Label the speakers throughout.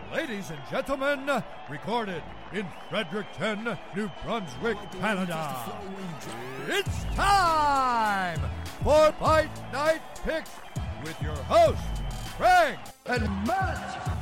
Speaker 1: Ladies and gentlemen, recorded in Fredericton, New Brunswick, Canada. It's time for Fight Night Picks with your hosts, Craig and Matt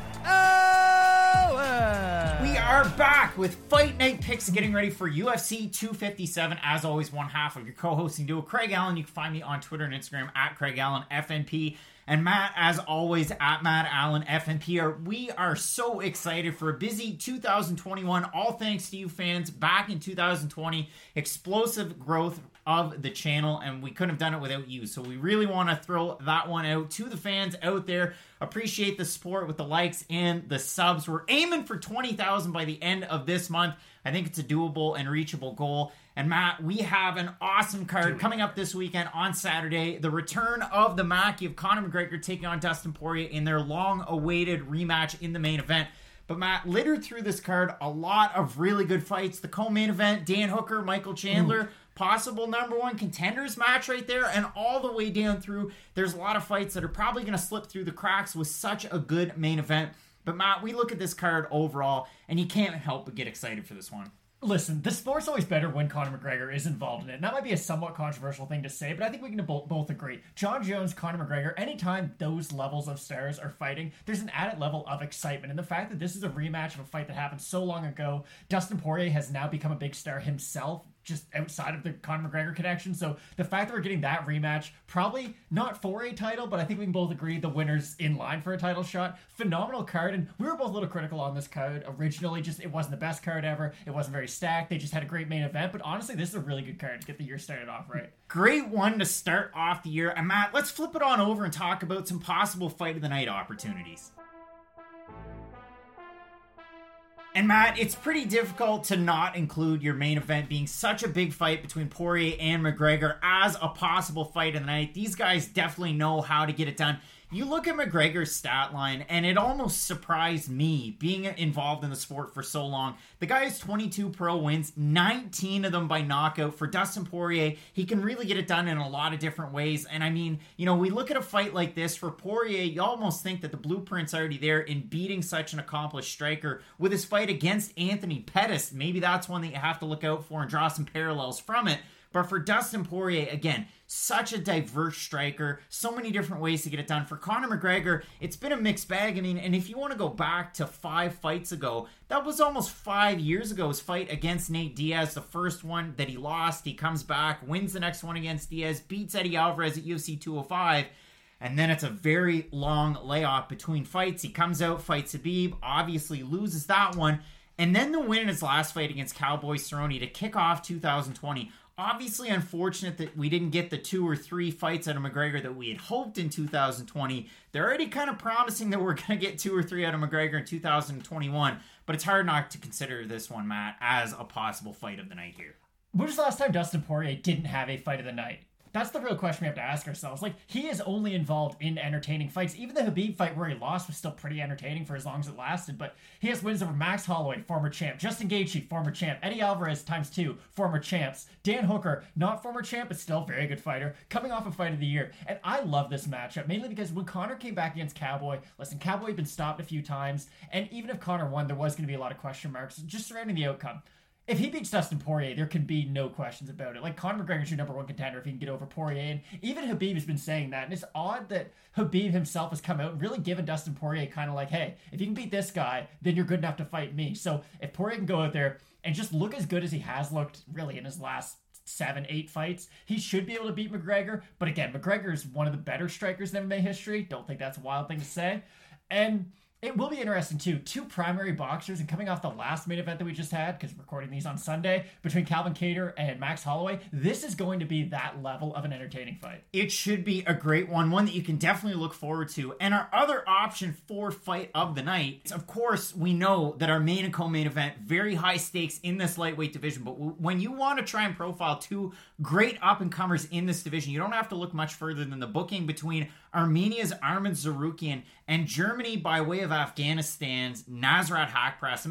Speaker 1: Allen.
Speaker 2: We are back with Fight Night Picks, getting ready for UFC 257. As always, one half of your co-hosting duo, Craig Allen. You can find me on Twitter and Instagram at Craig Allen FNP. And Matt, as always, at Matt Allen FNP. We are so excited for a busy 2021. All thanks to you fans back in 2020. Explosive growth of the channel, and we couldn't have done it without you. So we really want to throw that one out to the fans out there. Appreciate the support with the likes and the subs. We're aiming for 20,000 by the end of this month. I think it's a doable and reachable goal. And Matt, we have an awesome card coming up this weekend on Saturday. The return of the Mac. You have Conor McGregor taking on Dustin Poirier in their long-awaited rematch in the main event. But Matt, littered through this card, a lot of really good fights. The co-main event, Dan Hooker, Michael Chandler, possible number one contenders match right there. And all the way down through, there's a lot of fights that are probably going to slip through the cracks with such a good main event. But Matt, we look at this card overall, and you can't help but get excited for this one.
Speaker 3: Listen, the sport's always better when Conor McGregor is involved in it. And that might be a somewhat controversial thing to say, but I think we can both agree. Jon Jones, Conor McGregor, anytime those levels of stars are fighting, there's an added level of excitement. And the fact that this is a rematch of a fight that happened so long ago, Dustin Poirier has now become a big star himself, just outside of the Conor McGregor connection. So the fact that we're getting that rematch, probably not for a title, but I think we can both agree the winner's in line for a title shot. Phenomenal card, and we were both a little critical on this card originally. Just, it wasn't the best card ever. It wasn't very stacked. They just had a great main event, but honestly, this is a really good card to get the year started off right.
Speaker 2: Great one to start off the year. And Matt, let's flip it on over and talk about some possible fight of the night opportunities. And Matt, it's pretty difficult to not include your main event being such a big fight between Poirier and McGregor as a possible fight of the night. These guys definitely know how to get it done. You look at McGregor's stat line, and it almost surprised me, being involved in the sport for so long. The guy has 22 pro wins, 19 of them by knockout. For Dustin Poirier, he can really get it done in a lot of different ways. And I mean, you know, we look at a fight like this for Poirier, you almost think that the blueprint's already there in beating such an accomplished striker. With his fight against Anthony Pettis, maybe that's one that you have to look out for and draw some parallels from it. But for Dustin Poirier, again, such a diverse striker, so many different ways to get it done. For Conor McGregor, it's been a mixed bag. I mean, and if you want to go back to 5 fights ago, that was almost 5 years ago, his fight against Nate Diaz, the first one that he lost. He comes back, wins the next one against Diaz, beats Eddie Alvarez at UFC 205. And then it's a very long layoff between fights. He comes out, fights Khabib, obviously loses that one. And then the win in his last fight against Cowboy Cerrone to kick off 2020. Obviously unfortunate that we didn't get the 2 or 3 fights out of McGregor that we had hoped in 2020. They're already kind of promising that we're going to get 2 or 3 out of McGregor in 2021. But it's hard not to consider this one, Matt, as a possible fight of the night here.
Speaker 3: When was the last time Dustin Poirier didn't have a fight of the night? That's the real question we have to ask ourselves. Like, he is only involved in entertaining fights. Even the Khabib fight where he lost was still pretty entertaining for as long as it lasted. But he has wins over Max Holloway, former champ. Justin Gaethje, former champ. Eddie Alvarez ×2, former champs. Dan Hooker, not former champ, but still very good fighter. Coming off a fight of the year. And I love this matchup, mainly because when Conor came back against Cowboy, listen, Cowboy had been stopped a few times. And even if Conor won, there was going to be a lot of question marks just surrounding the outcome. If he beats Dustin Poirier, there can be no questions about it. Like, Conor McGregor's your number one contender if he can get over Poirier. And even Khabib has been saying that. And it's odd that Khabib himself has come out and really given Dustin Poirier kind of like, hey, if you can beat this guy, then you're good enough to fight me. So if Poirier can go out there and just look as good as he has looked really in his last 7-8 fights, he should be able to beat McGregor. But again, McGregor is one of the better strikers in MMA history. Don't think that's a wild thing to say. And it will be interesting, too. 2 primary boxers, and coming off the last main event that we just had, because we're recording these on Sunday, between Calvin Kattar and Max Holloway, this is going to be that level of an entertaining fight.
Speaker 2: It should be a great one that you can definitely look forward to. And our other option for fight of the night, of course, we know that our main and co-main event, very high stakes in this lightweight division. But when you want to try and profile 2 great up-and-comers in this division, you don't have to look much further than the booking between Armenia's Arman Tsarukyan and Germany by way of Afghanistan's Nasrat Haqparast. And Matt,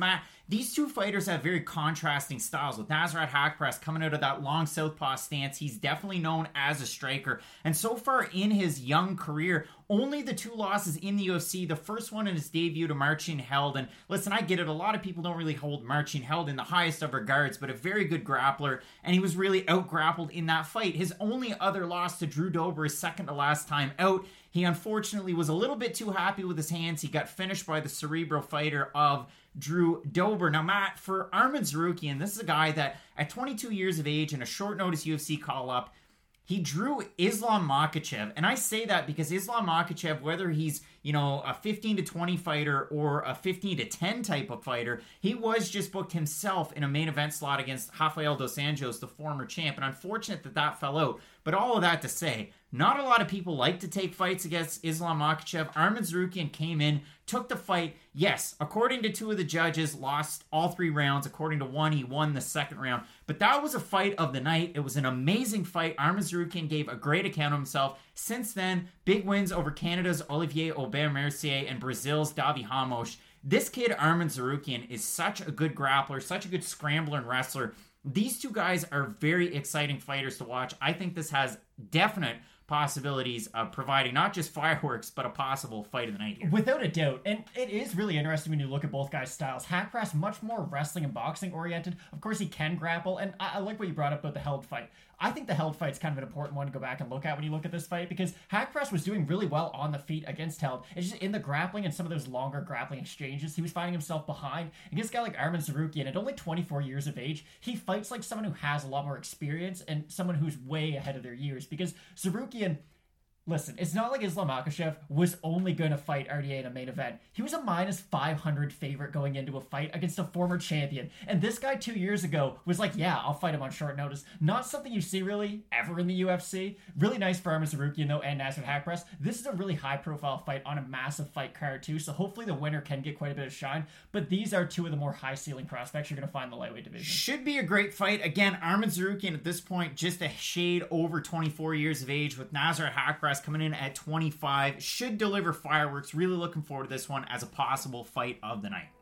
Speaker 2: These two fighters have very contrasting styles, with Nasrat Haqparast coming out of that long southpaw stance. He's definitely known as a striker, and so far in his young career, only the 2 losses in the UFC, the first one in his debut to Marcin Held. And listen, I get it, a lot of people don't really hold Marcin Held in the highest of regards, but a very good grappler, and he was really out-grappled in that fight. His only other loss to Drew Dober, his second to last time out. He unfortunately was a little bit too happy with his hands. He got finished by the cerebral fighter of Drew Dober. Now, Matt, for Arman Tsarukyan, this is a guy that at 22 years of age in a short notice UFC call-up, he drew Islam Makhachev. And I say that because Islam Makhachev, whether he's, a 15-20 fighter or a 15-10 type of fighter, he was just booked himself in a main event slot against Rafael dos Anjos, the former champ. And unfortunate that fell out. But all of that to say, not a lot of people like to take fights against Islam Makhachev. Arman Tsarukyan came in, took the fight. Yes, according to 2 of the judges, lost all 3 rounds. According to 1, he won the second round. But that was a fight of the night. It was an amazing fight. Arman Tsarukyan gave a great account of himself. Since then, big wins over Canada's Olivier Aubert-Mercier and Brazil's Davi Ramos. This kid, Arman Tsarukyan, is such a good grappler, such a good scrambler and wrestler. These 2 guys are very exciting fighters to watch. I think this has definite possibilities of providing not just fireworks, but a possible fight of the night here.
Speaker 3: Without a doubt. And it is really interesting when you look at both guys' styles. Haqparast much more wrestling and boxing oriented. Of course, he can grapple, and I like what you brought up about the Held fight. I think the Held fight's kind of an important one to go back and look at when you look at this fight, because Haqparast was doing really well on the feet against Held. It's just in the grappling and some of those longer grappling exchanges, he was finding himself behind. Against a guy like Arman Tsarukyan, at only 24 years of age, he fights like someone who has a lot more experience and someone who's way ahead of their years, because Tsarukyan, listen, it's not like Islam Makhachev was only going to fight RDA in a main event. He was a minus 500 favorite going into a fight against a former champion. And this guy 2 years ago was like, yeah, I'll fight him on short notice. Not something you see really ever in the UFC. Really nice for Arman Tsarukyan, though, and Nasrat Haqparast. This is a really high-profile fight on a massive fight card, too, so hopefully the winner can get quite a bit of shine. But these are 2 of the more high-ceiling prospects you're going to find in the lightweight division.
Speaker 2: Should be a great fight. Again, Arman Tsarukyan at this point just a shade over 24 years of age, with Nasrat Haqparast coming in at 25. Should deliver fireworks. Really looking forward to this one as a possible fight of the night.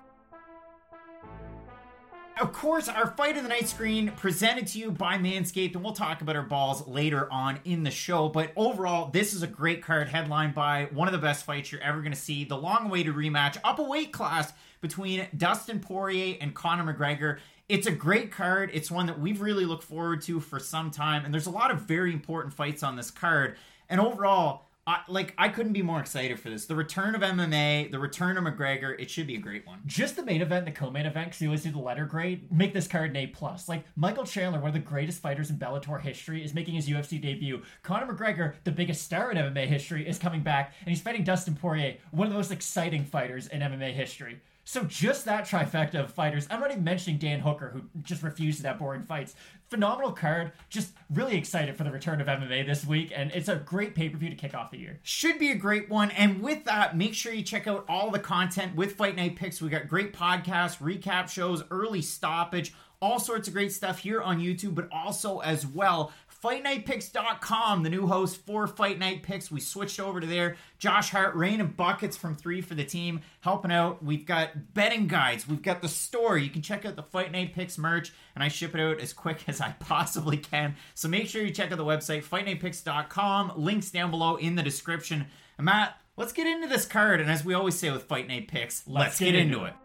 Speaker 2: Of course, our fight of the night screen presented to you by Manscaped, and we'll talk about our balls later on in the show. But overall, this is a great card headlined by one of the best fights you're ever going to see. The long-awaited rematch, up a weight class, between Dustin Poirier and Conor McGregor. It's a great card. It's one that we've really looked forward to for some time, and there's a lot of very important fights on this card. And overall, I couldn't be more excited for this. The return of MMA, the return of McGregor, it should be a great one.
Speaker 3: Just the main event and the co-main event, because you always do the letter grade, make this card an A+. Like, Michael Chandler, one of the greatest fighters in Bellator history, is making his UFC debut. Conor McGregor, the biggest star in MMA history, is coming back, and he's fighting Dustin Poirier, one of the most exciting fighters in MMA history. So just that trifecta of fighters. I'm not even mentioning Dan Hooker, who just refuses to have boring fights. Phenomenal card. Just really excited for the return of MMA this week, and it's a great pay-per-view to kick off the year.
Speaker 2: Should be a great one. And with that, make sure you check out all the content with Fight Night Picks. We got great podcasts, recap shows, early stoppage, all sorts of great stuff here on YouTube, but also as well, FightNightPicks.com, the new host for Fight Night Picks. We switched over to there. Josh Hart, rain of buckets from 3 for the team, helping out. We've got betting guides. We've got the store. You can check out the Fight Night Picks merch, and I ship it out as quick as I possibly can. So make sure you check out the website, FightNightPicks.com. Links down below in the description. And Matt, let's get into this card. And as we always say with Fight Night Picks, let's get into it.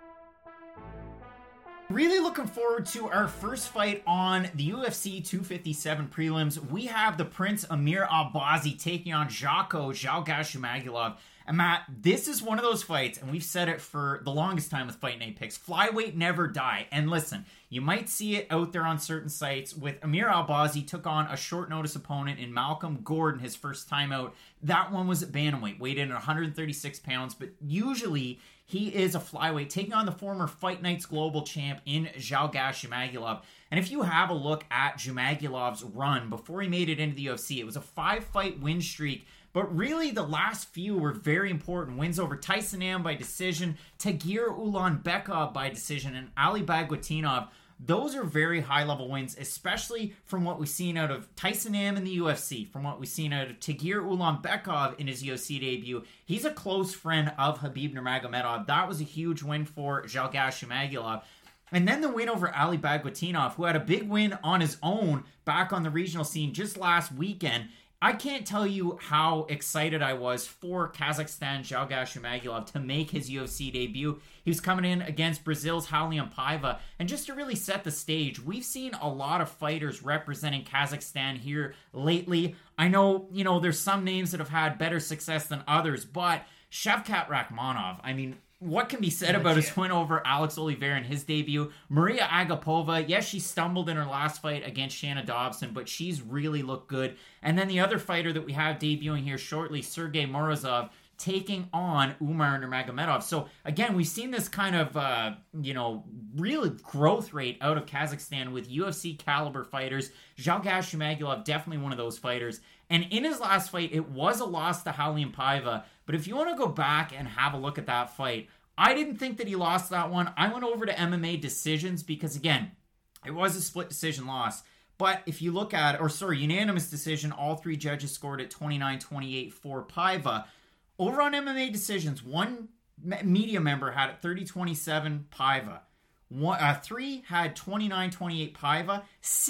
Speaker 2: Really looking forward to our first fight on the UFC 257 prelims. We have the Prince Amir Albazi taking on Jacko Jalgashumagulov. And Matt, this is one of those fights, and we've said it for the longest time with Fight Night Picks, flyweight never die. And listen, you might see it out there on certain sites. With Amir Albazi took on a short notice opponent in Malcolm Gordon his first time out. That one was at bantamweight, weighed in at 136 pounds, but usually he is a flyweight, taking on the former Fight Nights global champ in Jalgashumagulov. And if you have a look at Jumagulov's run before he made it into the UFC, it was a 5-fight win streak. But really, the last few were very important. Wins over Tyson Nam by decision, Tagir Ulanbekov by decision, and Ali Bagautinov. those are very high-level wins, especially from what we've seen out of Tyson Nam in the UFC, from what we've seen out of Tagir Ulanbekov in his UFC debut. He's a close friend of Khabib Nurmagomedov. That was a huge win for Zhalgas Zhumagulov. And then the win over Ali Bagautinov, who had a big win on his own back on the regional scene just last weekend. I can't tell you how excited I was for Kazakhstan Zhalgas Zhumagulov to make his UFC debut. He was coming in against Brazil's Raulian Paiva. And just to really set the stage, we've seen a lot of fighters representing Kazakhstan here lately. I know, there's some names that have had better success than others, but Shavkat Rakhmonov, I mean, what can be said about his win over Alex Oliveira in his debut? Maria Agapova, yes, she stumbled in her last fight against Shanna Dobson, but she's really looked good. And then the other fighter that we have debuting here shortly, Sergey Morozov, taking on Umar Nurmagomedov. So again, we've seen this kind of, real growth rate out of Kazakhstan with UFC caliber fighters. Zhalgas Zhumagulov, definitely one of those fighters. And in his last fight, it was a loss to Raulian Paiva. But if you want to go back and have a look at that fight, I didn't think that he lost that one. I went over to MMA decisions because, again, it was a split decision loss. But if you look at, unanimous decision, all three judges scored at 29-28 for Paiva. Over on MMA decisions, one media member had it 30-27 Paiva. 3 had 29-28 Paiva.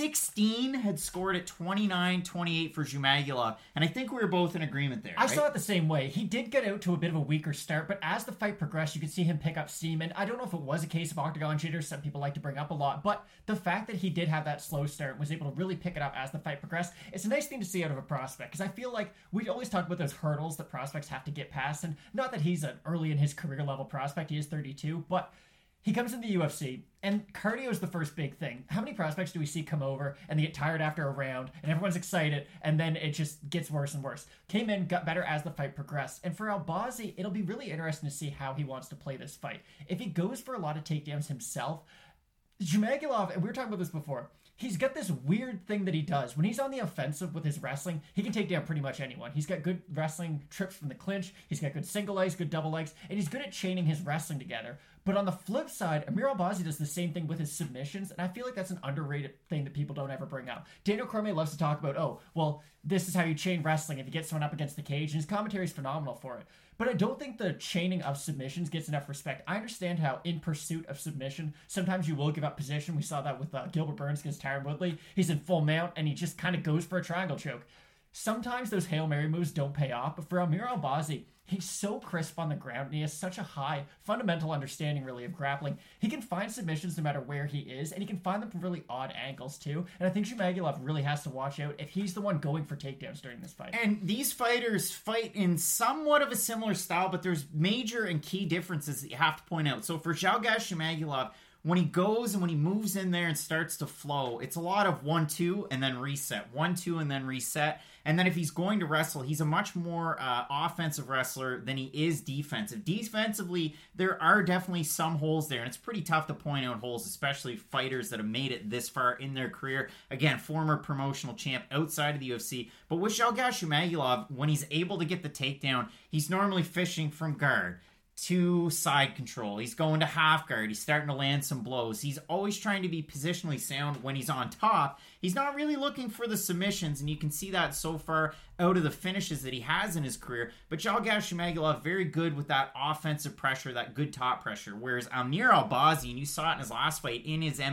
Speaker 2: 16 had scored at 29-28 for Zhumagulov. And I think we were both in agreement there.
Speaker 3: I saw it the same way. He did get out to a bit of a weaker start, but as the fight progressed, you could see him pick up steam. And I don't know if it was a case of octagon jitters, some people like to bring up a lot, but the fact that he did have that slow start, was able to really pick it up as the fight progressed, it's a nice thing to see out of a prospect. Because I feel like we always talk about those hurdles that prospects have to get past. And not that he's an early in his career level prospect, he is 32, but he comes in the UFC, and cardio is the first big thing. How many prospects do we see come over, and they get tired after a round, and everyone's excited, and then it just gets worse and worse? Came in, got better as the fight progressed. And for Albazi, it'll be really interesting to see how he wants to play this fight. If he goes for a lot of takedowns himself, Zhumagulov, and we were talking about this before, he's got this weird thing that he does. When he's on the offensive with his wrestling, he can take down pretty much anyone. He's got good wrestling trips from the clinch. He's got good single legs, good double legs, and he's good at chaining his wrestling together. But on the flip side, Amir Albazi does the same thing with his submissions, and I feel like that's an underrated thing that people don't ever bring up. Daniel Cormier loves to talk about, this is how you chain wrestling if you get someone up against the cage, and his commentary is phenomenal for it. But I don't think the chaining of submissions gets enough respect. I understand how in pursuit of submission, sometimes you will give up position. We saw that with Gilbert Burns against Tyron Woodley. He's in full mount, and he just kind of goes for a triangle choke. Sometimes those Hail Mary moves don't pay off, but for Amir Albazi, he's so crisp on the ground, and he has such a high fundamental understanding, really, of grappling. He can find submissions no matter where he is, and he can find them from really odd angles, too. And I think Zhumagulov really has to watch out if he's the one going for takedowns during this fight.
Speaker 2: And these fighters fight in somewhat of a similar style, but there's major and key differences that you have to point out. So for Zhalgas Zhumagulov, when he goes and when he moves in there and starts to flow, it's a lot of 1-2 and then reset. 1-2 and then reset. And then if he's going to wrestle, he's a much more offensive wrestler than he is defensive. Defensively, there are definitely some holes there, and it's pretty tough to point out holes, especially fighters that have made it this far in their career. Again, former promotional champ outside of the UFC. But with Zhalgas Zhumagulov, when he's able to get the takedown, he's normally fishing from guard to side control. He's going to half guard. He's starting to land some blows. He's always trying to be positionally sound when he's on top. He's not really looking for the submissions, and you can see that so far out of the finishes that he has in his career. But Zhalgas Zhumagulov, very good with that offensive pressure, that good top pressure. Whereas Amir Albazi, and you saw it in his last fight, in his his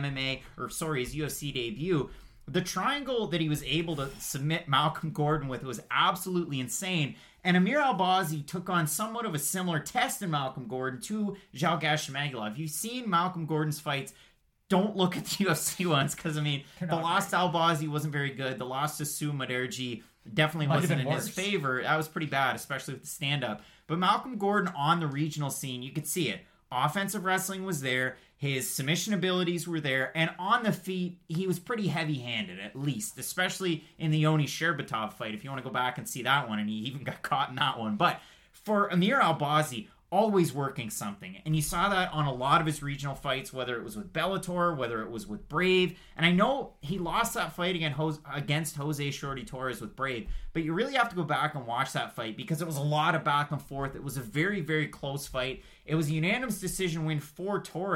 Speaker 2: UFC debut, the triangle that he was able to submit Malcolm Gordon with was absolutely insane. And Amir Albazi took on somewhat of a similar test than Malcolm Gordon to Zhalgas Zhumagulov. If you've seen Malcolm Gordon's fights, don't look at the UFC ones, because, the loss to Albazi wasn't very good. The loss to Sue Maderji definitely wasn't in his favor. That was pretty bad, especially with the stand-up. But Malcolm Gordon on the regional scene, you could see it. Offensive wrestling was there. His submission abilities were there. And on the feet, he was pretty heavy-handed, at least. Especially in the Yoni Sherbatov fight, if you want to go back and see that one. And he even got caught in that one. But for Amir Albazi, always working something. And you saw that on a lot of his regional fights, whether it was with Bellator, whether it was with Brave. And I know he lost that fight against Jose Shorty Torres with Brave, but you really have to go back and watch that fight because it was a lot of back and forth. It was a very, very close fight. It was a unanimous decision win for Torres,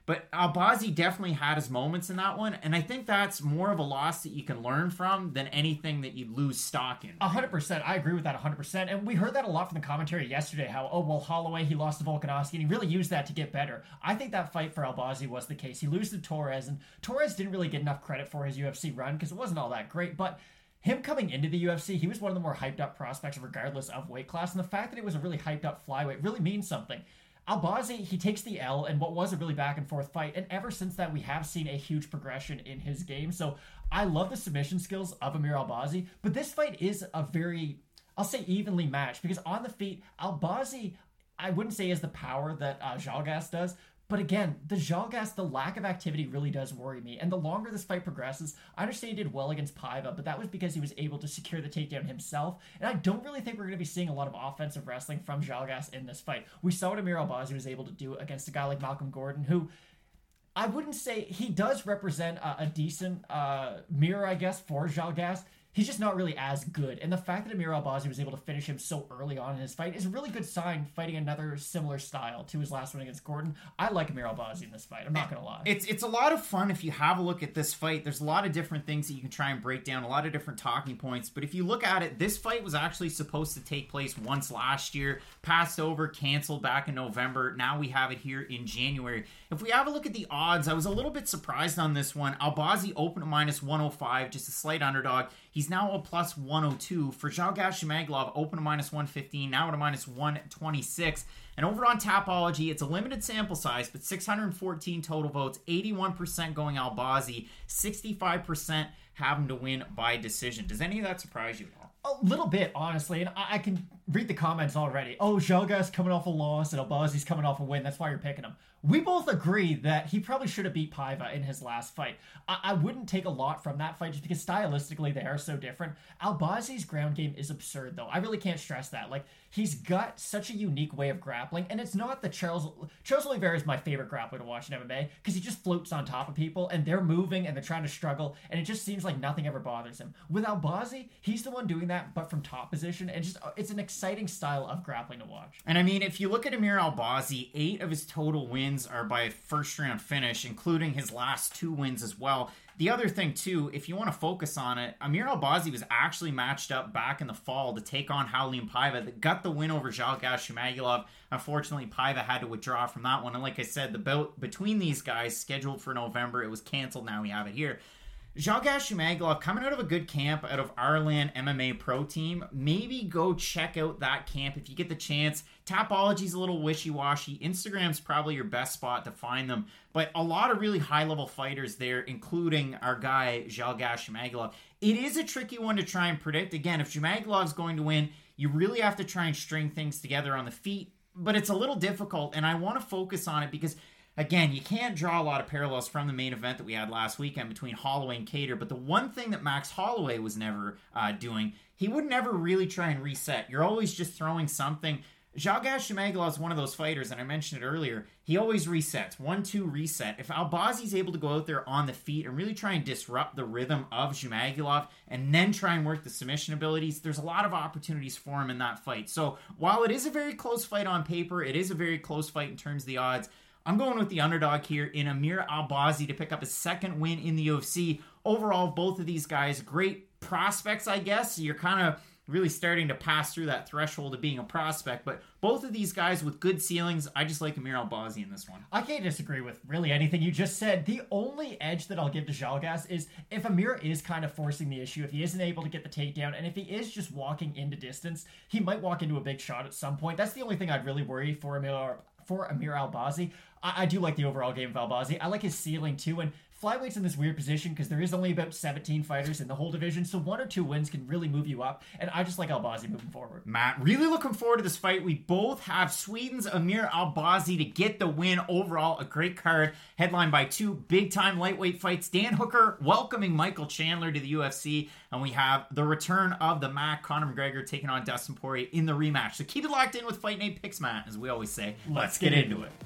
Speaker 2: But Albazi definitely had his moments in that one, and I think that's more of a loss that you can learn from than anything that you lose stock in.
Speaker 3: 100%. I agree with that 100%. And we heard that a lot from the commentary yesterday, how, oh, well, Holloway, he lost to Volkanovski, and he really used that to get better. I think that fight for Albazi was the case. He lost to Torres, and Torres didn't really get enough credit for his UFC run because it wasn't all that great, but him coming into the UFC, he was one of the more hyped up prospects regardless of weight class, and the fact that it was a really hyped up flyweight really means something. Albazi, he takes the L in what was a really back and forth fight, and ever since that, we have seen a huge progression in his game. So I love the submission skills of Amir Albazi, but this fight is a very, I'll say, evenly matched, because on the feet, Albazi, I wouldn't say has the power that Zhalgas does. But again, the Zhalgas, the lack of activity really does worry me. And the longer this fight progresses, I understand he did well against Paiva, but that was because he was able to secure the takedown himself. And I don't really think we're going to be seeing a lot of offensive wrestling from Zhalgas in this fight. We saw what Amir Albazi was able to do against a guy like Malcolm Gordon, who I wouldn't say he does represent a decent mirror, I guess, for Zhalgas. He's just not really as good. And the fact that Amir Albazi was able to finish him so early on in his fight is a really good sign, fighting another similar style to his last one against Gordon. I like Amir Albazi in this fight. I'm not going to lie.
Speaker 2: It's a lot of fun if you have a look at this fight. There's a lot of different things that you can try and break down, a lot of different talking points. But if you look at it, this fight was actually supposed to take place once last year, passed over, canceled back in November. Now we have it here in January. If we have a look at the odds, I was a little bit surprised on this one. Albazi opened at minus 105, just a slight underdog. He's now a plus 102. For Zhalgas Zhumagulov, open to minus 115, now at a minus 126. And over on Tapology, it's a limited sample size, but 614 total votes, 81% going Albazi, 65% have him to win by decision. Does any of that surprise you at all?
Speaker 3: A little bit, honestly, and I can read the comments already. Oh, Zhalgas coming off a loss and Albazi's coming off a win. That's why you're picking him. We both agree that he probably should have beat Paiva in his last fight. I wouldn't take a lot from that fight just because stylistically they are so different. Albazi's ground game is absurd, though. I really can't stress that. Like, he's got such a unique way of grappling, and it's not that Charles Oliveira is my favorite grappler to watch in MMA because he just floats on top of people, and they're moving, and they're trying to struggle, and it just seems like nothing ever bothers him. With Albazi, he's the one doing that, but from top position, and just it's an exciting style of grappling to watch.
Speaker 2: And I mean, if you look at Amir Albazi, 8 of his total wins are by a first-round finish, including his last 2 wins as well. The other thing, too, if you want to focus on it, Amir Albazi was actually matched up back in the fall to take on Raulian Paiva that got the win over Zhalgas Zhumagulov. Unfortunately, Paiva had to withdraw from that one. And like I said, the bout between these guys scheduled for November, it was canceled. Now we have it here. Zhalgas Zhumagulov coming out of a good camp out of Arlan MMA Pro Team. Maybe go check out that camp if you get the chance. Tapology's a little wishy-washy. Instagram's probably your best spot to find them. But a lot of really high-level fighters there, including our guy, Zhalgas Zhumagulov. It is a tricky one to try and predict. Again, if Zhumagulov's going to win, you really have to try and string things together on the feet. But it's a little difficult, and I want to focus on it because again, you can't draw a lot of parallels from the main event that we had last weekend between Holloway and Kattar, but the one thing that Max Holloway was never doing, he would never really try and reset. You're always just throwing something. Zhalgas Zhumagulov is one of those fighters, and I mentioned it earlier, he always resets. 1-2 reset. If Albazi's able to go out there on the feet and really try and disrupt the rhythm of Zhumagulov and then try and work the submission abilities, there's a lot of opportunities for him in that fight. So while it is a very close fight on paper, it is a very close fight in terms of the odds, I'm going with the underdog here in Amir Albazi to pick up his second win in the UFC. Overall, both of these guys, great prospects, I guess. You're kind of really starting to pass through that threshold of being a prospect, but both of these guys with good ceilings. I just like Amir Albazi in this one.
Speaker 3: I can't disagree with really anything you just said. The only edge that I'll give to Zhalgas is if Amir is kind of forcing the issue, if he isn't able to get the takedown, and if he is just walking into distance, he might walk into a big shot at some point. That's the only thing I'd really worry for Amir Albazi. I do like the overall game of Albazi. I like his ceiling too, and Flyweight's in this weird position because there is only about 17 fighters in the whole division, so 1 or 2 wins can really move you up, and I just like Albazi moving forward.
Speaker 2: Matt, really looking forward to this fight. We both have Sweden's Amir Albazi to get the win. Overall, a great card, headlined by 2 big-time lightweight fights. Dan Hooker welcoming Michael Chandler to the UFC, and we have the return of the Mac, Conor McGregor taking on Dustin Poirier in the rematch. So keep it locked in with Fight Night Picks, Matt, as we always say. Let's get into it.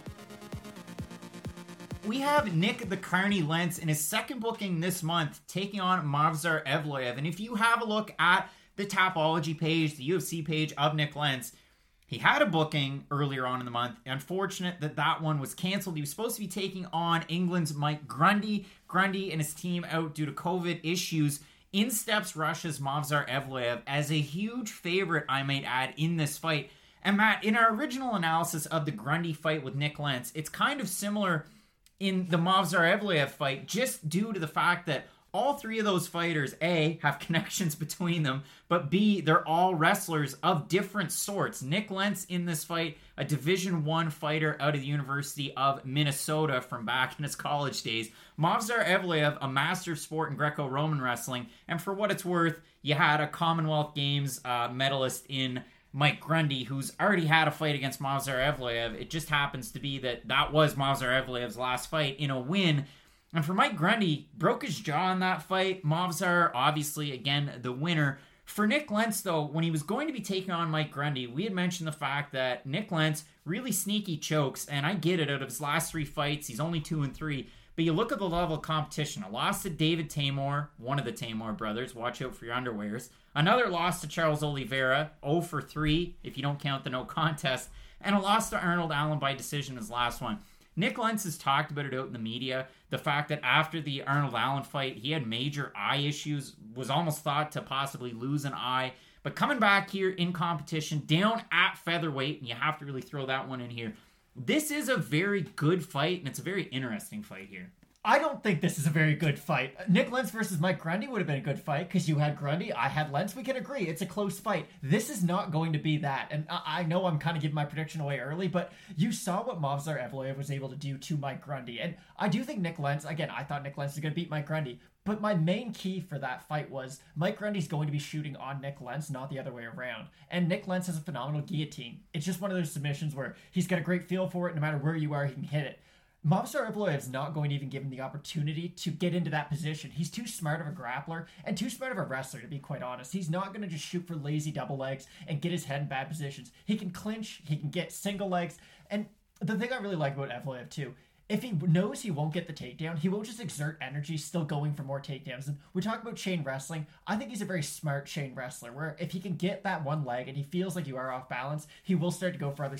Speaker 2: We have Nick the Carney Lentz in his second booking this month, taking on Movsar Evloev. And if you have a look at the Tapology page, the UFC page of Nick Lentz, He had a booking earlier on in the month. Unfortunate that one was canceled. He was supposed to be taking on England's Mike Grundy. Grundy and his team out due to COVID issues. In steps Russia's Movsar Evloev as a huge favorite, I might add, in this fight. And Matt, in our original analysis of the Grundy fight with Nick Lentz, it's kind of similar in the Movsar Evloev fight, just due to the fact that all three of those fighters, A, have connections between them, but B, they're all wrestlers of different sorts. Nick Lentz in this fight, a Division I fighter out of the University of Minnesota from back in his college days. Movsar Evloev, a master of sport in Greco-Roman wrestling, and for what it's worth, you had a Commonwealth Games medalist in Mike Grundy, who's already had a fight against Movsar Evloev. It just happens to be that was Movsar Evloev's last fight in a win. And for Mike Grundy, broke his jaw in that fight. Movsar, obviously, again, the winner. For Nick Lentz, though, when he was going to be taking on Mike Grundy, we had mentioned the fact that Nick Lentz really sneaky chokes, and I get it, out of his last 3 fights, he's only 2-3. But you look at the level of competition. A loss to David Tamor, one of the Tamor brothers. Watch out for your underwears. Another loss to Charles Oliveira, 0-3, if you don't count the no contest. And a loss to Arnold Allen by decision, his last one. Nick Lentz has talked about it out in the media. The fact that after the Arnold Allen fight, he had major eye issues, was almost thought to possibly lose an eye. But coming back here in competition, down at featherweight, and you have to really throw that one in here, this is a very good fight, and it's a very interesting fight here.
Speaker 3: I don't think this is a very good fight. Nick Lentz versus Mike Grundy would have been a good fight because you had Grundy, I had Lentz. We can agree it's a close fight. This is not going to be that. And I know I'm kind of giving my prediction away early, but you saw what Movsar Evloev was able to do to Mike Grundy. And I do think Nick Lentz, again, I thought Nick Lentz was going to beat Mike Grundy. But my main key for that fight was Mike Grundy's going to be shooting on Nick Lentz, not the other way around. And Nick Lentz has a phenomenal guillotine. It's just one of those submissions where he's got a great feel for it. No matter where you are, he can hit it. Movsar Evloev's not going to even give him the opportunity to get into that position. He's too smart of a grappler and too smart of a wrestler, to be quite honest. He's not going to just shoot for lazy double legs and get his head in bad positions. He can clinch, he can get single legs. And the thing I really like about Evloev, too, if he knows he won't get the takedown, he won't just exert energy still going for more takedowns. And we talk about chain wrestling. I think he's a very smart chain wrestler, where if he can get that one leg and he feels like you are off balance, he will start to go for other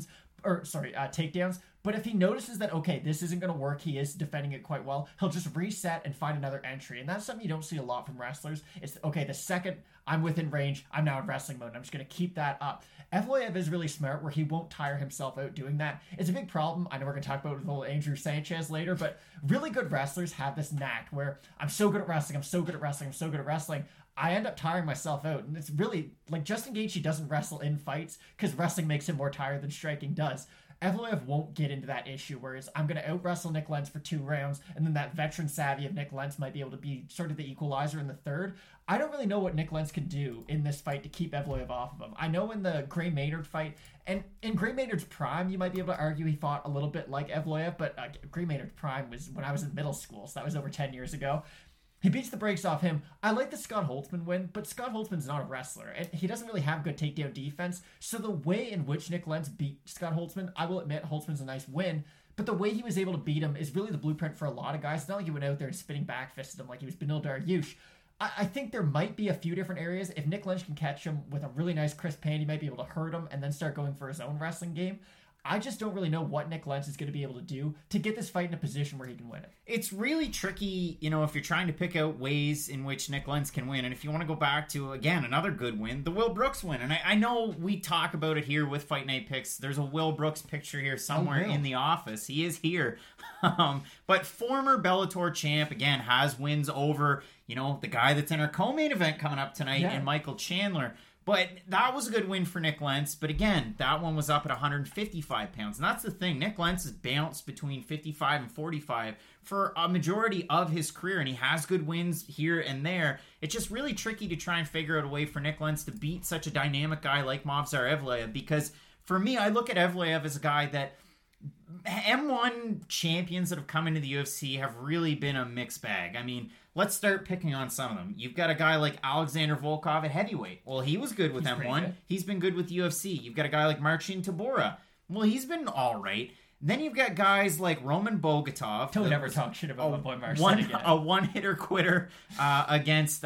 Speaker 3: takedowns. But if he notices that, okay, this isn't going to work, he is defending it quite well, he'll just reset and find another entry. And that's something you don't see a lot from wrestlers. It's, okay, the second I'm within range, I'm now in wrestling mode. I'm just going to keep that up. Evloev is really smart where he won't tire himself out doing that. It's a big problem. I know we're going to talk about it with little Andrew Sanchez later, but really good wrestlers have this knack where I'm so good at wrestling, I'm so good at wrestling, I'm so good at wrestling. I end up tiring myself out. And it's really, like, Justin Gaethje doesn't wrestle in fights because wrestling makes him more tired than striking does. Evloev won't get into that issue, whereas I'm going to out-wrestle Nick Lentz for 2 rounds, and then that veteran savvy of Nick Lentz might be able to be sort of the equalizer in the third. I don't really know what Nick Lentz can do in this fight to keep Evloev off of him. I know in the Gray Maynard fight, and in Gray Maynard's prime, you might be able to argue he fought a little bit like Evloev, but Gray Maynard's prime was when I was in middle school, so that was over 10 years ago. He beats the brakes off him. I like the Scott Holtzman win, but Scott Holtzman's not a wrestler, and he doesn't really have good takedown defense. So the way in which Nick Lentz beat Scott Holtzman, I will admit Holtzman's a nice win, but the way he was able to beat him is really the blueprint for a lot of guys. It's not like he went out there and spinning back-fisted him like he was Beneil Dariush. I think there might be a few different areas. If Nick Lentz can catch him with a really nice crisp hand, he might be able to hurt him and then start going for his own wrestling game. I just don't really know what Nick Lentz is going to be able to do to get this fight in a position where he can win it.
Speaker 2: It's really tricky, if you're trying to pick out ways in which Nick Lentz can win. And if you want to go back to, again, another good win, the Will Brooks win. And I know we talk about it here with Fight Night Picks. There's a Will Brooks picture here somewhere in the office. He is here. But former Bellator champ, again, has wins over, the guy that's in our co-main event coming up tonight, and Michael Chandler. But that was a good win for Nick Lentz. But again, that one was up at 155 pounds. And that's the thing. Nick Lentz has bounced between 55 and 45 for a majority of his career. And he has good wins here and there. It's just really tricky to try and figure out a way for Nick Lentz to beat such a dynamic guy like Movsar Evloev. Because for me, I look at Evloev as a guy that M1 champions that have come into the UFC have really been a mixed bag. I mean, let's start picking on some of them. You've got a guy like Alexander Volkov at heavyweight. Well, he was good with M1. He's been good with UFC. You've got a guy like Marcin Tybura. Well, he's been all right. Then you've got guys like Roman Bogatov.
Speaker 3: Don't ever talk shit about my boy Marcin again.
Speaker 2: A one-hitter quitter against,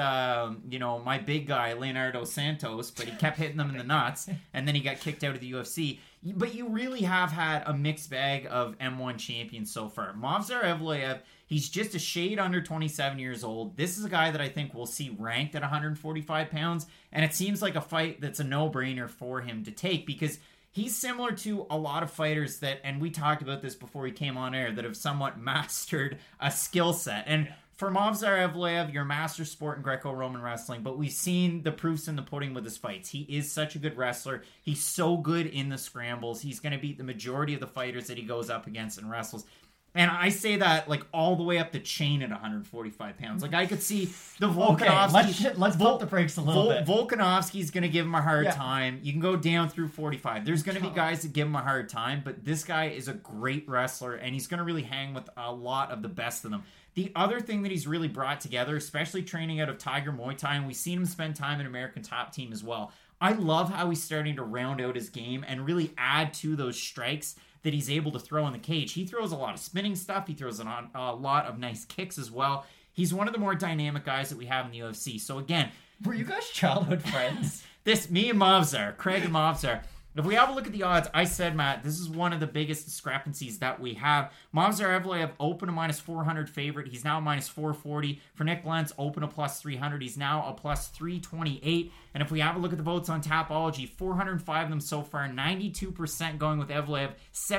Speaker 2: my big guy, Leonardo Santos, but he kept hitting them in the nuts, and then he got kicked out of the UFC. But you really have had a mixed bag of M1 champions so far. Movsar Evloev, he's just a shade under 27 years old. This is a guy that I think we'll see ranked at 145 pounds, and it seems like a fight that's a no-brainer for him to take because he's similar to a lot of fighters that, and we talked about this before he came on air, that have somewhat mastered a skill set. And for Movsar Evloev, you're a master sport in Greco-Roman wrestling, but we've seen the proofs in the pudding with his fights. He is such a good wrestler. He's so good in the scrambles. He's going to beat the majority of the fighters that he goes up against and wrestles. And I say that like all the way up the chain at 145 pounds. Like I could see the Volkanovski.
Speaker 3: Okay, let's pump the brakes a little bit.
Speaker 2: Volkanovski's going to give him a hard time. You can go down through 45. There's going to be guys that give him a hard time, but this guy is a great wrestler, and he's going to really hang with a lot of the best of them. The other thing that he's really brought together, especially training out of Tiger Muay Thai, and we've seen him spend time in American Top Team as well. I love how he's starting to round out his game and really add to those strikes that he's able to throw in the cage. He throws a lot of spinning stuff. He throws a lot of nice kicks as well. He's one of the more dynamic guys that we have in the UFC. So again...
Speaker 3: Were you guys childhood friends?
Speaker 2: Me and Movsar, Craig and Movsar. If we have a look at the odds, I said, Matt, this is one of the biggest discrepancies that we have. Movsar Evloev open a minus 400 favorite. He's now minus 440. For Nick Lentz, open a plus 300. He's now a plus 328. And if we have a look at the votes on Tapology, 405 of them so far, 92% going with Evloev,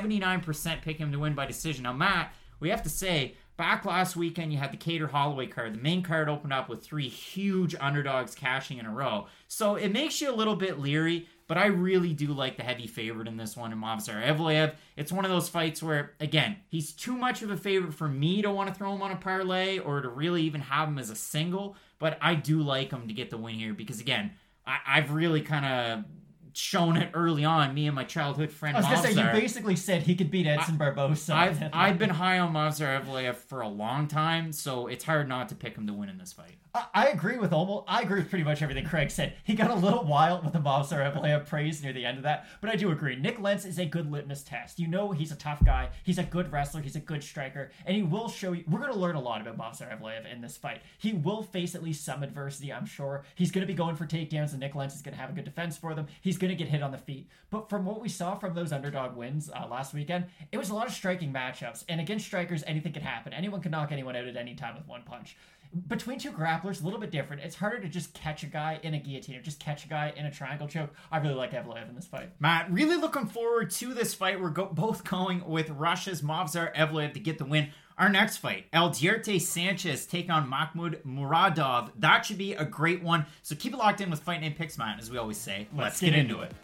Speaker 2: 79% pick him to win by decision. Now, Matt, we have to say, back last weekend, you had the Cater Holloway card. The main card opened up with 3 huge underdogs cashing in a row. So it makes you a little bit leery, but I really do like the heavy favorite in this one in Movsar Evloev. It's one of those fights where, again, he's too much of a favorite for me to want to throw him on a parlay or to really even have him as a single, but I do like him to get the win here because, again, I've really kind of shown it early on, me and my childhood friend Movsar.
Speaker 3: I was going to say, you basically said he could beat Edson Barbosa.
Speaker 2: I've been high on Movsar Evloev for a long time, so it's hard not to pick him to win in this fight.
Speaker 3: I agree with pretty much everything Craig said. He got a little wild with the Movsar Evloev praise near the end of that, but I do agree. Nick Lentz is a good litmus test. You know he's a tough guy. He's a good wrestler. He's a good striker, and he will show you. We're going to learn a lot about Movsar Evloev in this fight. He will face at least some adversity, I'm sure. He's going to be going for takedowns, and Nick Lentz is going to have a good defense for them. He's going to get hit on the feet. But from what we saw from those underdog wins last weekend, it was a lot of striking matchups, and against strikers, anything could happen. Anyone can knock anyone out at any time with one punch. Between two grapplers, a little bit different. It's harder to just catch a guy in a guillotine or just catch a guy in a triangle choke. I really like Evloev in this fight.
Speaker 2: Matt, really looking forward to this fight. We're both going with Russia's Movsar Evloev to get the win. Our next fight, Aldierte Sanchez take on Mahmoud Muradov. That should be a great one. So keep it locked in with Fight Night Picks, Matt, as we always say. Let's get into it.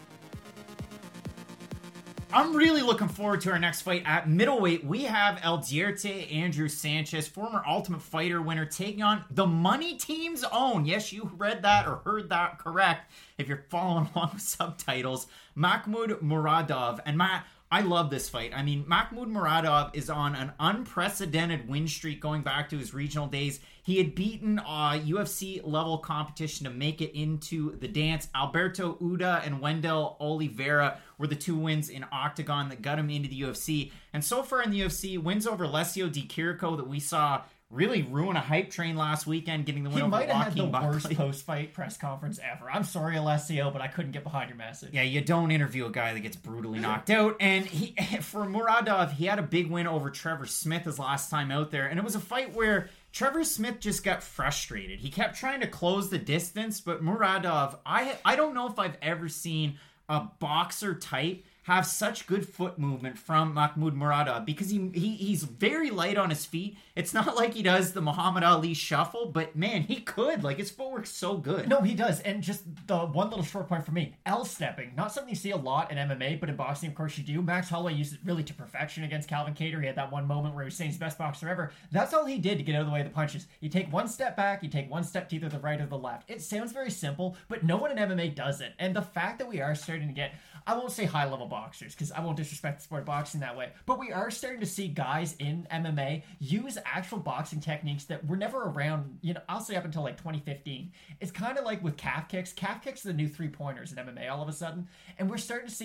Speaker 2: I'm really looking forward to our next fight. At middleweight, we have Aldierte Andrew Sanchez, former Ultimate Fighter winner, taking on the Money Team's own. Yes, you read that or heard that correct if you're following along with subtitles. Mahmoud Muradov. And Matt, I love this fight. I mean, Mahmoud Muradov is on an unprecedented win streak going back to his regional days. He had beaten UFC level competition to make it into the dance. Alberto Uda and Wendell Oliveira were the 2 wins in Octagon that got him into the UFC. And so far in the UFC, wins over Alessio Di Chirico that we saw really ruin a hype train last weekend, getting the win over Joaquin Buckley.
Speaker 3: He might have had the worst post-fight press conference ever. I'm sorry, Alessio, but I couldn't get behind your message.
Speaker 2: Yeah, you don't interview a guy that gets brutally knocked out. And for Muradov, he had a big win over Trevor Smith his last time out there. And it was a fight where Trevor Smith just got frustrated. He kept trying to close the distance, but Muradov, I don't know if I've ever seen a boxer type have such good foot movement from Mahmoud Muradov because he's very light on his feet. It's not like he does the Muhammad Ali shuffle, but man, he could. Like, his footwork's so good.
Speaker 3: No, he does. And just the one little short point for me, L-stepping. Not something you see a lot in MMA, but in boxing, of course, you do. Max Holloway used it really to perfection against Calvin Kattar. He had that one moment where he was saying he's the best boxer ever. That's all he did to get out of the way of the punches. You take one step back, you take one step to either the right or the left. It sounds very simple, but no one in MMA does it. And the fact that we are starting to get, I won't say high-level boxers, because I won't disrespect the sport of boxing that way, but we are starting to see guys in MMA use actual boxing techniques that were never around, I'll say up until like 2015. It's kind of like with calf kicks. Calf kicks are the new 3-pointers in MMA all of a sudden, and we're starting to see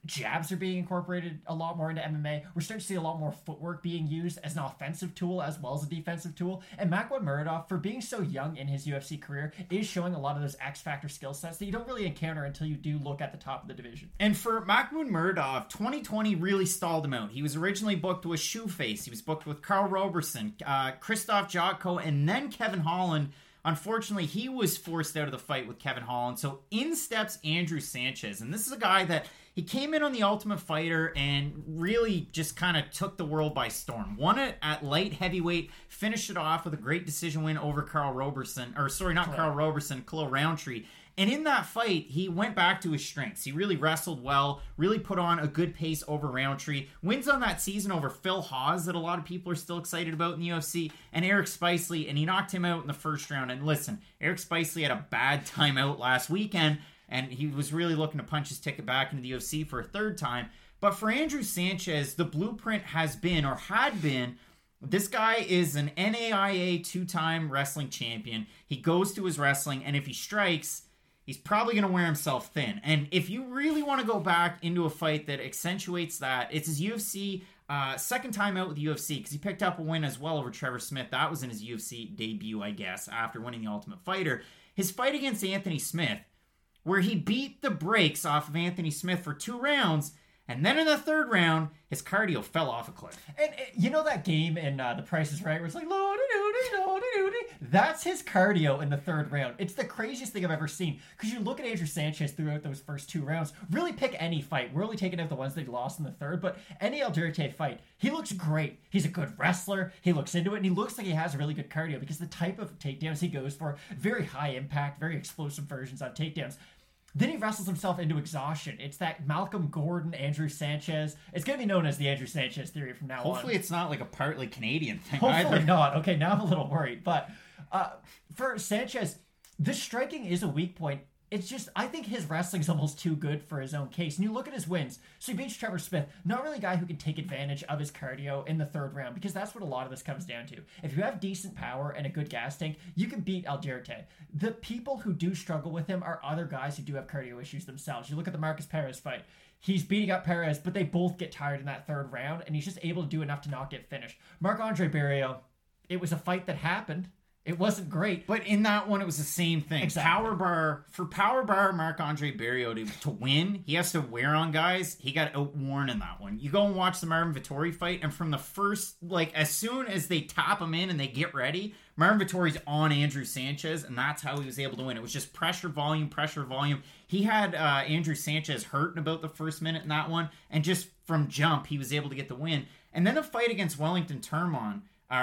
Speaker 3: jabs are being incorporated a lot more into MMA. We're starting to see a lot more footwork being used as an offensive tool as well as a defensive tool. And Makhmudmuradov, for being so young in his UFC career, is showing a lot of those X-factor skill sets that you don't really encounter until you do look at the top of the division.
Speaker 2: And for Makhmudmuradov, 2020 really stalled him out. He was originally booked with Shoeface. He was booked with Karl Roberson, Krzysztof Jotko, and then Kevin Holland. Unfortunately, he was forced out of the fight with Kevin Holland. So in steps Andrew Sanchez. And this is a guy that he came in on the Ultimate Fighter and really just kind of took the world by storm. Won it at light heavyweight, finished it off with a great decision win over Karl Roberson. Or sorry, not Karl Roberson, Khalil Roundtree. And in that fight, he went back to his strengths. He really wrestled well, really put on a good pace over Roundtree. Wins on that season over Phil Hawes that a lot of people are still excited about in the UFC, and Eric Spicely, and he knocked him out in the first round. And listen, Eric Spicely had a bad time out last weekend, and he was really looking to punch his ticket back into the UFC for a third time. But for Andrew Sanchez, the blueprint has been, or had been, this guy is an NAIA two-time wrestling champion. He goes to his wrestling, and if he strikes, he's probably going to wear himself thin. And if you really want to go back into a fight that accentuates that, it's his UFC second time out with the UFC, because he picked up a win as well over Trevor Smith. That was in his UFC debut, I guess, after winning the Ultimate Fighter. His fight against Anthony Smith, where he beat the brakes off of Anthony Smith for 2 rounds, and then in the third round, his cardio fell off a cliff.
Speaker 3: And you know that game in The Price is Right where it's like, that's his cardio in the third round. It's the craziest thing I've ever seen. Because you look at Andrew Sanchez throughout those first 2 rounds, really pick any fight. We're only taking out the ones that he lost in the third, but any Aldirte fight, he looks great. He's a good wrestler. He looks into it, and he looks like he has really good cardio because the type of takedowns he goes for, very high impact, very explosive versions of takedowns. Then he wrestles himself into exhaustion. It's that Malcolm Gordon, Andrew Sanchez. It's going to be known as the Andrew Sanchez theory from now on.
Speaker 2: Hopefully it's not like a partly Canadian thing
Speaker 3: Hopefully
Speaker 2: either.
Speaker 3: not. Okay, now I'm a little worried. But for Sanchez, the striking is a weak point. It's just, I think his wrestling's almost too good for his own case. And you look at his wins. So he beats Trevor Smith. Not really a guy who can take advantage of his cardio in the third round, because that's what a lot of this comes down to. If you have decent power and a good gas tank, you can beat Aldirte. The people who do struggle with him are other guys who do have cardio issues themselves. You look at the Marcus Perez fight. He's beating up Perez, but they both get tired in that third round, and he's just able to do enough to not get finished. Marc-Andre Barriault, it was a fight that happened. It wasn't great.
Speaker 2: But in that one, it was the same thing.
Speaker 3: Exactly.
Speaker 2: Power bar Marc-Andre Barriault to win, he has to wear on guys. He got outworn in that one. You go and watch the Marvin Vettori fight, and from the first, as soon as they tap him in and they get ready, Marvin Vettori's on Andrew Sanchez, and that's how he was able to win. It was just pressure, volume. He had Andrew Sanchez hurt in about the first minute in that one, and just from jump, he was able to get the win. And then a fight against Wellington Turman,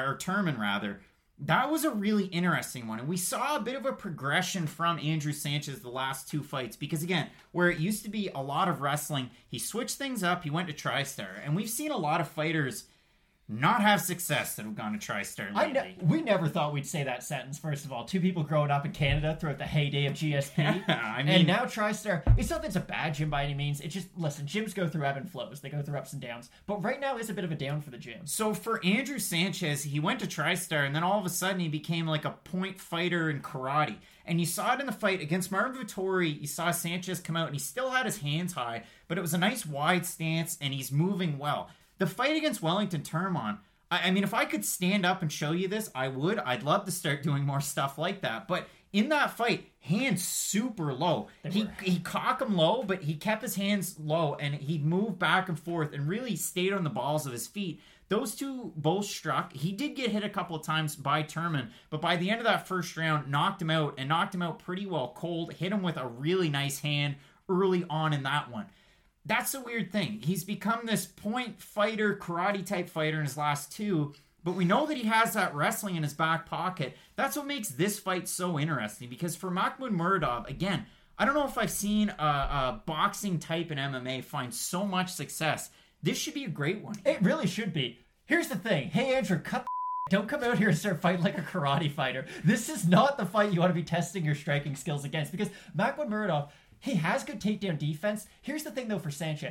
Speaker 2: that was a really interesting one. And we saw a bit of a progression from Andrew Sanchez the last 2 fights. Because again, where it used to be a lot of wrestling, he switched things up. He went to TriStar. And we've seen a lot of fighters not have success that have gone to TriStar lately.
Speaker 3: We never thought we'd say that sentence, first of all. 2 people growing up in Canada throughout the heyday of GSP. And now TriStar, it's not that it's a bad gym by any means. It's just, listen, gyms go through ebb and flows. They go through ups and downs. But right now is a bit of a down for the gym.
Speaker 2: So for Andrew Sanchez, he went to TriStar, and then all of a sudden he became like a point fighter in karate. And you saw it in the fight against Marvin Vettori. You saw Sanchez come out, and he still had his hands high, but it was a nice wide stance, and he's moving well. The fight against Wellington Turman, I mean, if I could stand up and show you this, I would. I'd love to start doing more stuff like that. But in that fight, hands super low. He cocked them low, but he kept his hands low, and he moved back and forth and really stayed on the balls of his feet. Those 2 both struck. He did get hit a couple of times by Turman, but by the end of that first round, knocked him out pretty well cold, hit him with a really nice hand early on in that one. That's a weird thing. He's become this point fighter, karate type fighter in his last 2, but we know that he has that wrestling in his back pocket. That's what makes this fight so interesting, because for Makhmudmuradov, again, I don't know if I've seen a boxing type in MMA find so much success. This should be a great one.
Speaker 3: It really should be. Here's the thing. Hey, Andrew, cut don't come out here and start fighting like a karate fighter. This is not the fight you want to be testing your striking skills against, because Makhmudmuradov, he has good takedown defense. Here's the thing, though, for Sanchez.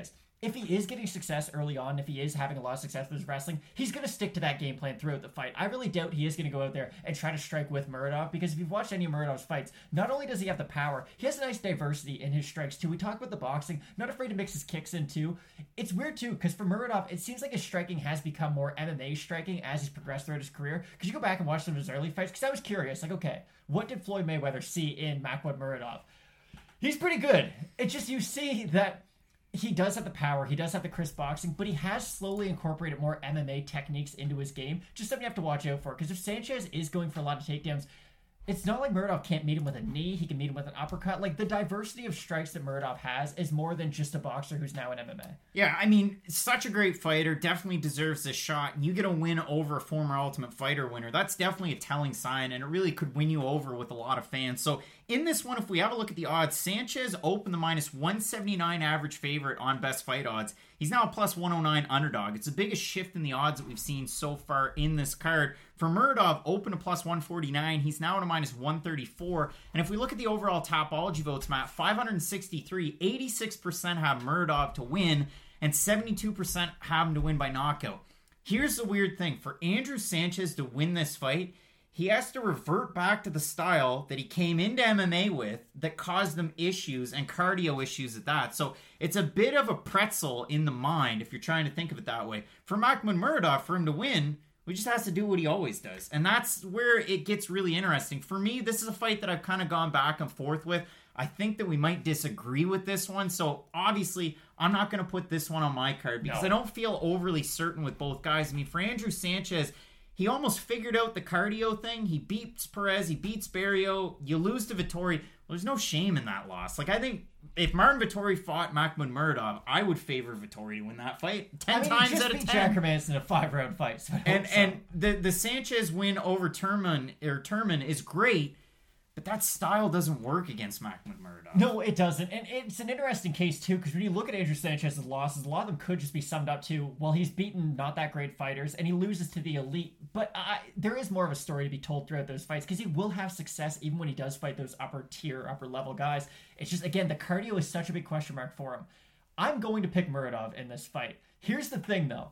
Speaker 3: if he is getting success early on, if he is having a lot of success with his wrestling, he's going to stick to that game plan throughout the fight. I really doubt he is going to go out there and try to strike with Muradov, because if you've watched any of Muradov's fights, not only does he have the power, he has a nice diversity in his strikes too. We talk about the boxing, not afraid to mix his kicks in too. It's weird too, because for Muradov, it seems like his striking has become more MMA striking as he's progressed throughout his career. Because you go back and watch some of his early fights, because I was curious, like, okay, what did Floyd Mayweather see in Makhmud Muradov? He's pretty good. It's just you see that he does have the power, he does have the crisp boxing, but he has slowly incorporated more MMA techniques into his game. Just something you have to watch out for, because if Sanchez is going for a lot of takedowns, it's not like Muradov can't meet him with a knee, he can meet him with an uppercut. Like, the diversity of strikes that Muradov has is more than just a boxer who's now in MMA.
Speaker 2: Yeah, I mean, such a great fighter, definitely deserves this shot. And you get a win over a former Ultimate Fighter winner, that's definitely a telling sign, and it really could win you over with a lot of fans. So in this one, if we have a look at the odds, Sanchez opened the minus 179 average favorite on best fight odds. He's now a plus 109 underdog. It's the biggest shift in the odds that we've seen so far in this card. For Muradov, open to plus 149. He's now at a minus 134. And if we look at the overall Topology votes, Matt, 563, 86% have Muradov to win, and 72% have him to win by knockout. Here's the weird thing. For Andrew Sanchez to win this fight, he has to revert back to the style that he came into MMA with that caused them issues, and cardio issues at that. So it's a bit of a pretzel in the mind if you're trying to think of it that way. For Makhmud Muradov, for him to win, he just has to do what he always does. And that's where it gets really interesting. For me, this is a fight that I've kind of gone back and forth with. I think that we might disagree with this one. So obviously, I'm not going to put this one on my card because I don't feel overly certain with both guys. I mean, for Andrew Sanchez, he almost figured out the cardio thing. He beats Perez. He beats Barrio. You lose to Vettori. Well, there's no shame in that loss. Like, I think if Martin Vettori fought Makhmud Muradov, I would favor Vettori to win that fight 10 times out of 10.
Speaker 3: He Jack Hermansson in a 5-round fight. So
Speaker 2: and the Sanchez win over Turman is great, but that style doesn't work against Makhmud Muradov.
Speaker 3: No, it doesn't. And it's an interesting case, too, because when you look at Andrew Sanchez's losses, a lot of them could just be summed up to, well, he's beaten not that great fighters, and he loses to the elite. But there is more of a story to be told throughout those fights, because he will have success even when he does fight those upper-tier, upper-level guys. It's just, again, the cardio is such a big question mark for him. I'm going to pick Muradov in this fight. Here's the thing, though.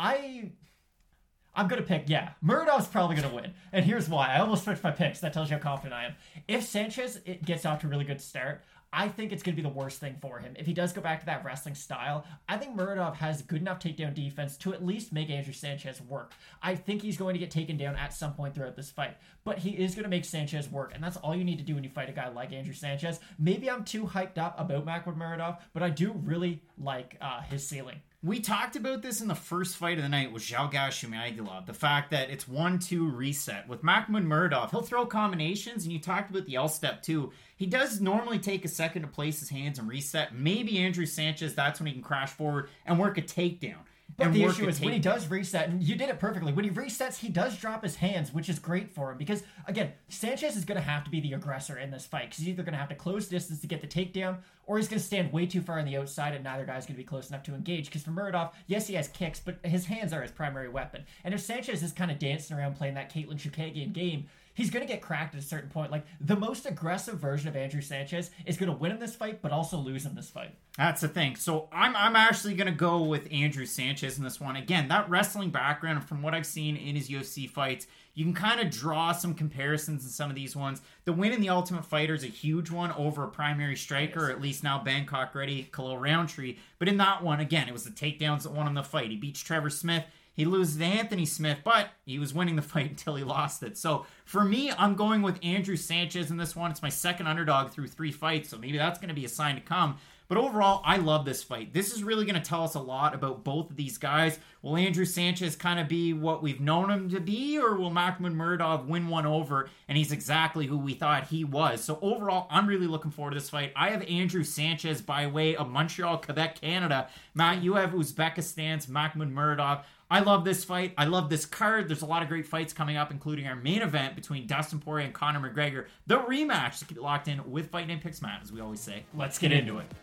Speaker 3: I'm going to pick, Muradov's probably going to win. And here's why. I almost switched my picks. That tells you how confident I am. If Sanchez gets off to a really good start, I think it's going to be the worst thing for him. If he does go back to that wrestling style, I think Muradov has good enough takedown defense to at least make Andrew Sanchez work. I think he's going to get taken down at some point throughout this fight, but he is going to make Sanchez work, and that's all you need to do when you fight a guy like Andrew Sanchez. Maybe I'm too hyped up about Makhmud Muradov, but I do really like his ceiling.
Speaker 2: We talked about this in the first fight of the night with Zhalgas Shumagulov. The fact that it's 1-2 reset. With Makhmud Muradov, he'll throw combinations, and you talked about the L-step too. He does normally take a second to place his hands and reset. Maybe Andrew Sanchez, that's when he can crash forward and work a takedown.
Speaker 3: But the issue is when he does reset, and you did it perfectly, when he resets, he does drop his hands, which is great for him. Because, again, Sanchez is going to have to be the aggressor in this fight. Because he's either going to have to close distance to get the takedown, or he's going to stand way too far on the outside, and neither guy's going to be close enough to engage. Because for Muradov, yes, he has kicks, but his hands are his primary weapon. And if Sanchez is kind of dancing around playing that Caitlin Chukagian game, he's going to get cracked at a certain point. Like, the most aggressive version of Andrew Sanchez is going to win him this fight, but also lose him this fight.
Speaker 2: That's the thing. So I'm actually going to go with Andrew Sanchez in this one. Again, that wrestling background, from what I've seen in his UFC fights, you can kind of draw some comparisons in some of these ones. The win in the Ultimate Fighter is a huge one over a primary striker, or at least now Bangkok ready, Khalil Roundtree. But in that one, again, it was the takedowns that won him the fight. He beats Trevor Smith. He loses to Anthony Smith, but he was winning the fight until he lost it. So for me, I'm going with Andrew Sanchez in this one. It's my second underdog through 3 fights, so maybe that's going to be a sign to come. But overall, I love this fight. This is really going to tell us a lot about both of these guys. Will Andrew Sanchez kind of be what we've known him to be, or will Makhmud Muradov win one over and he's exactly who we thought he was? So overall, I'm really looking forward to this fight. I have Andrew Sanchez by way of Montreal, Quebec, Canada. Matt, you have Uzbekistan's Makhmud Muradov. I love this fight. I love this card. There's a lot of great fights coming up, including our main event between Dustin Poirier and Conor McGregor. The rematch. So keep it locked in with Fight Night Picks, Matt, as we always say.
Speaker 3: Let's get into it.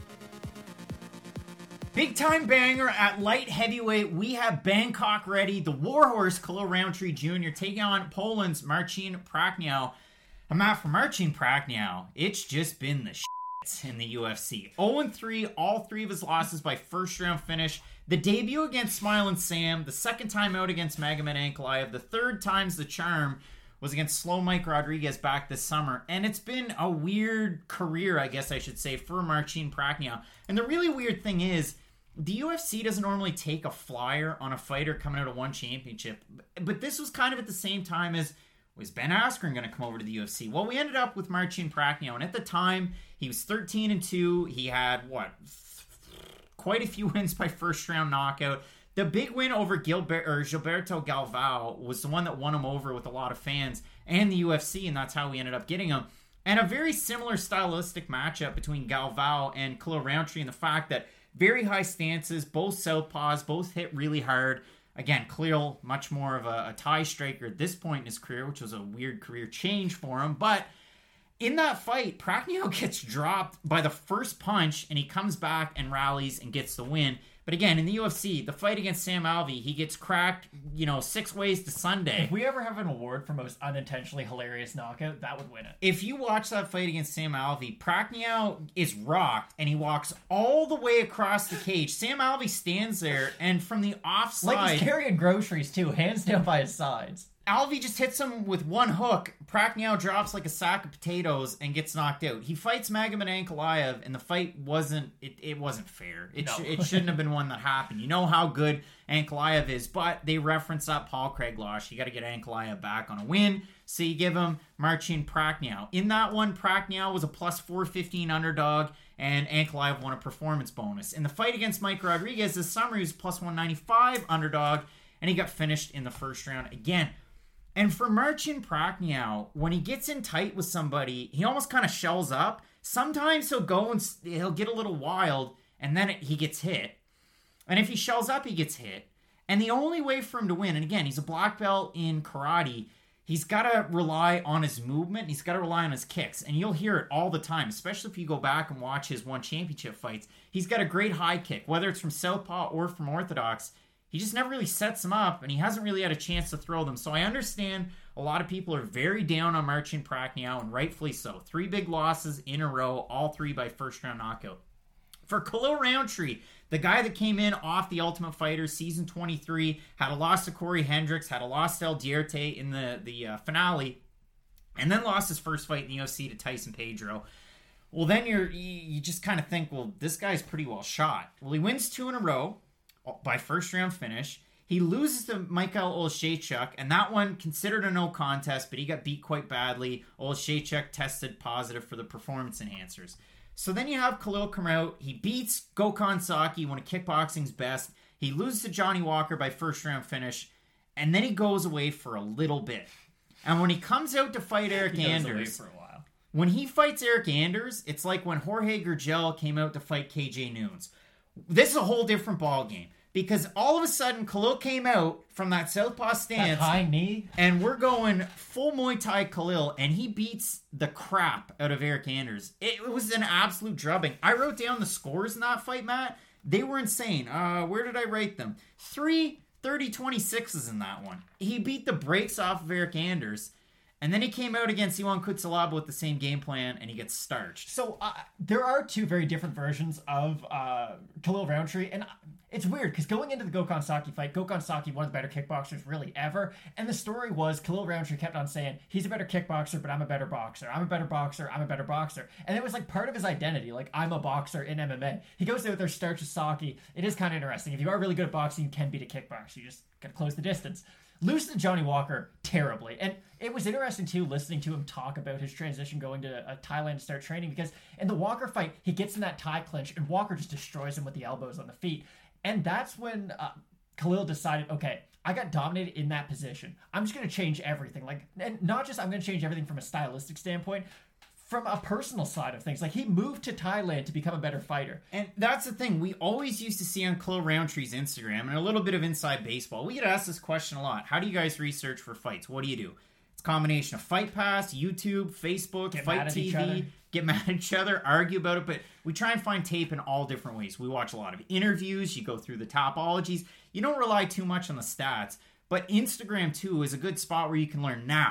Speaker 2: Big time banger at light heavyweight. We have Bangkok ready. The Warhorse, Khalil Roundtree Jr., taking on Poland's Marcin Prachnio. And Matt, for Marcin Prachnio, it's just been the in the UFC. 0-3, all 3 of his losses by first round finish. The debut against Smiling Sam, the second time out against Magomed Ankalaev, the third time's the charm was against Slow Mike Rodriguez back this summer. And it's been a weird career, I guess I should say, for Marcin Prachnio. And the really weird thing is, the UFC doesn't normally take a flyer on a fighter coming out of one championship. But this was kind of at the same time as, was Ben Askren going to come over to the UFC? Well, we ended up with Marcin Prachnio. And at the time, he was 13-2. He had, quite a few wins by first round knockout. The big win over Gilberto Galvao was the one that won him over with a lot of fans and the UFC, and that's how we ended up getting him. And a very similar stylistic matchup between Galvao and Khalil Rountree, in the fact that very high stances, both southpaws, both hit really hard. Again, Khalil, much more of a tie striker at this point in his career, which was a weird career change for him. But in that fight, Prachnio gets dropped by the first punch, and he comes back and rallies and gets the win. But again, in the UFC, the fight against Sam Alvey, he gets cracked, 6 ways to Sunday.
Speaker 3: If we ever have an award for most unintentionally hilarious knockout, that would win it.
Speaker 2: If you watch that fight against Sam Alvey, Prachnio is rocked, and he walks all the way across the cage. Sam Alvey stands there, and from the offside...
Speaker 3: Like he's carrying groceries, too, hands down by his sides.
Speaker 2: Alvey just hits him with one hook. Prachnio drops like a sack of potatoes and gets knocked out. He fights Magomed Ankalaev, and the fight wasn't fair. It shouldn't have been one that happened. You know how good Ankalaev is, but they reference that Paul Craig loss. You got to get Ankalaev back on a win, so you give him Marcin Prachnio. In that one, Prachnio was a plus 415 underdog, and Ankalaev won a performance bonus. In the fight against Mike Rodriguez this summer, he was plus 195 underdog, and he got finished in the first round again. And for Marcin Prachnio, when he gets in tight with somebody, he almost kind of shells up. Sometimes he'll go and he'll get a little wild, and then he gets hit. And if he shells up, he gets hit. And the only way for him to win, and again, he's a black belt in karate, he's got to rely on his movement, he's got to rely on his kicks. And you'll hear it all the time, especially if you go back and watch his one championship fights. He's got a great high kick, whether it's from southpaw or from orthodox. He just never really sets them up, and he hasn't really had a chance to throw them. So I understand a lot of people are very down on Marcin Prachnio, and rightfully so. 3 big losses in a row, all 3 by first-round knockout. For Khalil Rountree, the guy that came in off The Ultimate Fighter Season 23, had a loss to Corey Hendricks, had a loss to El Dierte in the finale, and then lost his first fight in the UFC to Tyson Pedro. Well, then you just kind of think, well, this guy's pretty well shot. Well, he wins 2 in a row by first round finish. He loses to Michael Olszejczuk, and that one considered a no contest, but he got beat quite badly. Olszejczuk tested positive for the performance enhancers. So then you have Khalil come out. He beats Gokhan Saki, one of kickboxing's best. He loses to Johnny Walker by first round finish, and then he goes away for a little bit. And when he comes out to fight Eric Anders,
Speaker 3: for a while.
Speaker 2: When he fights Eric Anders, it's like when Jorge Gurgel came out to fight KJ Noons. This is a whole different ballgame. Because all of a sudden, Khalil came out from that southpaw stance.
Speaker 3: That high knee.
Speaker 2: And we're going full Muay Thai Khalil, and he beats the crap out of Eric Anders. It was an absolute drubbing. I wrote down the scores in that fight, Matt. They were insane. Where did I write them? 3 30-26s in that one. He beat the brakes off of Eric Anders. And then he came out against Iwan Kutsalaba with the same game plan, and he gets starched.
Speaker 3: So there are 2 very different versions of Khalil Rountree, and it's weird because going into the Gokhan Saki fight, Gokhan Saki, one of the better kickboxers really ever, and the story was Khalil Rountree kept on saying, he's a better kickboxer, but I'm a better boxer. I'm a better boxer. I'm a better boxer. And it was like part of his identity, like I'm a boxer in MMA. He goes out there, starches Saki. It is kind of interesting. If you are really good at boxing, you can beat a kickboxer. You just got to close the distance. Loses to Johnny Walker terribly. And it was interesting, too, listening to him talk about his transition going to Thailand to start training, because in the Walker fight, he gets in that Thai clinch, and Walker just destroys him with the elbows on the feet. And that's when Khalil decided, okay, I got dominated in that position. I'm just going to change everything. And not just I'm going to change everything from a stylistic standpoint, from a personal side of things. Like, he moved to Thailand to become a better fighter.
Speaker 2: And that's the thing. We always used to see on Khalil Rountree's Instagram, and a little bit of inside baseball, we get asked this question a lot. How do you guys research for fights? What do you do? It's a combination of Fight Pass, YouTube, Facebook, Fight TV, get mad at each other, argue about it, but we try and find tape in all different ways. We watch a lot of interviews, you go through the topologies. You don't rely too much on the stats, but Instagram, too, is a good spot where you can learn now.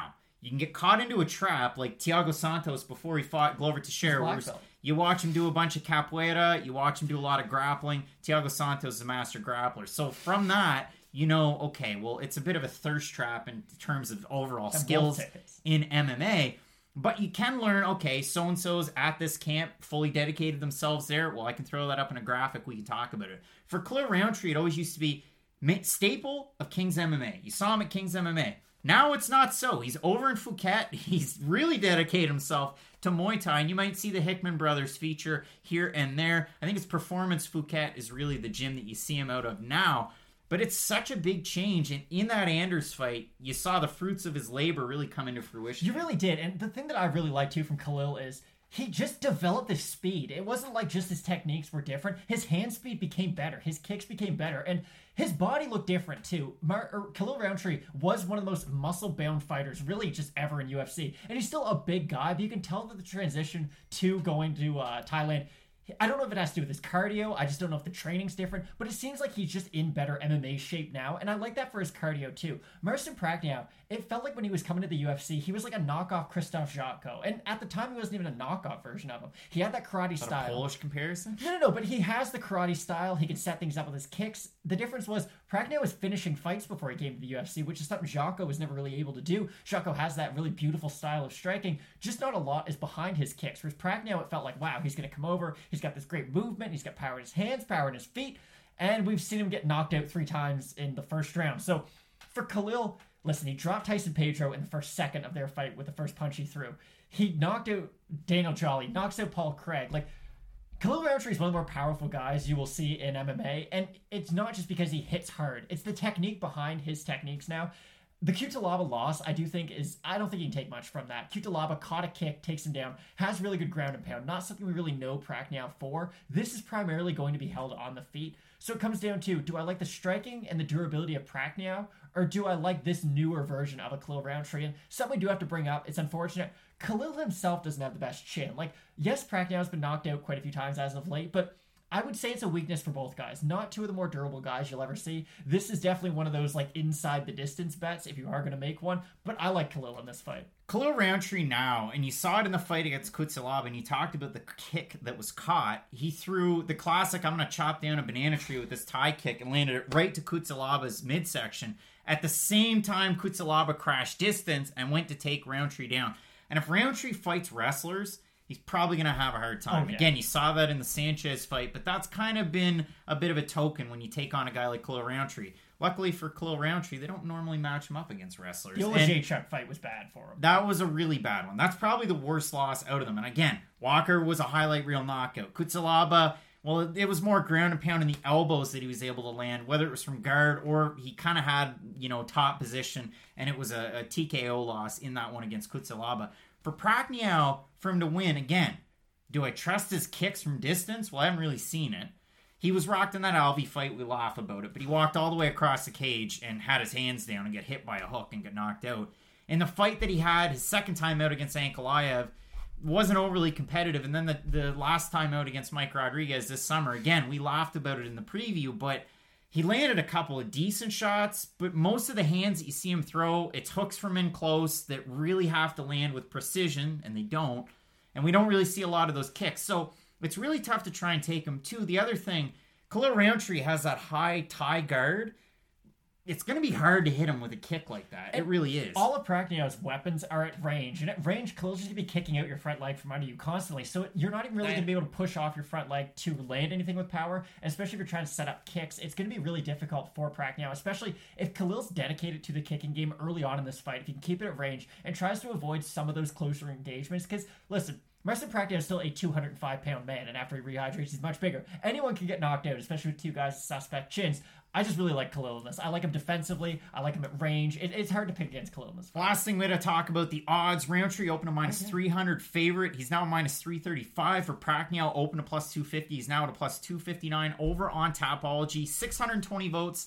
Speaker 2: You can get caught into a trap like Thiago Santos before he fought Glover Teixeira.
Speaker 3: Black belt.
Speaker 2: You watch him do a bunch of capoeira. You watch him do a lot of grappling. Thiago Santos is a master grappler. So from that, you know, okay, well, it's a bit of a thirst trap in terms of overall skills in MMA. But you can learn, okay, so-and-so's at this camp, fully dedicated themselves there. Well, I can throw that up in a graphic. We can talk about it. For Khalil Rountree, it always used to be staple of King's MMA. You saw him at King's MMA. Now it's not so. He's over in Phuket. He's really dedicated himself to Muay Thai, and you might see the Hickman brothers feature here and there. I think it's Performance Phuket is really the gym that you see him out of now. But it's such a big change, and in that Anders fight, you saw the fruits of his labor really come into fruition.
Speaker 3: You really did, and the thing that I really like too from Khalil is he just developed this speed. It wasn't like just his techniques were different. His hand speed became better. His kicks became better. And his body looked different too. Khalil Rountree was one of the most muscle-bound fighters really just ever in UFC. And he's still a big guy, but you can tell that the transition to going to Thailand, I don't know if it has to do with his cardio. I just don't know if the training's different. But it seems like he's just in better MMA shape now. And I like that for his cardio too. Marcin Prachnio, it felt like when he was coming to the UFC, he was like a knockoff Krzysztof Jotko. And at the time, he wasn't even a knockoff version of him. He had that karate style.
Speaker 2: A Polish comparison?
Speaker 3: No, but he has the karate style. He can set things up with his kicks. The difference was Prachnio was finishing fights before he came to the UFC, which is something Jotko was never really able to do. Jotko has that really beautiful style of striking. Just not a lot is behind his kicks. Whereas Prachnio, it felt like, wow, he's going to come over. He's got this great movement. He's got power in his hands, power in his feet. And we've seen him get knocked out 3 times in the first round. So for Khalil, listen, he dropped Tyson Pedro in the first second of their fight with the first punch he threw. He knocked out Daniel Jolly, knocks out Paul Craig. Like, Khalil Rountree is one of the more powerful guys you will see in MMA, and it's not just because he hits hard. It's the technique behind his techniques now. The Cutelaba loss, I don't think he can take much from that. Cutelaba caught a kick, takes him down, has really good ground and pound. Not something we really know Prachnio for. This is primarily going to be held on the feet. So it comes down to, do I like the striking and the durability of Prachnio, or do I like this newer version of a Khalil Rountree? And something we do have to bring up, it's unfortunate, Khalil himself doesn't have the best chin. Like, yes, Prachnio has been knocked out quite a few times as of late, but I would say it's a weakness for both guys. Not two of the more durable guys you'll ever see. This is definitely one of those, like, inside the distance bets if you are going to make one, but I like Khalil in this fight.
Speaker 2: Khalil Rountree now, and you saw it in the fight against Cutelaba, and you talked about the kick that was caught. He threw the classic, I'm going to chop down a banana tree with this Thai kick, and landed it right to Cutelaba's midsection. At the same time, Cutelaba crashed distance and went to take Rountree down. And if Rountree fights wrestlers, he's probably going to have a hard time. Again, you saw that in the Sanchez fight, but that's kind of been a bit of a token when you take on a guy like Khalil Rountree. Luckily for Khalil Rountree, they don't normally match him up against wrestlers.
Speaker 3: The Olajaychuk fight was bad for him.
Speaker 2: That was a really bad one. That's probably the worst loss out of them. And again, Walker was a highlight reel knockout. Cutelaba, well, it was more ground and pound in the elbows that he was able to land, whether it was from guard or he kind of had, top position, and it was a TKO loss in that one against Cutelaba. For Prachnio, for him to win, again, do I trust his kicks from distance? Well, I haven't really seen it. He was rocked in that Alvey fight. We laugh about it. But he walked all the way across the cage and had his hands down and get hit by a hook and get knocked out. In the fight that he had, his second time out against Ankalaev, wasn't overly competitive. And then the last time out against Mike Rodriguez this summer, again, we laughed about it in the preview, but he landed a couple of decent shots, but most of the hands that you see him throw, it's hooks from in close that really have to land with precision, and they don't. And we don't really see a lot of those kicks. So it's really tough to try and take him, too. The other thing, Khalil Rountree has that high Thai guard. It's going to be hard to hit him with a kick like that. It really is.
Speaker 3: All of Prachnio's weapons are at range. And at range, Khalil's just going to be kicking out your front leg from under you constantly. So you're not even really going to be able to push off your front leg to land anything with power. And especially if you're trying to set up kicks, it's going to be really difficult for Prachnio, especially if Khalil's dedicated to the kicking game early on in this fight. If he can keep it at range and tries to avoid some of those closer engagements. Because, listen, Marcin Prachnio is still a 205-pound man, and after he rehydrates, he's much bigger. Anyone can get knocked out, especially with two guys with suspect chins. I just really like Khalil in this. I like him defensively. I like him at range. It's hard to pick against Khalil in this fight.
Speaker 2: Last thing we're going to talk about, the odds. Rountree opened a minus 300 favorite. He's now a minus 335 for Prachnio. Open to plus 250. He's now at a plus 259 over on Tapology. 620 votes.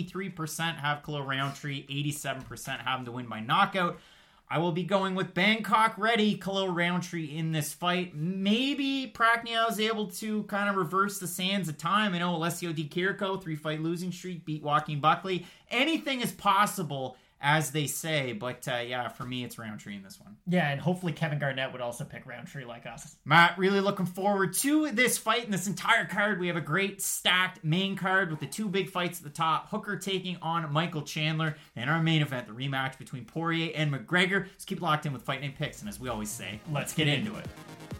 Speaker 2: 93% have Khalil Rountree. 87% have him to win by knockout. I will be going with Bangkok ready Khalil Rountree in this fight. Maybe Prachnio is able to kind of reverse the sands of time. I know Alessio Di Chirico, 3-fight losing streak, beat Joaquin Buckley. Anything is possible as they say. But yeah, for me, it's Roundtree in this one.
Speaker 3: Yeah, and hopefully Kevin Garnett would also pick Roundtree like us.
Speaker 2: Matt, really looking forward to this fight and this entire card. We have a great stacked main card with the two big fights at the top. Hooker taking on Michael Chandler. And our main event, the rematch between Poirier and McGregor. Let's keep locked in with Fight Night Picks. And as we always say, let's get into it.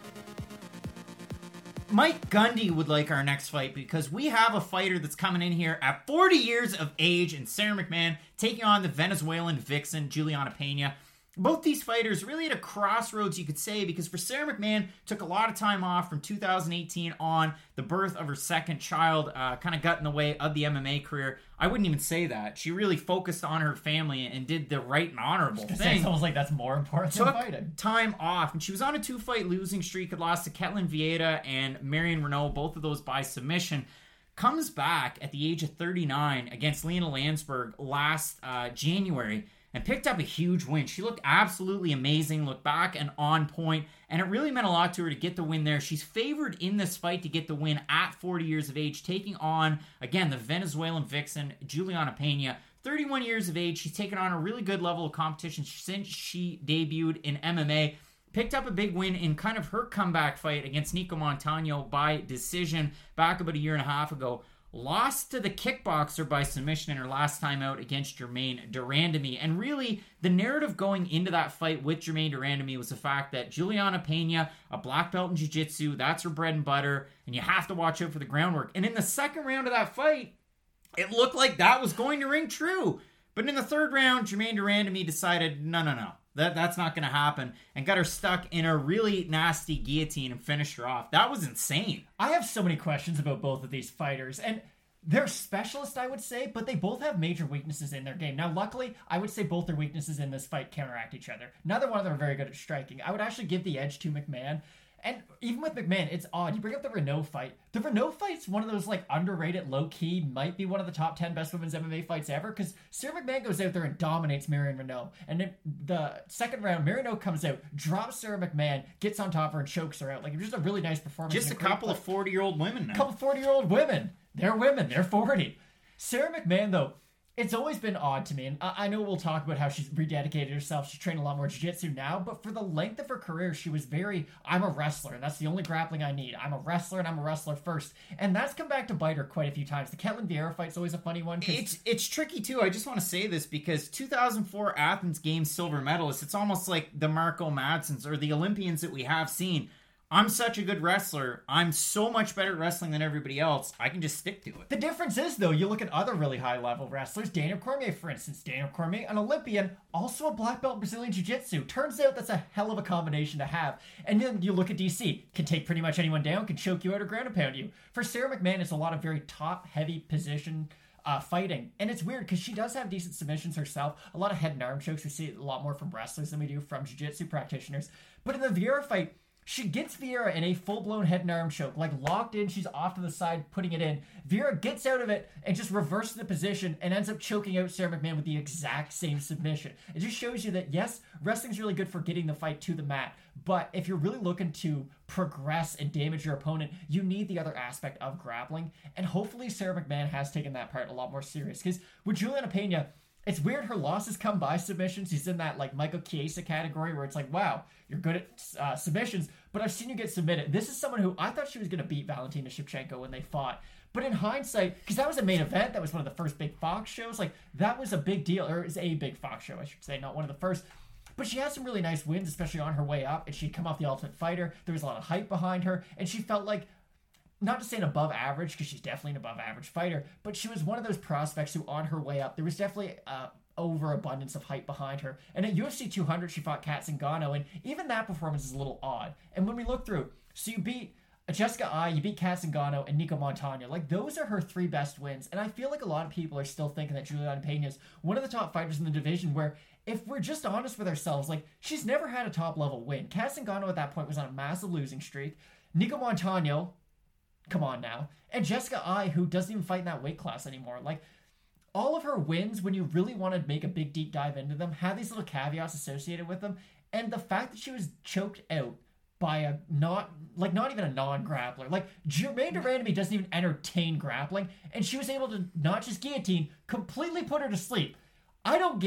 Speaker 2: Mike Gundy would like our next fight because we have a fighter that's coming in here at 40 years of age, and Sara McMann taking on the Venezuelan vixen, Juliana Pena. Both these fighters really at a crossroads, you could say, because for Sara McMann, took a lot of time off from 2018 on, the birth of her second child kind of got in the way of the MMA career. I wouldn't even say that. She really focused on her family and did the right and honorable thing.
Speaker 3: It's almost like that's more important than fighting.
Speaker 2: Time off, and she was on a 2-fight losing streak. Had lost to Ketlin Vieira and Marion Renault, both of those by submission. Comes back at the age of 39 against Lena Landsberg last January, and picked up a huge win. She looked absolutely amazing, looked back and on point, and it really meant a lot to her to get the win there. She's favored in this fight to get the win at 40 years of age, taking on, again, the Venezuelan vixen, Juliana Pena. 31 years of age, she's taken on a really good level of competition since she debuted in MMA. Picked up a big win in kind of her comeback fight against Nico Montano by decision back about a year and a half ago. Lost to the kickboxer by submission in her last time out against Germaine de Randamie. And really, the narrative going into that fight with Germaine de Randamie was the fact that Juliana Pena, a black belt in jiu-jitsu, that's her bread and butter, and you have to watch out for the groundwork. And in the second round of that fight, it looked like that was going to ring true. But in the third round, Germaine de Randamie decided, no. That's not going to happen, and got her stuck in a really nasty guillotine and finished her off. That was insane.
Speaker 3: I have so many questions about both of these fighters, and they're specialists, I would say, but they both have major weaknesses in their game. Now, luckily, I would say both their weaknesses in this fight counteract each other. Neither one of them are very good at striking. I would actually give the edge to McMann. And even with McMann, it's odd. You bring up the Renault fight. The Renault fight's one of those, like, underrated, low-key, might be one of the top 10 best women's MMA fights ever, because Sara McMann goes out there and dominates Marion Renault. And in the second round, Marion Renault comes out, drops Sara McMann, gets on top of her, and chokes her out. Like, it was just a really nice performance.
Speaker 2: Just a couple of 40-year-old women now.
Speaker 3: A couple of 40-year-old women. They're women. They're 40. Sara McMann, though, it's always been odd to me, and I know we'll talk about how she's rededicated herself. She's trained a lot more jiu-jitsu now, but for the length of her career, she was very, I'm a wrestler, and that's the only grappling I need. I'm a wrestler, and I'm a wrestler first. And that's come back to bite her quite a few times. The Ketlin Vieira fight's always a funny one.
Speaker 2: It's tricky, too. I just want to say this, because 2004 Athens Games silver medalists, it's almost like the Marco Madsens or the Olympians that we have seen. I'm such a good wrestler. I'm so much better at wrestling than everybody else. I can just stick to it.
Speaker 3: The difference is, though, you look at other really high-level wrestlers. Daniel Cormier, for instance. Daniel Cormier, an Olympian, also a black belt in Brazilian Jiu-Jitsu. Turns out that's a hell of a combination to have. And then you look at DC. Can take pretty much anyone down, can choke you out or ground and pound you. For Sara McMann, it's a lot of very top-heavy position fighting. And it's weird because she does have decent submissions herself. A lot of head and arm chokes. We see it a lot more from wrestlers than we do from Jiu-Jitsu practitioners. But in the Vieira fight, she gets Vieira in a full-blown head and arm choke, like locked in, she's off to the side, putting it in. Vieira gets out of it and just reverses the position and ends up choking out Sara McMann with the exact same submission. It just shows you that, yes, wrestling's really good for getting the fight to the mat, but if you're really looking to progress and damage your opponent, you need the other aspect of grappling, and hopefully Sara McMann has taken that part a lot more serious, because with Juliana Pena, it's weird her losses come by submissions. He's in that like Michael Chiesa category where it's like, wow, you're good at submissions, but I've seen you get submitted. This is someone who I thought she was going to beat Valentina Shevchenko when they fought. But in hindsight, because that was a main event, that was one of the first big Fox shows, like that was a big deal, or it was a big Fox show, I should say, not one of the first. But she had some really nice wins, especially on her way up, and she'd come off the Ultimate Fighter. There was a lot of hype behind her, and she felt like, not to say an above average, because she's definitely an above average fighter, but she was one of those prospects who on her way up, there was definitely overabundance of hype behind her. And at UFC 200, she fought Kat Zingano, and even that performance is a little odd. And when we look through, so you beat Jessica Ai, you beat Kat Zingano, and Nico Montano. Like, those are her three best wins. And I feel like a lot of people are still thinking that Juliana Pena is one of the top fighters in the division, where if we're just honest with ourselves, like, she's never had a top-level win. Kat Zingano at that point was on a massive losing streak. Nico Montano, come on now. And Jessica Ai, who doesn't even fight in that weight class anymore. Like, all of her wins, when you really want to make a big deep dive into them, have these little caveats associated with them. And the fact that she was choked out by a not even a non-grappler. Like, Germaine de Randamie doesn't even entertain grappling, and she was able to not just guillotine, completely put her to sleep. I don't get it.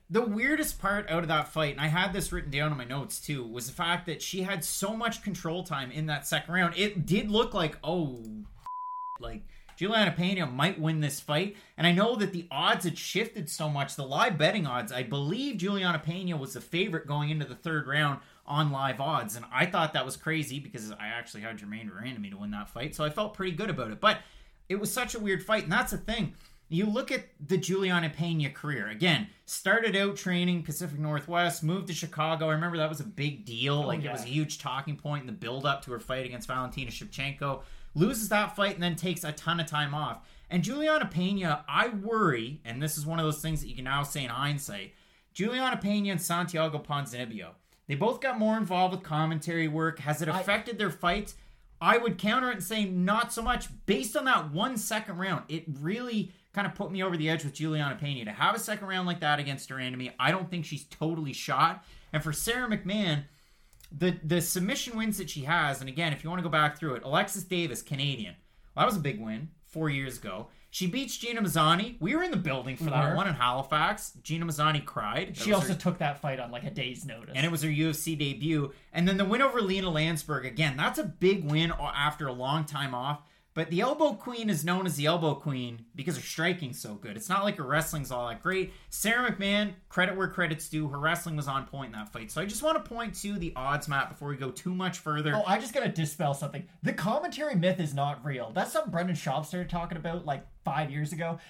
Speaker 2: The weirdest part out of that fight, and I had this written down in my notes too, was the fact that she had so much control time in that second round. It did look like, like Juliana Pena might win this fight. And I know that the odds had shifted so much. The live betting odds, I believe Juliana Pena was the favorite going into the third round on live odds. And I thought that was crazy because I actually had Germaine Durandamy to win that fight. So I felt pretty good about it. But it was such a weird fight. And that's the thing. You look at the Juliana Pena career. Again, started out training Pacific Northwest, moved to Chicago. I remember that was a big deal. It was a huge talking point in the build-up to her fight against Valentina Shevchenko. Loses that fight and then takes a ton of time off. And Juliana Pena, I worry, and this is one of those things that you can now say in hindsight, Juliana Pena and Santiago Ponzinibbio, they both got more involved with commentary work. Has it affected their fights? I would counter it and say not so much. Based on that 1 second round, it really kind of put me over the edge with Juliana Pena. To have a second round like that against Durandamy, I don't think she's totally shot. And for Sarah McMahon, the submission wins that she has, and again, if you want to go back through it, Alexis Davis, Canadian. Well, that was a big win 4 years ago. She beats Gina Mazzani. We were in the building for that one in Halifax. Gina Mazzani cried.
Speaker 3: She also took that fight on like a day's notice.
Speaker 2: And it was her UFC debut. And then the win over Lena Landsberg. Again, that's a big win after a long time off. But the Elbow Queen is known as the Elbow Queen because her striking's so good. It's not like her wrestling's all that great. Sarah McMahon, credit where credit's due. Her wrestling was on point in that fight. So I just want to point to the odds, Matt, before we go too much further.
Speaker 3: Oh, I just got to dispel something. The commentary myth is not real. That's something Brendan Schaub started talking about like 5 years ago.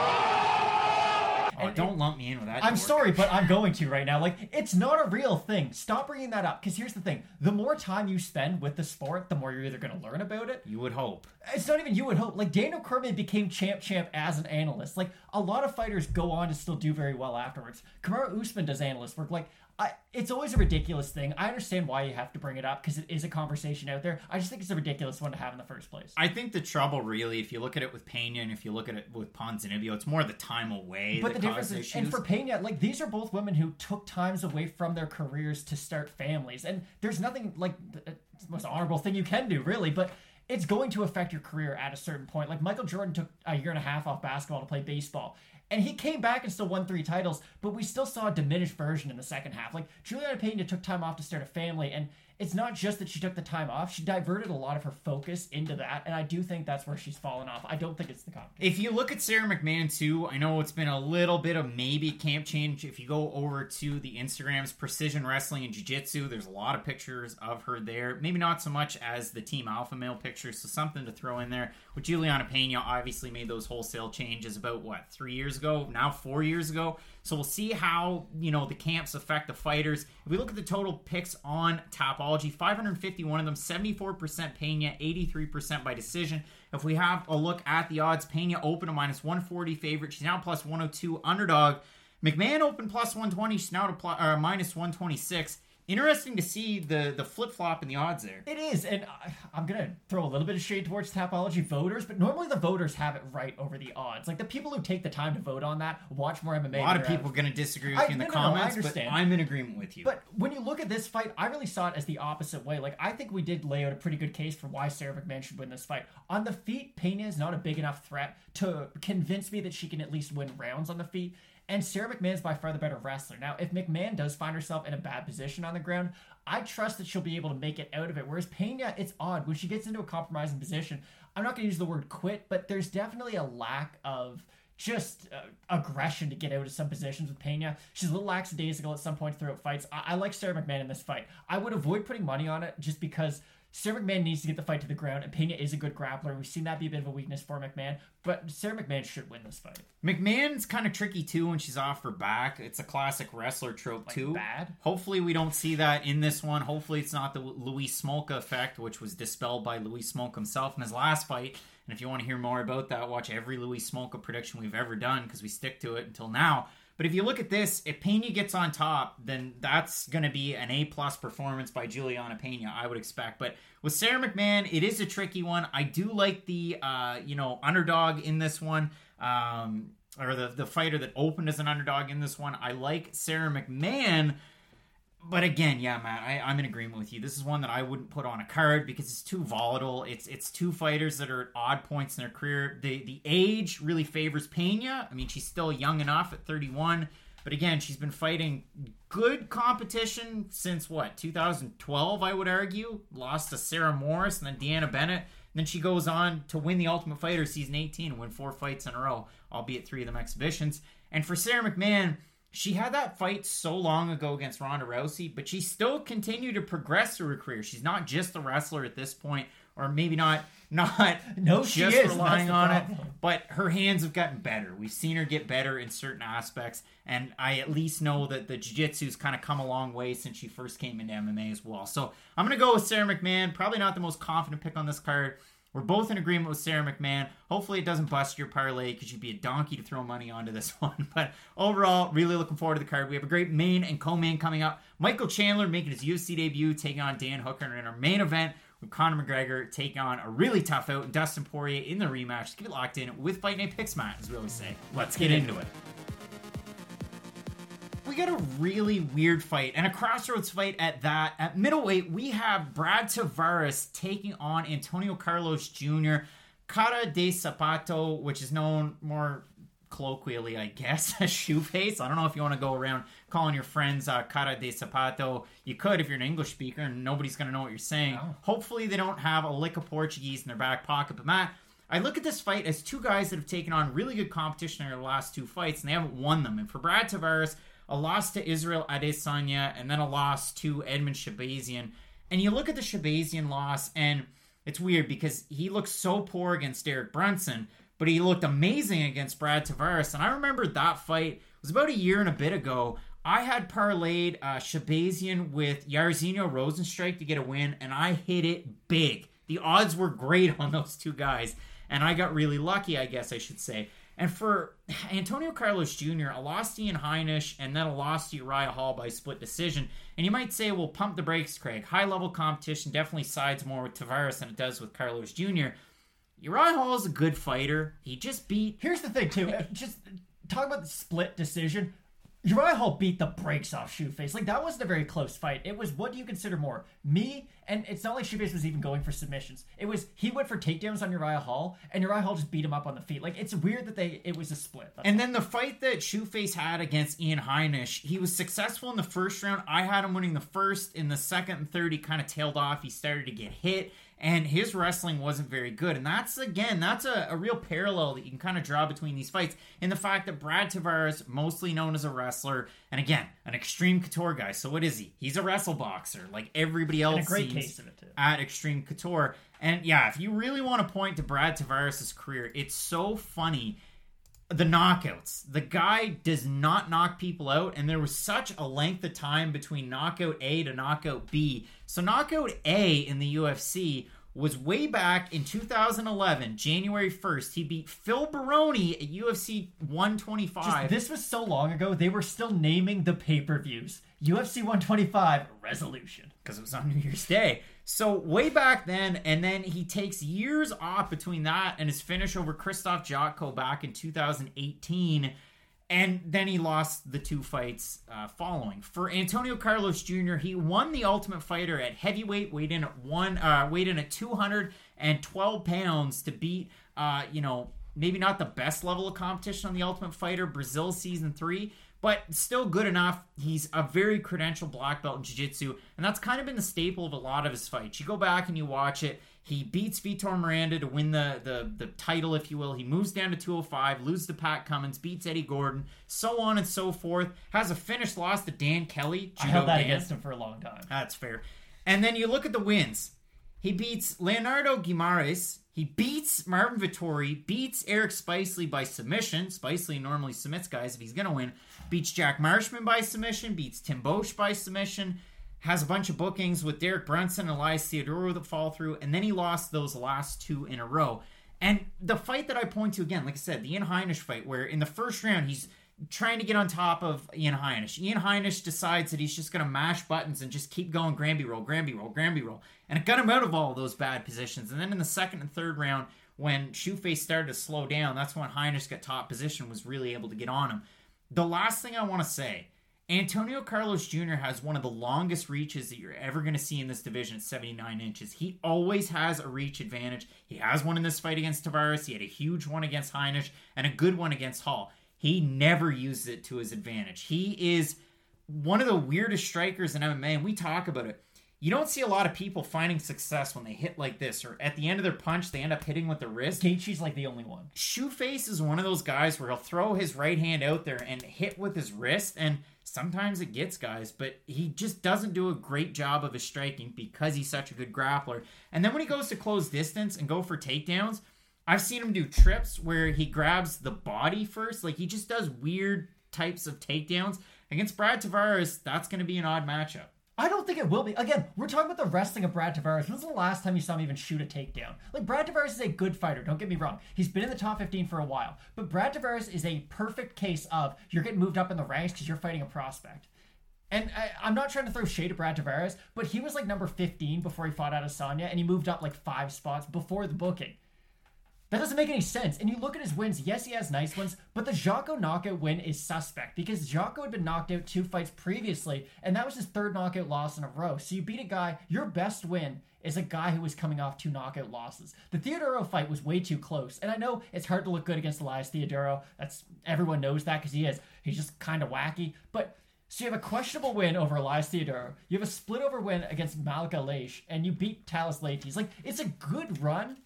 Speaker 2: Oh, don't lump me in with that.
Speaker 3: I'm sorry, but I'm going to right now. Like, it's not a real thing. Stop bringing that up. Because here's the thing. The more time you spend with the sport, the more you're either going to learn about it.
Speaker 2: You would hope.
Speaker 3: It's not even you would hope. Like, Daniel Cormier became champ as an analyst. Like, a lot of fighters go on to still do very well afterwards. Kamaru Usman does analyst work. Like, it's always a ridiculous thing. I understand why you have to bring it up because it is a conversation out there. I just think it's a ridiculous one to have in the first place.
Speaker 2: I think the trouble really, if you look at it with Pena and if you look at it with Ponzinibbio, it's more the time away.
Speaker 3: But the difference is, and for Pena, like these are both women who took times away from their careers to start families, and there's nothing like it's the most honorable thing you can do, really, but. It's going to affect your career at a certain point. Like Michael Jordan took a year and a half off basketball to play baseball. And he came back and still won 3 titles, but we still saw a diminished version in the second half. Like, Juliana Pena took time off to start a family, and it's not just that she took the time off. She diverted a lot of her focus into that, and I do think that's where she's fallen off. I don't think it's the competition.
Speaker 2: If you look at Sarah McMahon, too, I know it's been a little bit of maybe camp change. If you go over to the Instagrams, Precision Wrestling and Jiu-Jitsu, there's a lot of pictures of her there. Maybe not so much as the Team Alpha Male pictures, so something to throw in there. With Juliana Pena, obviously made those wholesale changes about, 3 years ago? Now 4 years ago. So we'll see how, the camps affect the fighters. If we look at the total picks on Tapology, 551 of them, 74% Pena, 83% by decision. If we have a look at the odds, Pena open a minus 140 favorite. She's now plus 102 underdog. McMahon open plus 120. She's now to minus 126. Interesting to see the flip-flop in the odds there.
Speaker 3: It is, and I'm going to throw a little bit of shade towards Tapology voters, but normally the voters have it right over the odds. Like, the people who take the time to vote on that watch more MMA.
Speaker 2: A lot of people are going to disagree with you in the comments, but I'm in agreement with you.
Speaker 3: But when you look at this fight, I really saw it as the opposite way. Like, I think we did lay out a pretty good case for why Sarah McMahon should win this fight. On the feet, Pena is not a big enough threat to convince me that she can at least win rounds on the feet. And Sarah McMahon's by far the better wrestler. Now, if McMahon does find herself in a bad position on the ground, I trust that she'll be able to make it out of it. Whereas Pena, it's odd. When she gets into a compromising position, I'm not going to use the word quit, but there's definitely a lack of just aggression to get out of some positions with Pena. She's a little lackadaisical at some point throughout fights. I like Sarah McMahon in this fight. I would avoid putting money on it just because Sarah McMahon needs to get the fight to the ground, and Pena is a good grappler. We've seen that be a bit of a weakness for McMahon, but Sarah McMahon should win this fight.
Speaker 2: McMahon's kind of tricky, too, when she's off her back. It's a classic wrestler trope, too.
Speaker 3: Bad?
Speaker 2: Hopefully we don't see that in this one. Hopefully it's not the Luis Smolka effect, which was dispelled by Luis Smolka himself in his last fight. And if you want to hear more about that, watch every Luis Smolka prediction we've ever done, because we stick to it until now. But if you look at this, if Pena gets on top, then that's going to be an A-plus performance by Juliana Pena, I would expect. But with Sarah McMahon, it is a tricky one. I do like the, underdog in this one, or the fighter that opened as an underdog in this one. I like Sarah McMahon. But again, yeah, Matt, I'm in agreement with you. This is one that I wouldn't put on a card because it's too volatile. It's two fighters that are at odd points in their career. The age really favors Pena. I mean, she's still young enough at 31. But again, she's been fighting good competition since, 2012, I would argue. Lost to Sarah Morris and then Deanna Bennett. And then she goes on to win the Ultimate Fighter season 18 and win 4 fights in a row, albeit 3 of them exhibitions. And for Sarah McMahon, she had that fight so long ago against Ronda Rousey, but she still continued to progress through her career. She's not just a wrestler at this point, or maybe not
Speaker 3: no,
Speaker 2: just
Speaker 3: she is.
Speaker 2: relying on it, but her hands have gotten better. We've seen her get better in certain aspects, and I at least know that the jiu-jitsu's kind of come a long way since she first came into MMA as well. So I'm going to go with Sarah McMahon. Probably not the most confident pick on this card. We're both in agreement with Sarah McMahon. Hopefully it doesn't bust your parlay because you'd be a donkey to throw money onto this one. But overall, really looking forward to the card. We have a great main and co-main coming up. Michael Chandler making his UFC debut, taking on Dan Hooker. And in our main event, with Conor McGregor taking on a really tough out Dustin Poirier in the rematch. Let's get it locked in with Fight Night Picks, Matt, as we always say. Let's get into it. We got a really weird fight, and a crossroads fight at that. At middleweight, we have Brad Tavares taking on Antonio Carlos Jr. Cara de Zapato, which is known more colloquially, I guess, as Shoeface. I don't know if you want to go around calling your friends Cara de Zapato. You could if you're an English speaker, and nobody's going to know what you're saying. No. Hopefully they don't have a lick of Portuguese in their back pocket. But Matt, I look at this fight as 2 guys that have taken on really good competition in their last 2 fights, and they haven't won them. And for Brad Tavares, a loss to Israel Adesanya, and then a loss to Edmund Shabazian. And you look at the Shabazian loss, and it's weird because he looked so poor against Derek Brunson, but he looked amazing against Brad Tavares. And I remember that fight, it was about a year and a bit ago. I had parlayed Shabazian with Jairzinho Rozenstruik to get a win, and I hit it big. The odds were great on those 2 guys, and I got really lucky, I guess I should say. And for Antonio Carlos Jr., a loss to Ian Heinisch and then a loss to Uriah Hall by split decision. And you might say, well, pump the brakes, Craig. High-level competition definitely sides more with Tavares than it does with Carlos Jr. Uriah Hall is a good fighter. He just beat...
Speaker 3: Here's the thing, too. Just talk about the split decision. Uriah Hall beat the brakes off Shoeface. Like, that wasn't a very close fight. It was, what do you consider more? Me, and it's not like Shoeface was even going for submissions. It was, he went for takedowns on Uriah Hall, and Uriah Hall just beat him up on the feet. Like, it's weird that it was a split.
Speaker 2: And then the fight that Shoeface had against Ian Heinisch, he was successful in the first round. I had him winning the first. In the second and third, he kind of tailed off. He started to get hit, and his wrestling wasn't very good. And that's a real parallel that you can kind of draw between these fights in the fact that Brad Tavares, mostly known as a wrestler, and again, an Extreme Couture guy. So what is he? He's a wrestle boxer, like everybody else.
Speaker 3: And a great case of it too.
Speaker 2: At Extreme Couture. And yeah, if you really want to point to Brad Tavares' career, it's so funny. The knockouts. The guy does not knock people out, and there was such a length of time between knockout A to knockout B. So knockout A in the UFC was way back in 2011, January 1st. He beat Phil Baroni at UFC 125.
Speaker 3: This was so long ago, they were still naming the pay-per-views. UFC 125 Resolution.
Speaker 2: Because it was on New Year's Day. So way back then, and then he takes years off between that and his finish over Krzysztof Jotko back in 2018. And then he lost the 2 fights following. For Antonio Carlos Jr., he won the Ultimate Fighter at heavyweight, weighed in at 212 pounds to beat, maybe not the best level of competition on the Ultimate Fighter, Brazil Season 3, but still good enough. He's a very credentialed black belt in jiu-jitsu, and that's kind of been the staple of a lot of his fights. You go back and you watch it. He beats Vitor Miranda to win the title, if you will. He moves down to 205, loses to Pat Cummins, beats Eddie Gordon, so on and so forth. Has a finished loss to Dan Kelly.
Speaker 3: I held that against him for a long time.
Speaker 2: That's fair. And then you look at the wins. He beats Leonardo Guimarães. He beats Marvin Vettori, beats Eric Spicely by submission. Spicely normally submits guys if he's going to win. Beats Jack Marshman by submission. Beats Tim Boesch by submission. Has a bunch of bookings with Derek Brunson and Elias Theodorou that fall through. And then he lost those last 2 in a row. And the fight that I point to, again, like I said, the Ian Heinisch fight, where in the first round he's trying to get on top of Ian Heinisch. Ian Heinisch decides that he's just going to mash buttons and just keep going Granby roll. And it got him out of all of those bad positions. And then in the second and third round, when Shoeface started to slow down, that's when Heinisch got top position, was really able to get on him. The last thing I want to say, Antonio Carlos Jr. has one of the longest reaches that you're ever going to see in this division at 79 inches. He always has a reach advantage. He has one in this fight against Tavares. He had a huge one against Heinisch and a good one against Hall. he never uses it to his advantage. He is one of the weirdest strikers in MMA, and we talk about it. You don't see a lot of people finding success when they hit like this, or at the end of their punch, they end up hitting with the wrist.
Speaker 3: Gaethje's like the only one.
Speaker 2: Shoeface is one of those guys where he'll throw his right hand out there and hit with his wrist, and sometimes it gets guys, but he just doesn't do a great job of his striking because he's such a good grappler. And then when he goes to close distance and go for takedowns, I've seen him do trips where he grabs the body first. Like, he just does weird types of takedowns. Against Brad Tavares, that's going to be an odd matchup.
Speaker 3: I don't think it will be. Again, we're talking about the wrestling of Brad Tavares. When's the last time you saw him even shoot a takedown? Like, Brad Tavares is a good fighter, don't get me wrong. He's been in the top 15 for a while. But Brad Tavares is a perfect case of you're getting moved up in the ranks because you're fighting a prospect. And I'm not trying to throw shade at Brad Tavares, but he was like number 15 before he fought Adesanya, and he moved up like 5 spots before the booking. That doesn't make any sense. And you look at his wins, yes, he has nice ones, but the Jocko knockout win is suspect because Jocko had been knocked out 2 fights previously, and that was his 3rd knockout loss in a row. So you beat a guy, your best win is a guy who was coming off 2 knockout losses. The Theodoro fight was way too close, and I know it's hard to look good against Elias Theodoro. Everyone knows that because he's just kind of wacky, but so you have a questionable win over Elias Theodoro, you have a split over win against Malik Aleix, and you beat Talis Leites. Like, it's a good run.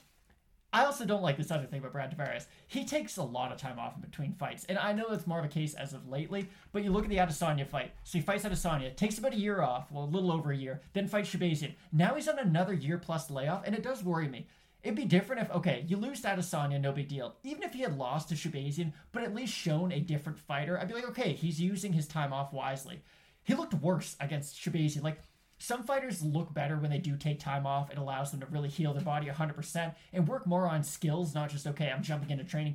Speaker 3: I also don't like this other thing about Brad Tavares. He takes a lot of time off in between fights. And I know that's more of a case as of lately, but you look at the Adesanya fight. So he fights Adesanya, takes about a year off, well, a little over a year, then fights Shahbazyan. Now he's on another year-plus layoff, and it does worry me. It'd be different if, okay, you lose to Adesanya, no big deal. Even if he had lost to Shahbazyan, but at least shown a different fighter, I'd be like, okay, he's using his time off wisely. He looked worse against Shahbazyan. Like, some fighters look better when they do take time off. It allows them to really heal their body 100% and work more on skills, not just, okay, I'm jumping into training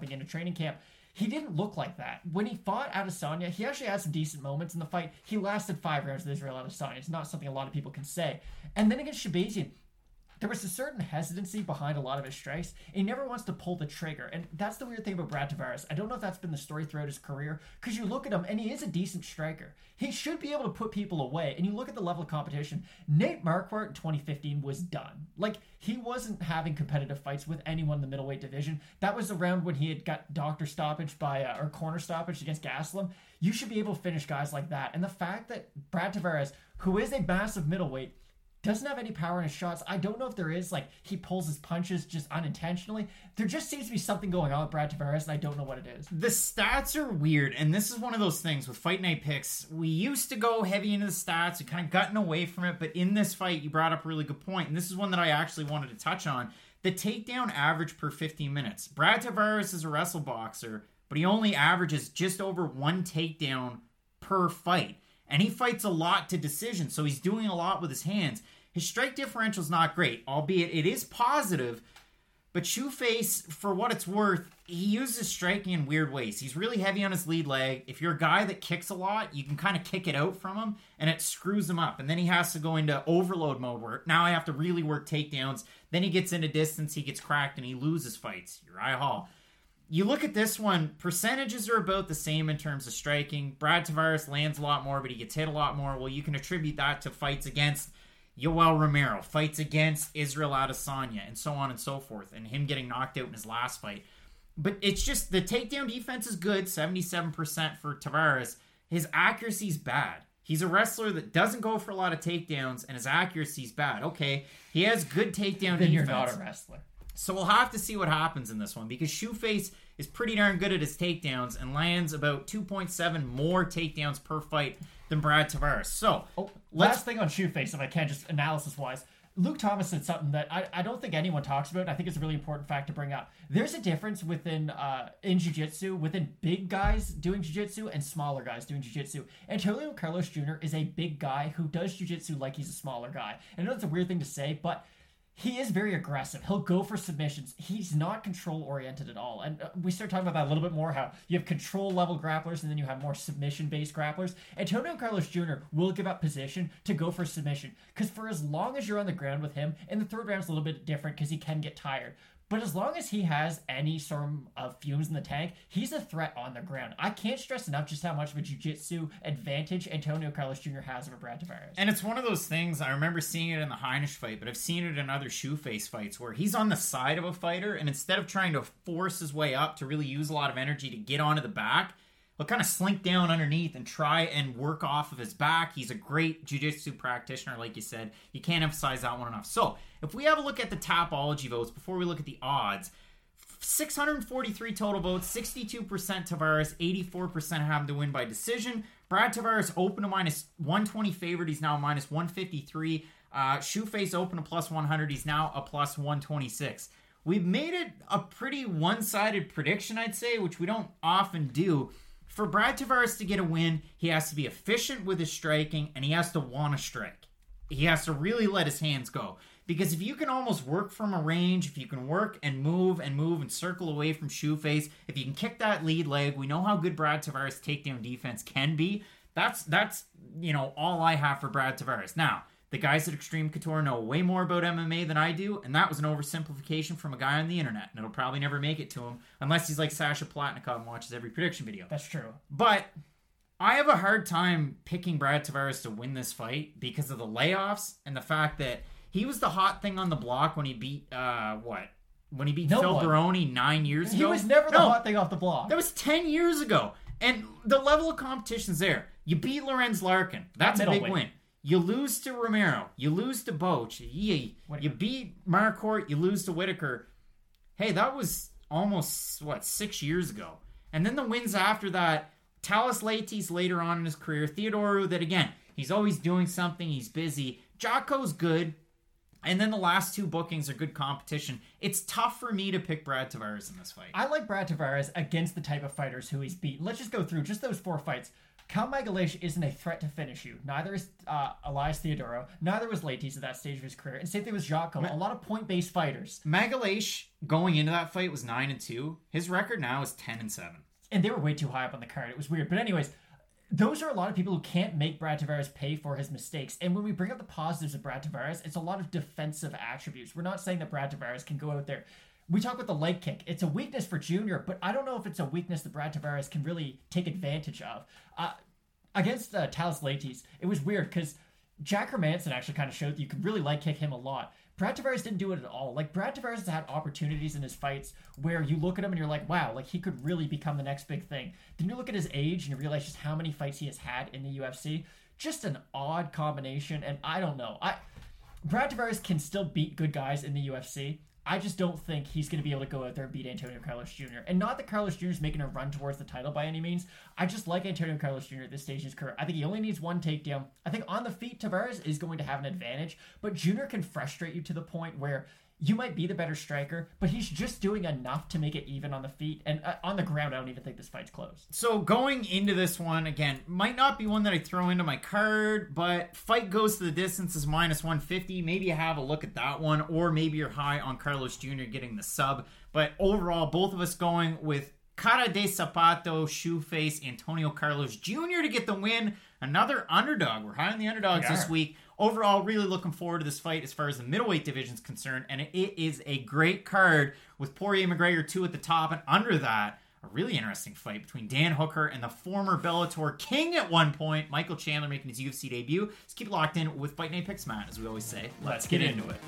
Speaker 3: camp. He didn't look like that. When he fought Adesanya, he actually had some decent moments in the fight. He lasted 5 rounds with Israel Adesanya. It's not something a lot of people can say. And then against Shahbazyan, there was a certain hesitancy behind a lot of his strikes. He never wants to pull the trigger. And that's the weird thing about Brad Tavares. I don't know if that's been the story throughout his career, because you look at him, and he is a decent striker. He should be able to put people away. And you look at the level of competition. Nate Marquardt in 2015 was done. Like, he wasn't having competitive fights with anyone in the middleweight division. That was around when he had got doctor stoppage or corner stoppage against Gastelum. You should be able to finish guys like that. And the fact that Brad Tavares, who is a massive middleweight, doesn't have any power in his shots. I don't know if there is, like, he pulls his punches just unintentionally. There just seems to be something going on with Brad Tavares, and I don't know what it is.
Speaker 2: The stats are weird, and this is one of those things with Fight Night Picks. We used to go heavy into the stats. We kind of gotten away from it, but in this fight, you brought up a really good point, and this is one that I actually wanted to touch on. The takedown average per 15 minutes. Brad Tavares is a wrestle boxer, but he only averages just over 1 takedown per fight. And he fights a lot to decision, so he's doing a lot with his hands. His strike differential is not great, albeit it is positive. But Shoeface, for what it's worth, he uses striking in weird ways. He's really heavy on his lead leg. If you're a guy that kicks a lot, you can kind of kick it out from him, and it screws him up. And then he has to go into overload mode where now I have to really work takedowns. Then he gets into distance, he gets cracked, and he loses fights. Uriah Hall. You look at this one, percentages are about the same in terms of striking. Brad Tavares lands a lot more, but he gets hit a lot more. Well, you can attribute that to fights against Yoel Romero, fights against Israel Adesanya, and so on and so forth, and him getting knocked out in his last fight. But it's just, the takedown defense is good, 77% for Tavares. His accuracy's bad. He's a wrestler that doesn't go for a lot of takedowns, and his accuracy's bad. Okay, he has good takedown defense.
Speaker 3: Then you're not a wrestler.
Speaker 2: So we'll have to see what happens in this one, because Shoeface is pretty darn good at his takedowns and lands about 2.7 more takedowns per fight than Brad Tavares. So,
Speaker 3: last thing on Shoeface, if I can, just analysis-wise. Luke Thomas said something that I don't think anyone talks about. I think it's a really important fact to bring up. There's a difference within in jiu-jitsu, within big guys doing jiu-jitsu and smaller guys doing jiu-jitsu. Antonio Carlos Jr. is a big guy who does jiu-jitsu like he's a smaller guy. And I know it's a weird thing to say, but he is very aggressive. He'll go for submissions. He's not control-oriented at all. And we start talking about that a little bit more, how you have control-level grapplers and then you have more submission-based grapplers. Antonio Carlos Jr. will give up position to go for submission. Because for as long as you're on the ground with him, and the third round's a little bit different because he can get tired. But as long as he has any sort of fumes in the tank, he's a threat on the ground. I can't stress enough just how much of a jiu-jitsu advantage Antonio Carlos Jr. has over Brad Tavares.
Speaker 2: And it's one of those things, I remember seeing it in the Heinisch fight, but I've seen it in other Shoeface fights where he's on the side of a fighter, and instead of trying to force his way up to really use a lot of energy to get onto the back, he'll kind of slink down underneath and try and work off of his back. He's a great jiu-jitsu practitioner, like you said. You can't emphasize that one enough. So, if we have a look at the Tapology votes before we look at the odds, 643 total votes, 62% Tavares, 84% have him to win by decision. Brad Tavares open to minus 120 favorite. He's now minus 153. Shoeface open to plus 100. He's now a plus 126. We've made it a pretty one-sided prediction, I'd say, which we don't often do. For Brad Tavares to get a win, he has to be efficient with his striking, and he has to want to strike. He has to really let his hands go. Because if you can almost work from a range, if you can work and move and circle away from Shoeface, if you can kick that lead leg, we know how good Brad Tavares' takedown defense can be. That's all I have for Brad Tavares. Now, the guys at Extreme Couture know way more about MMA than I do, and that was an oversimplification from a guy on the internet, and it'll probably never make it to him, unless he's like Sasha Platnikov and watches every prediction video.
Speaker 3: That's true.
Speaker 2: But I have a hard time picking Brad Tavares to win this fight because of the layoffs and the fact that he was the hot thing on the block when he beat, When he beat Phil Baroni 9 years ago.
Speaker 3: He was never the hot thing off the block.
Speaker 2: That was 10 years ago. And the level of competition's there. You beat Lorenz Larkin. That's a big win. You lose to Romero. You lose to Boach. You beat Marquardt. You lose to Whitaker. Hey, that was almost, 6 years ago. And then the wins after that, Thales Leites later on in his career. Theodorou, that again, he's always doing something. He's busy. Jocko's good. And then the last two bookings are good competition. It's tough for me to pick Brad Tavares in this fight.
Speaker 3: I like Brad Tavares against the type of fighters who he's beaten. Let's just go through just those 4 fights. Cal Magalhaes isn't a threat to finish you. Neither is Elias Theodorou. Neither was Leites at that stage of his career. And same thing with Jocko. A lot of point-based fighters.
Speaker 2: Magalhaes, going into that fight, was 9-2. His record now is 10-7.
Speaker 3: And they were way too high up on the card. It was weird. But anyways, those are a lot of people who can't make Brad Tavares pay for his mistakes. And when we bring up the positives of Brad Tavares, it's a lot of defensive attributes. We're not saying that Brad Tavares can go out there. We talk about the leg kick. It's a weakness for Junior, but I don't know if it's a weakness that Brad Tavares can really take advantage of. Against Thales Leites, it was weird because Jack Hermanson actually kind of showed that you could really leg kick him a lot. Brad Tavares didn't do it at all. Like, Brad Tavares has had opportunities in his fights where you look at him and you're like, wow, like he could really become the next big thing. Then you look at his age and you realize just how many fights he has had in the UFC. Just an odd combination, and I don't know. Brad Tavares can still beat good guys in the UFC. I just don't think he's going to be able to go out there and beat Antonio Carlos Jr. And not that Carlos Jr. is making a run towards the title by any means. I just like Antonio Carlos Jr. at this stage in his career. I think he only needs one takedown. I think on the feet, Tavares is going to have an advantage. But Jr. can frustrate you to the point where you might be the better striker, but he's just doing enough to make it even on the feet. And on the ground, I don't even think this fight's close.
Speaker 2: So going into this one, again, might not be one that I throw into my card, but fight goes to the distance is minus 150. Maybe you have a look at that one, or maybe you're high on Carlos Jr. getting the sub. But overall, both of us going with Cara de Zapato, Shoeface, Antonio Carlos Jr. to get the win. Another underdog. We're high on the underdogs this week. Overall, really looking forward to this fight as far as the middleweight division is concerned. And it is a great card with Poirier-McGregor 2 at the top. And under that, a really interesting fight between Dan Hooker and the former Bellator king at one point, Michael Chandler, making his UFC debut. Let's keep it locked in with Fight Night Picks, Matt, as we always say. Let's get into it.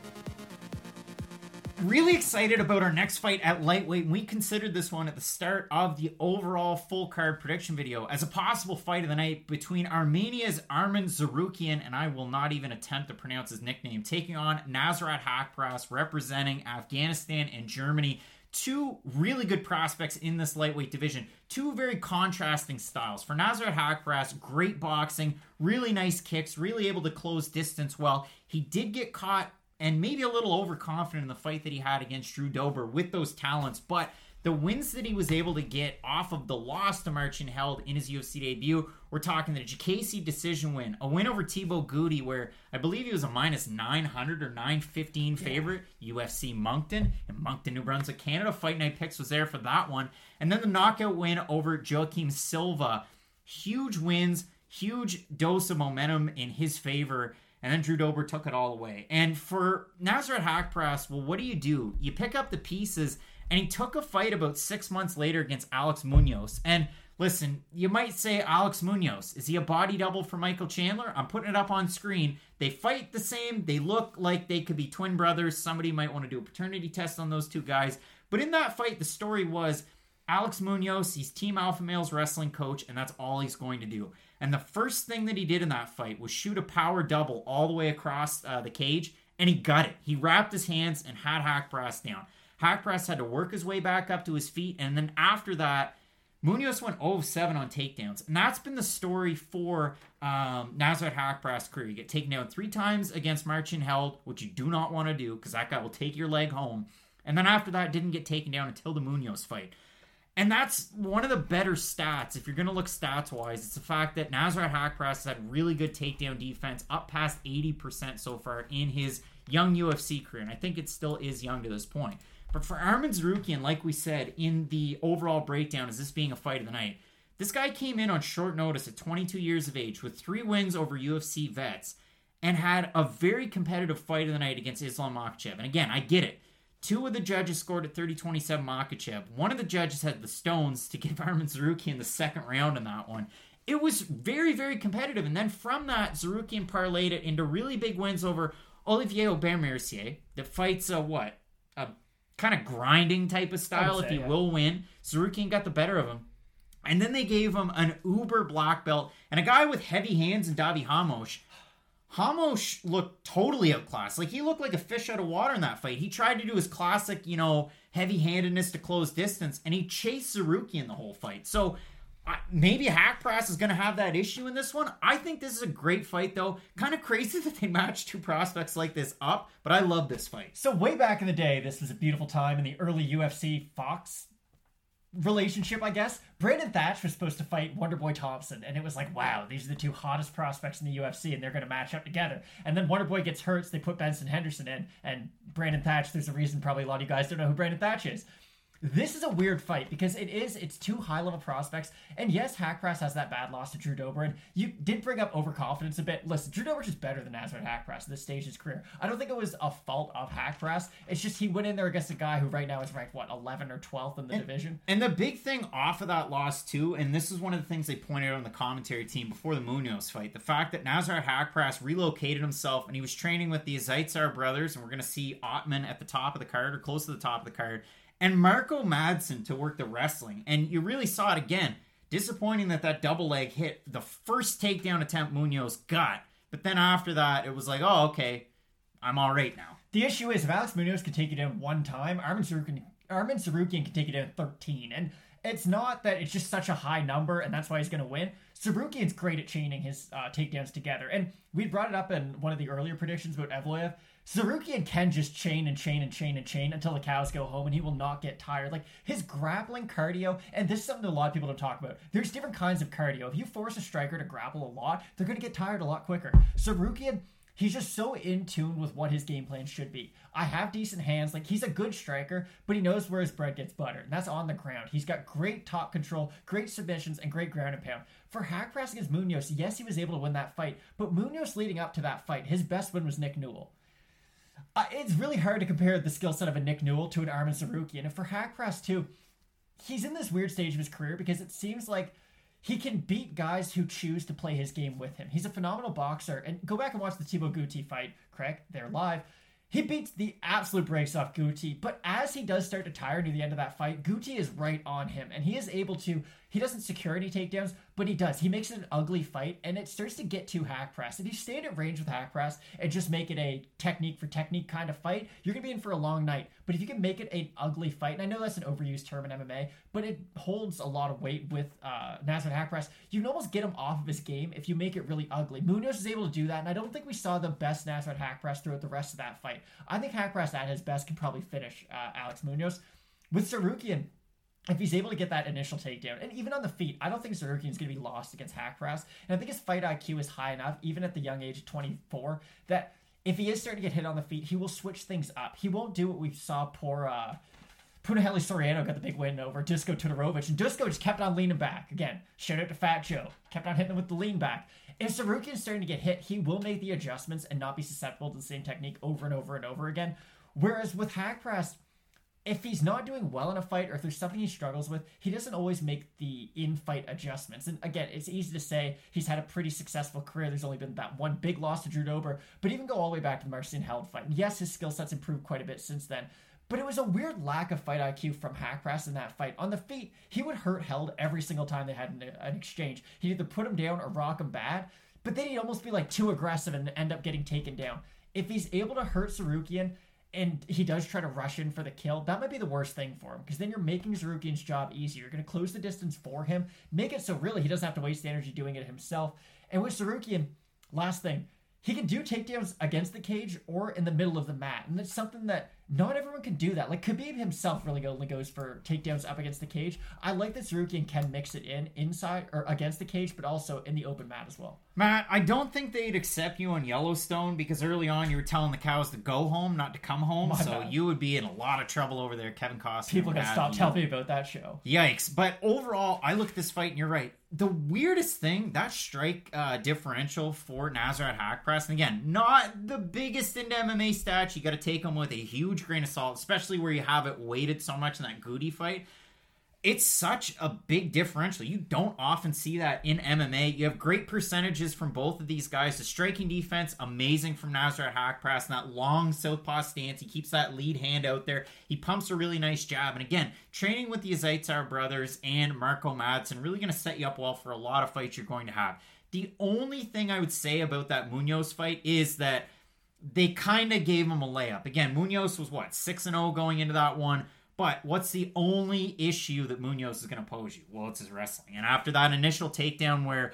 Speaker 2: Really excited about our next fight at lightweight. We considered this one at the start of the overall full card prediction video as a possible fight of the night between Armenia's Arman Tsarukyan, and I will not even attempt to pronounce his nickname, taking on Nasrat Haqparast, representing Afghanistan and Germany. Two really good prospects in this lightweight division. Two very contrasting styles. For Nasrat Haqparast, great boxing, really nice kicks, really able to close distance well. He did get caught and maybe a little overconfident in the fight that he had against Drew Dober with those talents. But the wins that he was able to get off of the loss to Marcin Held in his UFC debut, we're talking the Jacasey decision win, a win over Thibaut Gouti, where I believe he was a minus 900 or 915 favorite, UFC Moncton, in Moncton, New Brunswick, Canada. Fight Night Picks was there for that one. And then the knockout win over Joaquim Silva. Huge wins, huge dose of momentum in his favor. And then Drew Dober took it all away. And for Nasrat Haqparast, well, what do? You pick up the pieces, and he took a fight about 6 months later against Alex Munoz. And listen, you might say, Alex Munoz, is he a body double for Michael Chandler? I'm putting it up on screen. They fight the same. They look like they could be twin brothers. Somebody might want to do a paternity test on those two guys. But in that fight, the story was Alex Munoz, he's Team Alpha Male's wrestling coach, and that's all he's going to do. And the first thing that he did in that fight was shoot a power double all the way across the cage, and he got it. He wrapped his hands and had Haqparast down. Haqparast had to work his way back up to his feet, and then after that, Munoz went 0-7 on takedowns. And that's been the story for Nasrat Haqparast's career. You get taken down 3 times against Marcin Held, which you do not want to do because that guy will take your leg home. And then after that, didn't get taken down until the Munoz fight. And that's one of the better stats. If you're going to look stats-wise, it's the fact that Nasrat Haqparast has had really good takedown defense, up past 80% so far in his young UFC career. And I think it still is young to this point. But for Arman Tsarukyan, like we said, in the overall breakdown, as this being a fight of the night, this guy came in on short notice at 22 years of age with 3 wins over UFC vets and had a very competitive fight of the night against Islam Makhachev. And again, I get it. 2 of the judges scored at 30-27 Makhachev. One of the judges had the stones to give Arman Tsarukyan the second round in that one. It was very, very competitive. And then from that, Tsarukyan parlayed it into really big wins over Olivier Aubert-Mercier that fights a kind of grinding type of style, if he will win. Tsarukyan got the better of him. And then they gave him an uber black belt and a guy with heavy hands in Davi Hamosh. Hamosh looked totally outclassed. Like, he looked like a fish out of water in that fight. He tried to do his classic, heavy-handedness to close distance, and he chased Tsarukyan the whole fight. So maybe Haqparast is going to have that issue in this one. I think this is a great fight, though. Kind of crazy that they match 2 prospects like this up, but I love this fight.
Speaker 3: So way back in the day, this was a beautiful time in the early UFC Fox relationship, I guess. Brandon Thatch was supposed to fight Wonderboy Thompson, and it was like, wow, these are the 2 hottest prospects in the UFC, and they're going to match up together. And then Wonderboy gets hurt, so they put Benson Henderson in, and Brandon Thatch, there's a reason probably a lot of you guys don't know who Brandon Thatch is. This is a weird fight because it's 2 high-level prospects. And yes, Haqparast has that bad loss to Drew Dober. And you did bring up overconfidence a bit. Listen, Drew Dober's just better than Nasrat Haqparast at this stage of his career. I don't think it was a fault of Haqparast. It's just he went in there against a guy who right now is ranked, 11 or 12th in the division.
Speaker 2: And the big thing off of that loss, too, and this is one of the things they pointed out on the commentary team before the Munoz fight, the fact that Nasrat Haqparast relocated himself and he was training with the Zaitsar brothers, and we're going to see Ottman at the top of the card or close to the top of the card, and Marco Madsen to work the wrestling. And you really saw it again. Disappointing that double leg hit the first takedown attempt Munoz got. But then after that, it was like, oh, okay, I'm all right now.
Speaker 3: The issue is, if Alex Munoz can take you down 1 time, Arman Tsarukyan can take you down 13. And it's not that it's just such a high number, and that's why he's going to win. Tsarukyan's great at chaining his takedowns together. And we brought it up in one of the earlier predictions about Evloev. Tsarukyan can just chain and chain and chain and chain until the cows go home, and he will not get tired. Like, his grappling cardio, and this is something that a lot of people don't talk about. There's different kinds of cardio. If you force a striker to grapple a lot, they're going to get tired a lot quicker. Tsarukyan, he's just so in tune with what his game plan should be. I have decent hands. Like, he's a good striker, but he knows where his bread gets buttered, and that's on the ground. He's got great top control, great submissions, and great ground and pound. For Haqparast against Munoz, yes, he was able to win that fight, but Munoz leading up to that fight, his best win was Nick Newell. It's really hard to compare the skill set of a Nick Newell to an Arman Tsarukyan. And for Haqparast, too, he's in this weird stage of his career because it seems like he can beat guys who choose to play his game with him. He's a phenomenal boxer. And go back and watch the Thibaut Gouti fight, Craig. They're live. He beats the absolute brakes off Gouti, but as he does start to tire near the end of that fight, Gouti is right on him, and he is able to, he doesn't secure any takedowns, but he does. He makes it an ugly fight, and it starts to get to Haqparast. If you stay at range with Haqparast and just make it a technique for technique kind of fight, you're going to be in for a long night. But if you can make it an ugly fight, and I know that's an overused term in MMA, but it holds a lot of weight with Nasrat Haqparast, you can almost get him off of his game if you make it really ugly. Munoz is able to do that, and I don't think we saw the best Nasrat Haqparast throughout the rest of that fight. I think Haqparast at his best can probably finish Alex Munoz. With Tsarukyan, if he's able to get that initial takedown, and even on the feet, I don't think Tsarukyan's going to be lost against Haqparast. And I think his fight IQ is high enough, even at the young age of 24, that if he is starting to get hit on the feet, he will switch things up. He won't do what we saw poor Punahele Soriano got the big win over Dusko Todorovic, and Dusko just kept on leaning back. Again, shout out to Fat Joe. Kept on hitting him with the lean back. If Tsarukyan is starting to get hit, he will make the adjustments and not be susceptible to the same technique over and over and over again. Whereas with Haqparast, if he's not doing well in a fight or if there's something he struggles with, he doesn't always make the in-fight adjustments. And again, it's easy to say he's had a pretty successful career. There's only been that one big loss to Drew Dober, but even go all the way back to the Marcin Held fight. And yes, his skill set's improved quite a bit since then, but it was a weird lack of fight IQ from Haqparast in that fight. On the feet, he would hurt Held every single time they had an exchange. He'd either put him down or rock him bad, but then he'd almost be like too aggressive and end up getting taken down. If he's able to hurt Tsarukyan, and he does try to rush in for the kill, that might be the worst thing for him, because then you're making Tsarukyan's job easier. You're going to close the distance for him, make it so really he doesn't have to waste the energy doing it himself. And with Tsarukyan, last thing, he can do takedowns against the cage or in the middle of the mat, and that's something that not everyone can do that. Like, Khabib himself really only goes for takedowns up against the cage. I like that Tsarukyan can mix it in inside or against the cage, but also in the open mat as well.
Speaker 2: Matt, I don't think they'd accept you on Yellowstone because early on you were telling the cows to go home, not to come home. So you would be in a lot of trouble over there, Kevin Costner.
Speaker 3: People gotta stop telling me about that show.
Speaker 2: Yikes. But overall, I look at this fight and you're right. The weirdest thing, that strike differential for Nasrat Haqparast, and again, not the biggest into MMA stats. You got to take them with a huge grain of salt, especially where you have it weighted so much in that Goody fight. It's such a big differential. You don't often see that in MMA. You have great percentages from both of these guys. The striking defense, amazing from Nasrat Haqparast. And that long southpaw stance. He keeps that lead hand out there. He pumps a really nice jab. And again, training with the Zaitsar brothers and Marco Madsen really going to set you up well for a lot of fights you're going to have. The only thing I would say about that Munoz fight is that they kind of gave him a layup. Again, Munoz was 6-0 going into that one. But what's the only issue that Munoz is going to pose you? Well, it's his wrestling. And after that initial takedown where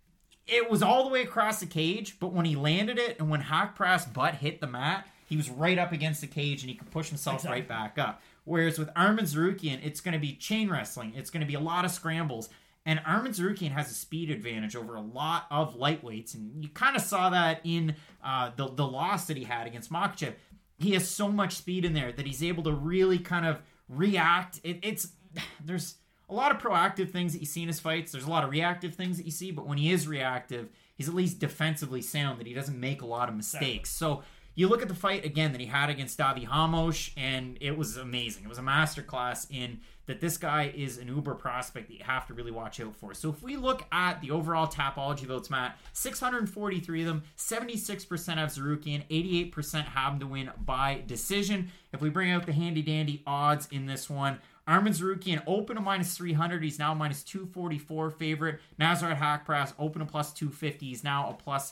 Speaker 2: it was all the way across the cage, but when he landed it and when Haqparast's butt hit the mat, he was right up against the cage and he could push himself right back up. Whereas with Arman Tsarukyan, it's going to be chain wrestling. It's going to be a lot of scrambles. And Arman Tsarukyan has a speed advantage over a lot of lightweights. And you kind of saw that in the loss that he had against Makhachev. He has so much speed in there that he's able to really kind of react. There's a lot of proactive things that you see in his fights. There's a lot of reactive things that you see, but when he is reactive, he's at least defensively sound, that he doesn't make a lot of mistakes. So you look at the fight again that he had against Davi Ramos, and it was amazing. It was a masterclass in that this guy is an uber prospect that you have to really watch out for. So if we look at the overall Tapology votes, Matt, 643 of them, 76% have Tsarukyan, 88% have him to win by decision. If we bring out the handy-dandy odds in this one, Arman Tsarukyan open to -300. He's now -244 favorite. Nasrat Haqparast open to +250. He's now a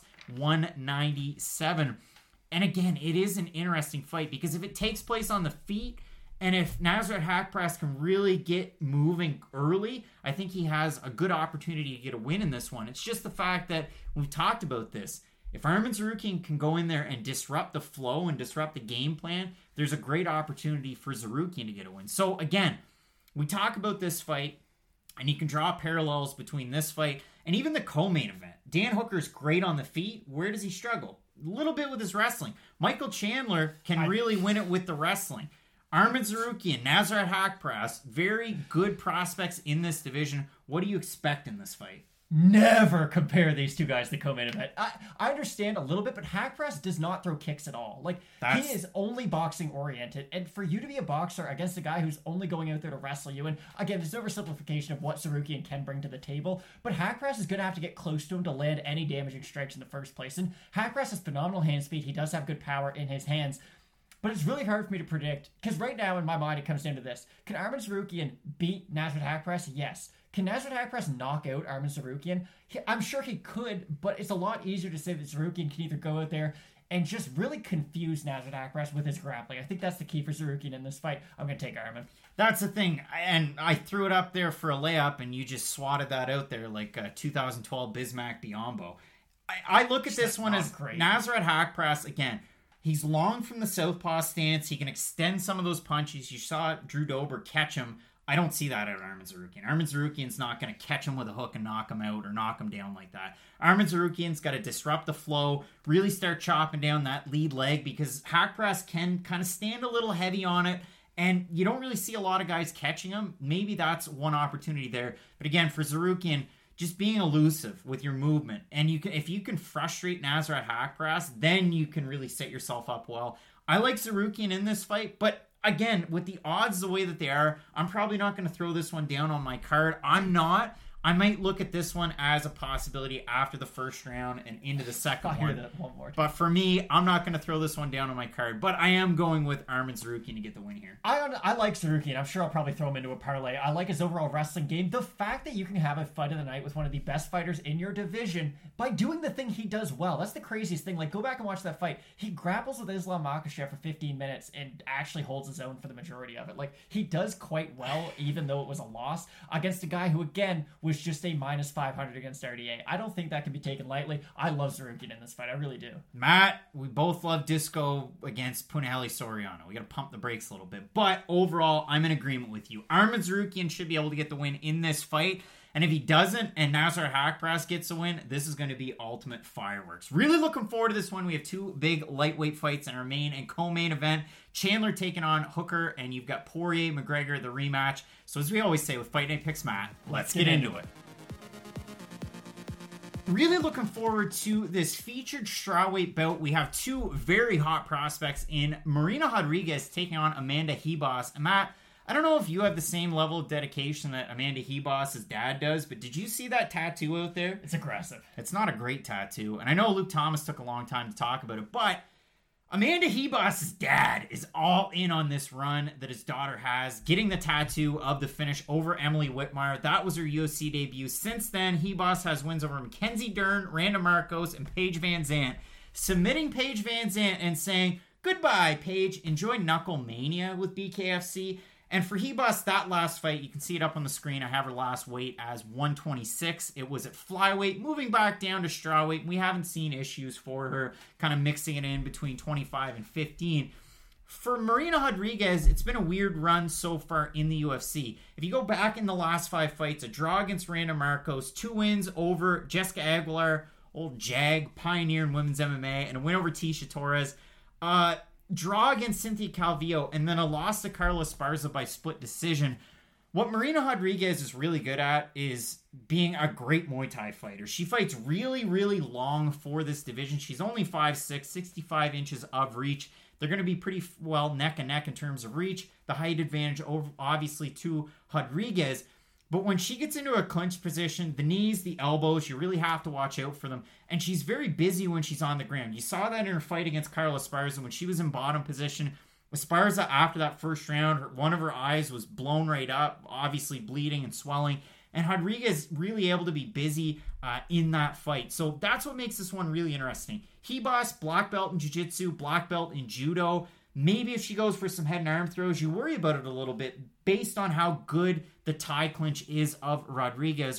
Speaker 2: +197. And again, it is an interesting fight because if it takes place on the feet, and if Nasrat Haqparast can really get moving early, I think he has a good opportunity to get a win in this one. It's just the fact that we've talked about this. If Arman Tsarukyan can go in there and disrupt the flow and disrupt the game plan, there's a great opportunity for Tsarukyan to get a win. So again, we talk about this fight, and you can draw parallels between this fight and even the co-main event. Dan Hooker's great on the feet. Where does he struggle? A little bit with his wrestling. Michael Chandler can really win it with the wrestling. Arman Tsarukyan, Nasrat Haqparast, very good prospects in this division. What do you expect in this fight?
Speaker 3: Never compare these two guys to the co-main event. I understand a little bit, but Haqparast does not throw kicks at all. He is only boxing oriented, and for you to be a boxer against a guy who's only going out there to wrestle you, and again, there's oversimplification of what Tsarukyan can bring to the table, but Haqparast is going to have to get close to him to land any damaging strikes in the first place, and Haqparast has phenomenal hand speed. He does have good power in his hands. But it's really hard for me to predict, because right now in my mind it comes down to this. Can Arman Tsarukyan beat Nasrat Haqparast? Yes. Can Nasrat Haqparast knock out Arman Tsarukyan? I'm sure he could, but it's a lot easier to say that Tsarukyan can either go out there and just really confuse Nasrat Haqparast with his grappling. I think that's the key for Tsarukyan in this fight. I'm going to take Arman.
Speaker 2: That's the thing, and I threw it up there for a layup, and you just swatted that out there like 2012 Bismack Biyombo. I look at this one as great. Nasrat Haqparast, again, he's long from the southpaw stance. He can extend some of those punches. You saw Drew Dober catch him. I don't see that out of Arman Tsarukyan. Arman Tsarukyan's not going to catch him with a hook and knock him out or knock him down like that. Arman Tsarukyan's got to disrupt the flow, really start chopping down that lead leg, because Haqparast can kind of stand a little heavy on it, and you don't really see a lot of guys catching him. Maybe that's one opportunity there. But again, for Tsarukyan, just being elusive with your movement. And if you can frustrate Nasrat Haqparast, then you can really set yourself up well. I like Tsarukyan in this fight, but again, with the odds the way that they are, I'm probably not going to throw this one down on my card. I might look at this one as a possibility after the first round and into the second one.
Speaker 3: That one more time.
Speaker 2: But for me, I'm not going to throw this one down on my card. But I am going with Arman Tsarukyan to get the win here.
Speaker 3: I like Tsarukyan. I'm sure I'll probably throw him into a parlay. I like his overall wrestling game. The fact that you can have a fight of the night with one of the best fighters in your division by doing the thing he does well. That's the craziest thing. Like, go back and watch that fight. He grapples with Islam Makhachev for 15 minutes and actually holds his own for the majority of it. Like, he does quite well, even though it was a loss, against a guy who, again, was just a minus 500 against RDA. I don't think that can be taken lightly. I love Tsarukyan in this fight. I really do.
Speaker 2: Matt, we both love Disco against Punahele Soriano. We got to pump the brakes a little bit. But overall, I'm in agreement with you. Arman Tsarukyan should be able to get the win in this fight. And if he doesn't and Nasrat Haqparast gets a win, this is going to be ultimate fireworks. Really looking forward to this one. We have two big lightweight fights in our main and co-main event. Chandler taking on Hooker, and you've got Poirier-McGregor, the rematch. So as we always say with Fight Night Picks, Matt, let's get into it. Really looking forward to this featured strawweight bout. We have two very hot prospects in Marina Rodriguez taking on Amanda Ribas. And Matt, I don't know if you have the same level of dedication that Amanda Ribas' dad does, but did you see that tattoo out there?
Speaker 3: It's aggressive.
Speaker 2: It's not a great tattoo. And I know Luke Thomas took a long time to talk about it, but Amanda Ribas' dad is all in on this run that his daughter has, getting the tattoo of the finish over Emily Whitmire. That was her UFC debut. Since then, Ribas has wins over Mackenzie Dern, Randa Marcos, and Paige Van Zandt, submitting Paige Van Zandt and saying, "Goodbye, Paige. Enjoy Knuckle Mania with BKFC." And for Ribas, that last fight, you can see it up on the screen. I have her last weight as 126. It was at flyweight, moving back down to strawweight. We haven't seen issues for her, kind of mixing it in between 25 and 15. For Marina Rodriguez, it's been a weird run so far in the UFC. If you go back in the last 5 fights, a draw against Randa Marcos, 2 wins over Jessica Aguilar, old Jag, pioneer in women's MMA, and a win over Tisha Torres. Draw against Cynthia Calvillo, and then a loss to Carla Esparza by split decision. What Marina Rodriguez is really good at is being a great Muay Thai fighter. She fights really, really long for this division. She's only 5'6", 65 inches of reach. They're going to be pretty well neck and neck in terms of reach. The height advantage, over, obviously, to Rodriguez. But when she gets into a clinch position, the knees, the elbows, you really have to watch out for them. And she's very busy when she's on the ground. You saw that in her fight against Carla Esparza when she was in bottom position. Esparza, after that first round, one of her eyes was blown right up, obviously bleeding and swelling. And Rodriguez really able to be busy in that fight. So that's what makes this one really interesting. Ribas, black belt in jiu-jitsu, black belt in judo. Maybe if she goes for some head and arm throws, you worry about it a little bit based on how good the Thai clinch is of Rodriguez.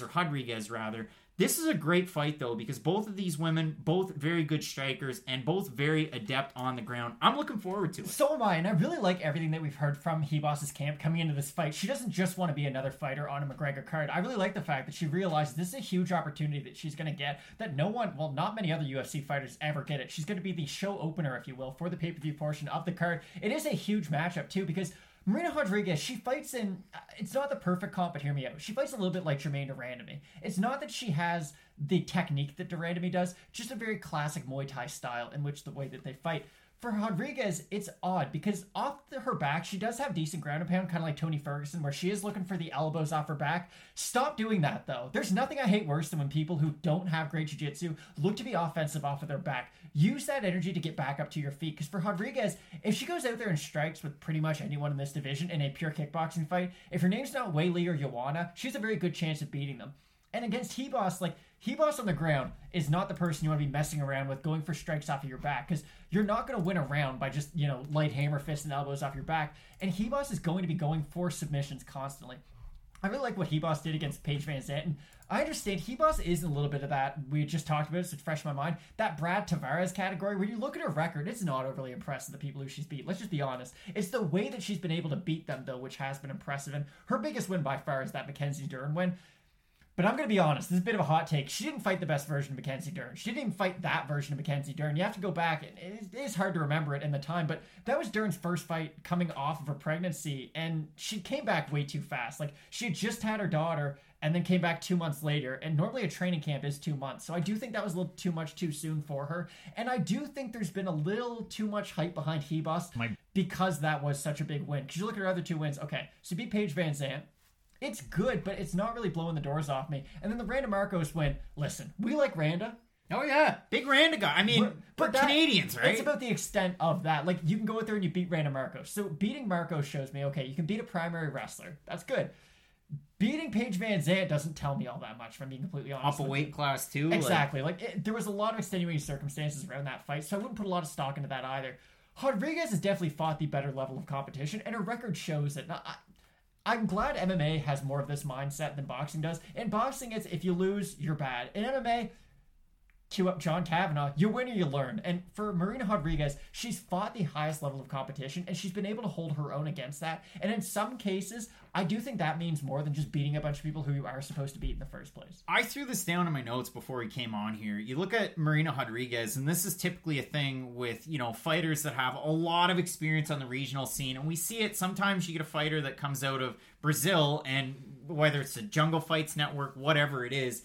Speaker 2: This is a great fight, though, because both of these women, both very good strikers and both very adept on the ground. I'm looking forward to it.
Speaker 3: So am I, and I really like everything that we've heard from Ribas' camp coming into this fight. She doesn't just want to be another fighter on a McGregor card. I really like the fact that she realized this is a huge opportunity that she's going to get that not many other UFC fighters ever get it. She's going to be the show opener, if you will, for the pay-per-view portion of the card. It is a huge matchup, too, because Marina Rodriguez, she fights in, it's not the perfect comp, but hear me out. She fights a little bit like Germaine de Randamie. It's not that she has the technique that de Randamie does, just a very classic Muay Thai style in which the way that they fight. For Rodriguez, it's odd because off her back, she does have decent ground and pound, kind of like Tony Ferguson, where she is looking for the elbows off her back. Stop doing that, though. There's nothing I hate worse than when people who don't have great jiu-jitsu look to be offensive off of their back. Use that energy to get back up to your feet, because for Rodriguez, if she goes out there and strikes with pretty much anyone in this division in a pure kickboxing fight, if her name's not Wei Li or Joanna, she has a very good chance of beating them. And against Ribas, Ribas on the ground is not the person you want to be messing around with going for strikes off of your back, because you're not going to win a round by just, light hammer fists and elbows off your back. And Ribas is going to be going for submissions constantly. I really like what Ribas did against Paige Van Zandt. And I understand Ribas is a little bit of that. We just talked about it, so it's fresh in my mind. That Brad Tavares category, when you look at her record, it's not overly impressive, the people who she's beat. Let's just be honest. It's the way that she's been able to beat them, though, which has been impressive. And her biggest win by far is that Mackenzie Dern win. But I'm going to be honest, this is a bit of a hot take. She didn't fight the best version of Mackenzie Dern. She didn't even fight that version of Mackenzie Dern. You have to go back, and it is hard to remember it in the time, but that was Dern's first fight coming off of her pregnancy, and she came back way too fast. She had just had her daughter, and then came back 2 months later. And normally a training camp is 2 months. So I do think that was a little too much too soon for her. And I do think there's been a little too much hype behind Hebos because that was such a big win. Because you look at her other 2 wins. Okay, so you beat Paige Van Zandt. It's good, but it's not really blowing the doors off me. And then the Randa Markos win. Listen, we like Randa.
Speaker 2: Oh, yeah. Big Randa guy. I mean, but Canadians, right?
Speaker 3: It's about the extent of that. Like, you can go out there and you beat Randa Markos. So beating Markos shows me, okay, you can beat a primary wrestler. That's good. Beating Paige Van Zandt doesn't tell me all that much, if I'm being completely honest.
Speaker 2: Up a weight class, too.
Speaker 3: Exactly. There was a lot of extenuating circumstances around that fight, so I wouldn't put a lot of stock into that either. Rodriguez has definitely fought the better level of competition, and her record shows it. Now, I'm glad MMA has more of this mindset than boxing does. In boxing, it's if you lose, you're bad. In MMA, cue up John Kavanagh, you win or you learn. And for Marina Rodriguez, she's fought the highest level of competition, and she's been able to hold her own against that. And in some cases, I do think that means more than just beating a bunch of people who you are supposed to beat in the first place.
Speaker 2: I threw this down in my notes before we came on here. You look at Marina Rodriguez, and this is typically a thing with, fighters that have a lot of experience on the regional scene. And we see it sometimes. You get a fighter that comes out of Brazil, and whether it's the Jungle Fights Network, whatever it is,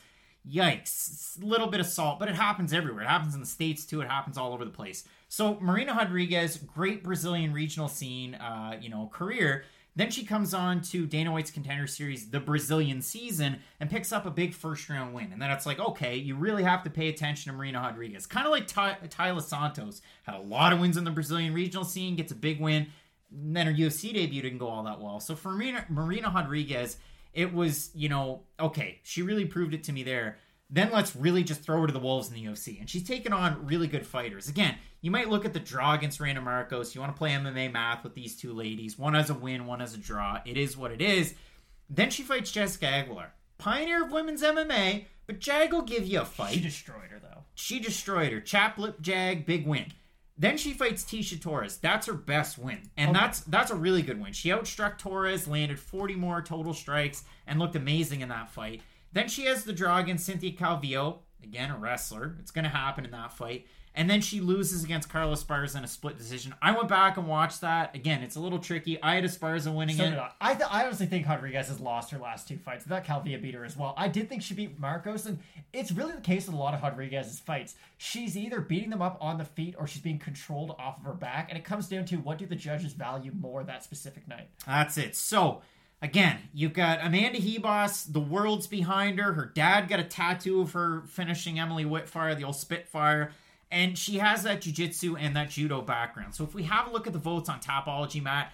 Speaker 2: yikes, little bit of salt, but it happens everywhere. It happens in the States too. It happens all over the place. So Marina Rodriguez, great Brazilian regional scene, career. Then she comes on to Dana White's Contender Series, the Brazilian season, and picks up a big first-round win. And then it's like, okay, you really have to pay attention to Marina Rodriguez. Kind of like Taila Santos. Had a lot of wins in the Brazilian regional scene, gets a big win. And then her UFC debut didn't go all that well. So for Marina Rodriguez, it was, okay, she really proved it to me there. Then let's really just throw her to the wolves in the UFC. And she's taken on really good fighters. Again, you might look at the draw against Randa Markos. You want to play MMA math with these two ladies. One has a win, one has a draw. It is what it is. Then she fights Jessica Aguilar. Pioneer of women's MMA, but Jag will give you a fight.
Speaker 3: She destroyed her, though.
Speaker 2: She destroyed her. Chap lip Jag, big win. Then she fights Tecia Torres. That's her best win. And that's a really good win. She outstruck Torres, landed 40 more total strikes, and looked amazing in that fight. Then she has the draw against Cynthia Calvillo. Again, a wrestler. It's going to happen in that fight. And then she loses against Carla Esparza in a split decision. I went back and watched that. Again, it's a little tricky. I had Esparza winning it.
Speaker 3: I honestly think Rodriguez has lost her last 2 fights. That Calvillo beat her as well. I did think she beat Markos, and it's really the case with a lot of Rodriguez's fights. She's either beating them up on the feet or she's being controlled off of her back, and it comes down to what do the judges value more that specific night.
Speaker 2: That's it. So, again, you've got Amanda Hebos. The world's behind her. Her dad got a tattoo of her finishing Emily Whitfire, the old Spitfire. And she has that jiu-jitsu and that judo background. So if we have a look at the votes on Tapology, Matt,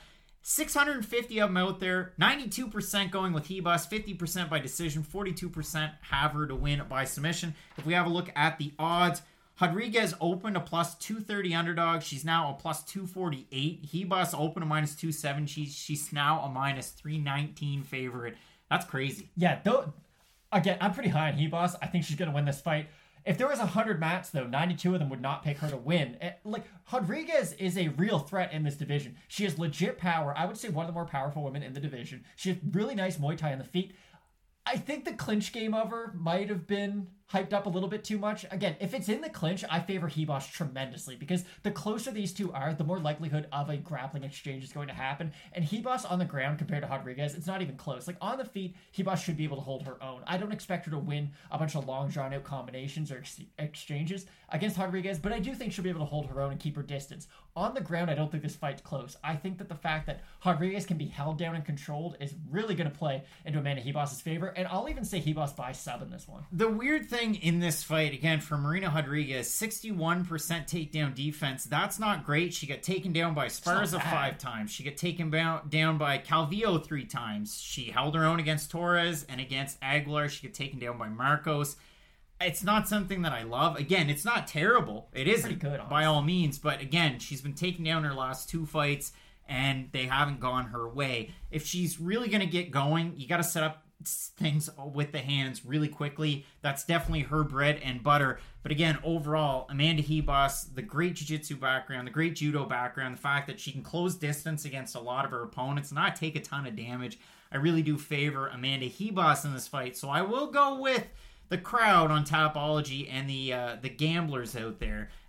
Speaker 2: 650 of them out there, 92% going with Hebos, 50% by decision, 42% have her to win by submission. If we have a look at the odds, Rodriguez opened a plus 230 underdog. She's now a plus 248. Hebos opened a minus 270. She's now a minus 319 favorite. That's crazy.
Speaker 3: Yeah, again, I'm pretty high on Hebos. I think she's going to win this fight. If there was 100 mats, though, 92 of them would not pick her to win. Rodriguez is a real threat in this division. She has legit power. I would say one of the more powerful women in the division. She has really nice Muay Thai on the feet. I think the clinch game of her might have been hyped up a little bit too much. Again, if it's in the clinch, I favor Hebos tremendously because the closer these two are, the more likelihood of a grappling exchange is going to happen. And Hebos on the ground compared to Rodriguez, it's not even close. Like on the feet, Hebos should be able to hold her own. I don't expect her to win a bunch of long drawn out combinations or exchanges against Rodriguez, but I do think she'll be able to hold her own and keep her distance. On the ground, I don't think this fight's close. I think that the fact that Rodriguez can be held down and controlled is really going to play into Amanda Hebos' favor, and I'll even say Hebos by sub in this one.
Speaker 2: The weird thing in this fight, again, for Marina Rodriguez, 61% takedown defense. That's not great. She got taken down by Esparza 5 times. She got taken down by Calvillo 3 times. She held her own against Torres and against Aguilar. She got taken down by Markos. It's not something that I love. Again, it's not terrible. It isn't, pretty good, by all means. But again, she's been taken down her last 2 fights, and they haven't gone her way. If she's really going to get going, you got to set up things with the hands really quickly. That's definitely her bread and butter. But again, overall, Amanda Hebos, the great jiu-jitsu background, the great judo background, the fact that she can close distance against a lot of her opponents, not take a ton of damage. I really do favor Amanda Hebos in this fight. So I will go with the crowd on Tapology and the gamblers out there, and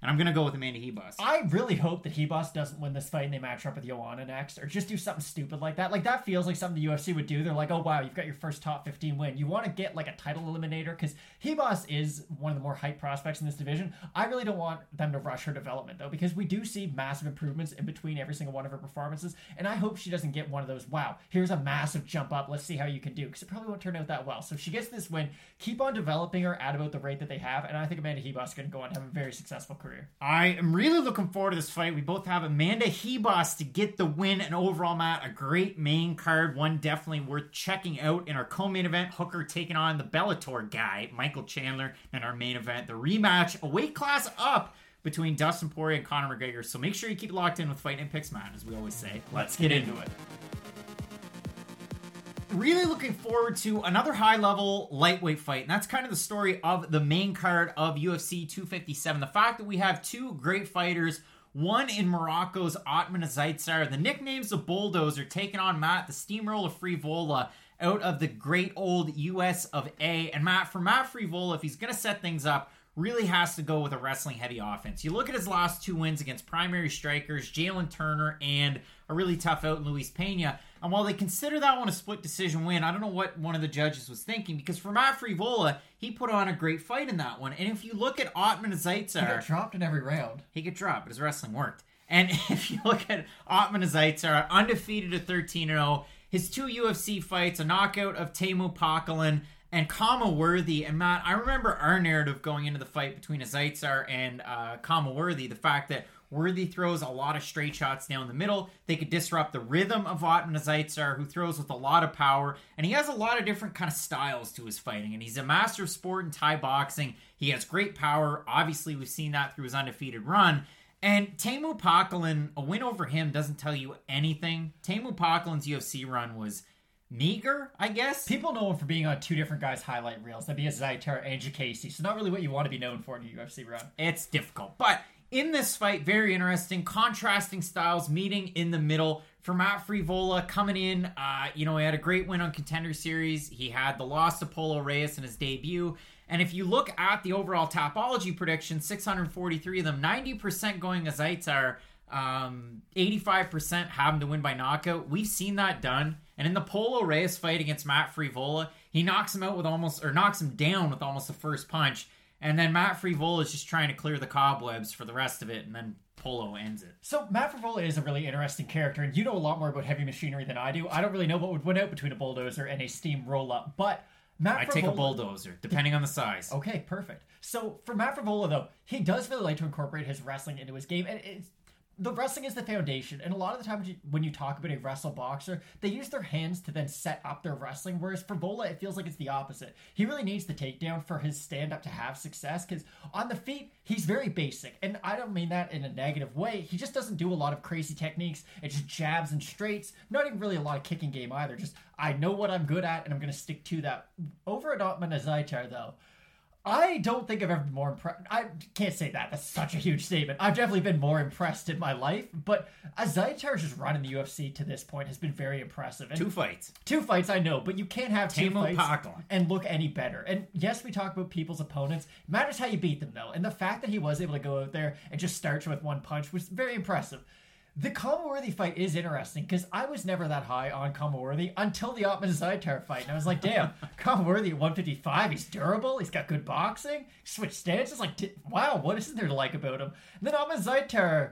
Speaker 2: And I'm going to go with Amanda Hebus.
Speaker 3: I really hope that Hebus doesn't win this fight and they match her up with Joanna next, or just do something stupid like that. Like, that feels like something the UFC would do. They're like, oh, wow, you've got your first top 15 win. You want to get, like, a title eliminator, because Hebus is one of the more hyped prospects in this division. I really don't want them to rush her development, though, because we do see massive improvements in between every single one of her performances, and I hope she doesn't get one of those, wow, here's a massive jump up, let's see how you can do, because it probably won't turn out that well. So if she gets this win, keep on developing her at about the rate that they have, and I think Amanda Hebus is going to go on to have a very successful career.
Speaker 2: I am really looking forward to this fight. We both have Amanda Hebus to get the win, and overall, Matt, a great main card, one definitely worth checking out. In our co-main event, Hooker taking on the Bellator guy, Michael Chandler, and our main event, the rematch, a weight class up between Dustin Poirier and Conor McGregor. So make sure you keep locked in with Fight Night Picks, Matt, as we always say. Let's get into it. Really looking forward to another high-level lightweight fight, and that's kind of the story of the main card of UFC 257. The fact that we have two great fighters, one in Morocco's Otman Azaitar, the nickname's the Bulldozer, taking on Matt, the Steamroller Frivola, out of the great old US of A. And Matt, for Matt Frivola, if he's going to set things up, really has to go with a wrestling-heavy offense. You look at his last two wins against primary strikers, Jalen Turner, and a really tough out Luis Pena. And while they consider that one a split decision win, I don't know what one of the judges was thinking, because for Matt Frivola, he put on a great fight in that one. And if you look at Otman Azaitar...
Speaker 3: He got dropped in every round.
Speaker 2: He got dropped, but his wrestling worked. And if you look at Otman Azaitar, undefeated at 13-0, his two UFC fights, a knockout of Teemu Packalén, and Kama Worthy. And Matt, I remember our narrative going into the fight between Azaitar and Kama Worthy, the fact that Worthy throws a lot of straight shots down the middle. They could disrupt the rhythm of Otman Azaitar, who throws with a lot of power. And he has a lot of different kind of styles to his fighting. And he's a master of sport in Thai boxing. He has great power. Obviously, we've seen that through his undefeated run. And Teemu Packalén, a win over him doesn't tell you anything. Teemu Packalén's UFC run was meager, I guess.
Speaker 3: People know him for being on two different guys' highlight reels. That'd be Azaitar and Jacasey. So not really what you want to be known for in a UFC run.
Speaker 2: It's difficult. But in this fight, very interesting. Contrasting styles meeting in the middle. For Matt Frivola coming in, he had a great win on Contender Series. He had the loss to Polo Reyes in his debut. And if you look at the overall Tapology prediction, 643 of them, 90% going Azaitar, 85% have him to win by knockout. We've seen that done. And in the Polo Reyes fight against Matt Frivola, he knocks him down with almost the first punch. And then Matt Frivola is just trying to clear the cobwebs for the rest of it, and then Polo ends it.
Speaker 3: So Matt Frivola is a really interesting character, and you know a lot more about heavy machinery than I do. I don't really know what would win out between a Bulldozer and a steamroller, but
Speaker 2: I'd take a Bulldozer, depending on the size.
Speaker 3: Okay, perfect. So for Matt Frivola, though, he does really like to incorporate his wrestling into his game, and the wrestling is the foundation, and a lot of the time when you talk about a wrestle boxer, they use their hands to then set up their wrestling, whereas for Frivola, it feels like it's the opposite. He really needs the takedown for his stand-up to have success, because on the feet, he's very basic, and I don't mean that in a negative way. He just doesn't do a lot of crazy techniques. It's just jabs and straights, not even really a lot of kicking game either. Just, I know what I'm good at, and I'm going to stick to that. Over at Otman Azaitar, though, I don't think I've ever been more impressed. I can't say that. That's such a huge statement. I've definitely been more impressed in my life, but Azaitar's just run in the UFC to this point has been very impressive. And
Speaker 2: Two fights,
Speaker 3: I know, but you can't have two
Speaker 2: Teemu
Speaker 3: fights
Speaker 2: Packalén
Speaker 3: and look any better. And yes, we talk about people's opponents. It matters how you beat them, though. And the fact that he was able to go out there and just start you with one punch was very impressive. The Kama Worthy fight is interesting because I was never that high on Kama Worthy until the Otman Azaitar fight. And I was like, damn, Kama Worthy at 155, he's durable, he's got good boxing, switch stances, like, wow, what isn't there to like about him? And then Otman Azaitar,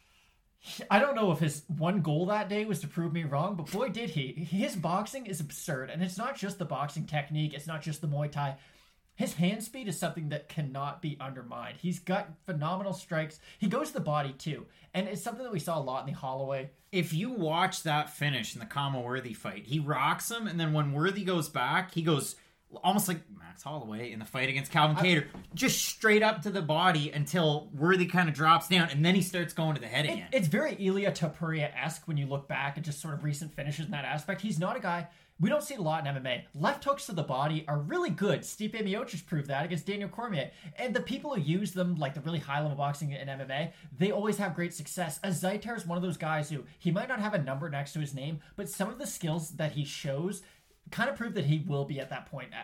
Speaker 3: I don't know if his one goal that day was to prove me wrong, but boy did he. His boxing is absurd, and it's not just the boxing technique, it's not just the Muay Thai. His hand speed is something that cannot be undermined. He's got phenomenal strikes. He goes to the body, too. And it's something that we saw a lot in the Holloway.
Speaker 2: If you watch that finish in the Kama Worthy fight, he rocks him, and then when Worthy goes back, he goes almost like Max Holloway in the fight against Calvin Kattar, just straight up to the body until Worthy kind of drops down, and then he starts going to the head again.
Speaker 3: It's very Ilia Topuria-esque when you look back at just sort of recent finishes in that aspect. He's not a guy... We don't see it a lot in MMA. Left hooks to the body are really good. Stipe Miocic proved that against Daniel Cormier. And the people who use them, like the really high-level boxing in MMA, they always have great success. Azaitar is one of those guys who, he might not have a number next to his name, but some of the skills that he shows kind of prove that he will be at that point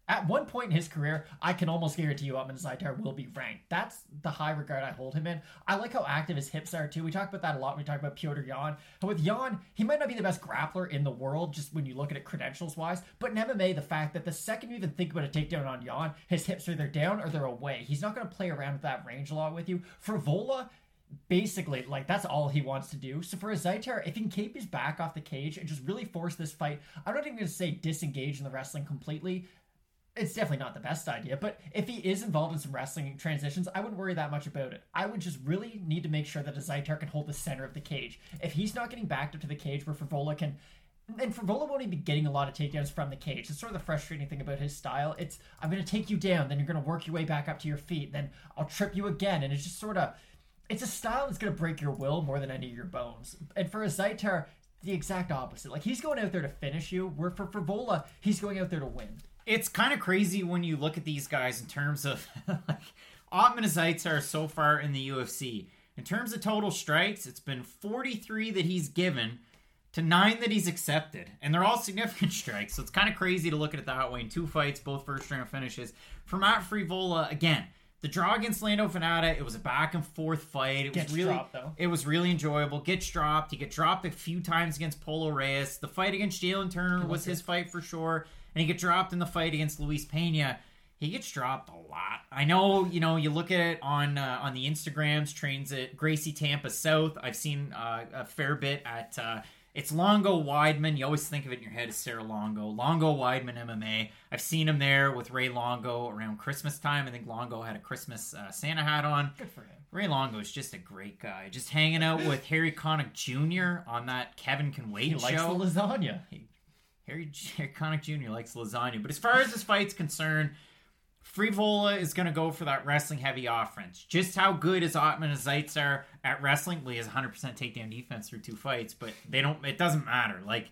Speaker 3: At one point in his career, I can almost guarantee you Otman Zaitar will be ranked. That's the high regard I hold him in. I like how active his hips are, too. We talk about that a lot when we talk about Petr Yan. And with Yan, he might not be the best grappler in the world, just when you look at it credentials-wise, but in MMA, the fact that the second you even think about a takedown on Yan, his hips are either down or they're away. He's not going to play around with that range a lot with you. Frevola, basically, like, that's all he wants to do. So for a Zaitar, if he can keep his back off the cage and just really force this fight, I'm not even going to say disengage in the wrestling completely. It's definitely not the best idea, but if he is involved in some wrestling transitions, I wouldn't worry that much about it. I would just really need to make sure that a Zaitar can hold the center of the cage. If he's not getting backed up to the cage where Frevola can... And Frevola won't even be getting a lot of takedowns from the cage. It's sort of the frustrating thing about his style. It's, I'm going to take you down, then you're going to work your way back up to your feet, then I'll trip you again, and it's just sort of... It's a style that's going to break your will more than any of your bones. And for a Zaitar, the exact opposite. Like, he's going out there to finish you, where for Frevola, he's going out there to win.
Speaker 2: It's kind of crazy when you look at these guys in terms of like Otman Zaitar so far in the UFC. In terms of total strikes, it's been 43 that he's given to 9 that he's accepted. And they're all significant strikes. So it's kind of crazy to look at it that way. In 2 fights, both first round finishes. For Matt Frevola, again, the draw against Lando Fanata, it was a back and forth fight. It was really enjoyable. Gets dropped. He get dropped a few times against Polo Reyes. The fight against Jalen Turner was his fight for sure. And he gets dropped in the fight against Luis Pena. He gets dropped a lot. I know, you look at it on the Instagrams, trains at Gracie Tampa South. I've seen a fair bit at... it's Longo Weidman. You always think of it in your head as Sarah Longo. Longo Weidman MMA. I've seen him there with Ray Longo around Christmas time. I think Longo had a Christmas Santa hat on.
Speaker 3: Good for him.
Speaker 2: Ray Longo is just a great guy. Just hanging out with Harry Connick Jr. on that Kevin Can Wait show.
Speaker 3: He likes the lasagna.
Speaker 2: Harry Connick Jr. likes lasagna. But as far as this fight's concerned, Frevola is going to go for that wrestling-heavy offense. Just how good is Otman Zaitar at wrestling? Well, he has 100% takedown defense through 2 fights, but it doesn't matter. Like,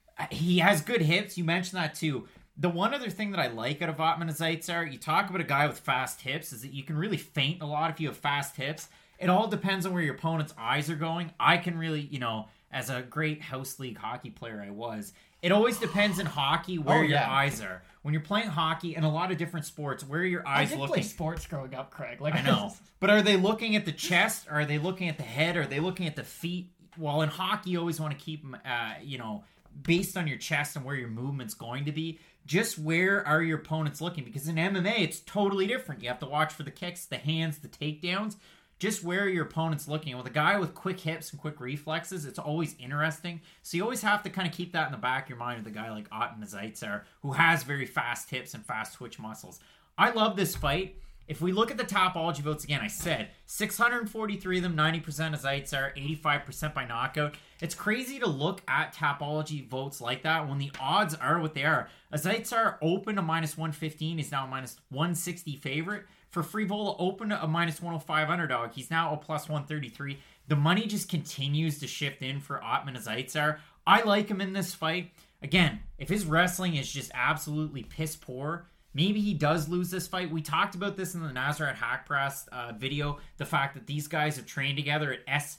Speaker 2: he has good hips. You mentioned that, too. The one other thing that I like out of Otman Zaitar, you talk about a guy with fast hips, is that you can really feint a lot if you have fast hips. It all depends on where your opponent's eyes are going. I can really, as a great house league hockey player I was... It always depends in hockey where your eyes are. When you're playing hockey in a lot of different sports, where are your eyes looking? I did play
Speaker 3: sports growing up, Craig.
Speaker 2: I know. But are they looking at the chest? Or are they looking at the head? Or are they looking at the feet? Well, in hockey, you always want to keep them, based on your chest and where your movement's going to be. Just where are your opponents looking? Because in MMA, it's totally different. You have to watch for the kicks, the hands, the takedowns. Just where your opponent's looking. With a guy with quick hips and quick reflexes, it's always interesting. So you always have to kind of keep that in the back of your mind with a guy like Otman Zaitar, who has very fast hips and fast twitch muscles. I love this fight. If we look at the Tapology votes again, I said 643 of them, 90% of Zaitar, 85% by knockout. It's crazy to look at Tapology votes like that when the odds are what they are. A Zaitar open a -115 is now a -160 favorite. For Frevola, open a -105 underdog. He's now a +133. The money just continues to shift in for Otman Zaitar. I like him in this fight. Again, if his wrestling is just absolutely piss poor, maybe he does lose this fight. We talked about this in the Nasrat Hackpress video. The fact that these guys have trained together at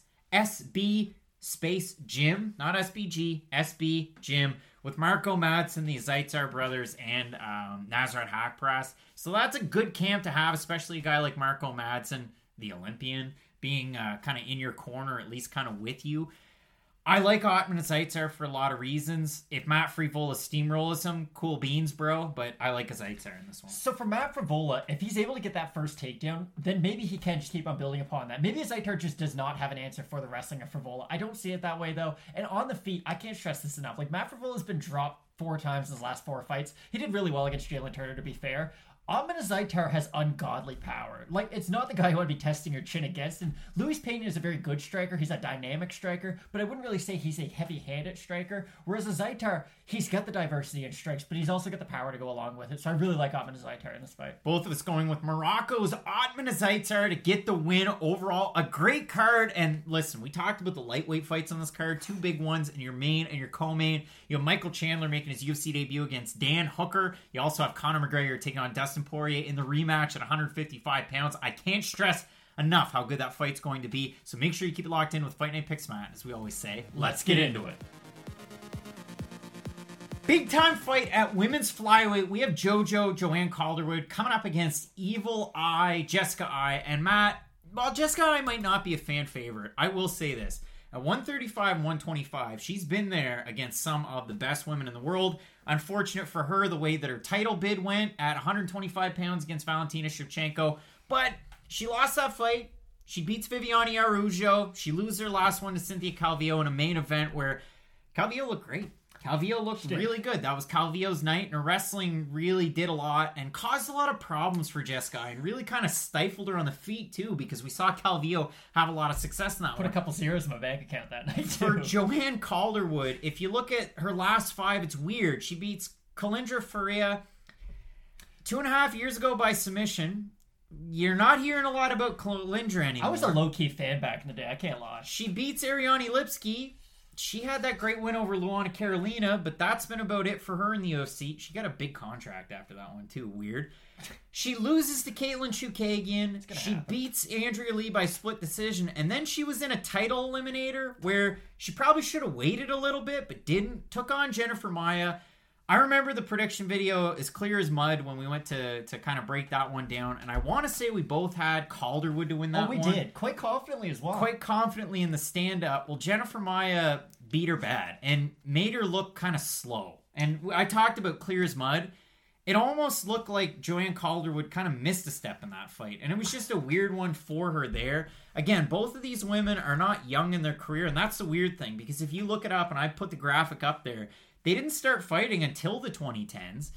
Speaker 2: SB Space Gym, not SBG, SB Gym, with Marco Madsen, the Zaitar brothers, and Nasrat Hackpress. So that's a good camp to have, especially a guy like Marco Madsen, the Olympian, being kind of in your corner, at least kind of with you. I like Otman Zaitar for a lot of reasons. If Matt Frevola steamrolls him, cool beans, bro. But I like Zaitar in this one.
Speaker 3: So for Matt Frevola, if he's able to get that first takedown, then maybe he can just keep on building upon that. Maybe Zaitar just does not have an answer for the wrestling of Frevola. I don't see it that way, though. And on the feet, I can't stress this enough. Like, Matt Frevola's been dropped 4 times in his last 4 fights. He did really well against Jalen Turner, to be fair. Otman Zaitar has ungodly power. Like, it's not the guy you want to be testing your chin against. And Luis Pena is a very good striker. He's a dynamic striker, but I wouldn't really say he's a heavy-handed striker. Whereas a Zaitar, he's got the diversity in strikes, but he's also got the power to go along with it. So I really like Otman Zaitar in this fight.
Speaker 2: Both of us going with Morocco's Otman Zaitar to get the win overall. A great card. And listen, we talked about the lightweight fights on this card. 2 big ones in your main and your co-main. You have Michael Chandler making his UFC debut against Dan Hooker. You also have Conor McGregor taking on Dustin Poirier in the rematch at 155 pounds. I can't stress enough how good that fight's going to be. So make sure you keep it locked in with Fight Night Picks, Matt. As we always say, let's get into it. Big time fight at women's flyweight. We have Joanne Calderwood coming up against Evil Eye, Jessica Eye. And Matt, while Jessica Eye might not be a fan favorite, I will say this. At 135 and 125, she's been there against some of the best women in the world. Unfortunate for her, the way that her title bid went at 125 pounds against Valentina Shevchenko. But she lost that fight. She beats Viviane Araújo. She loses her last one to Cynthia Calvillo in a main event where Calvillo looked great. Calvillo looked really good. That was Calvillo's night, and her wrestling really did a lot and caused a lot of problems for Jessica and really kind of stifled her on the feet, too, because we saw Calvillo have a lot of success in that
Speaker 3: Put a couple zeros in my bank account that night, too.
Speaker 2: For Joanne Calderwood, if you look at her last 5, it's weird. She beats Kalindra Faria 2.5 years ago by submission. You're not hearing a lot about Kalindra anymore.
Speaker 3: I was a low-key fan back in the day, I can't lie.
Speaker 2: She beats Ariane Lipski. She had that great win over Luana Carolina, but that's been about it for her in the UFC. She got a big contract after that one, too. Weird. She loses to Caitlin Chookagian. She beats Andrea Lee by split decision, and then she was in a title eliminator where she probably should have waited a little bit, but didn't. Took on Jennifer Maia. I remember the prediction video as clear as mud when we went to kind of break that one down, and I want to say we both had Calderwood to win that one.
Speaker 3: Oh, we did. Quite confidently as well.
Speaker 2: Quite confidently in the stand-up. Well, Jennifer Maia beat her bad and made her look kind of slow. And I talked about clear as mud. It almost looked like Joanne Calderwood kind of missed a step in that fight, and it was just a weird one for her there. Again, both of these women are not young in their career, and that's the weird thing, because if you look it up, and I put the graphic up there, they didn't start fighting until the 2010s.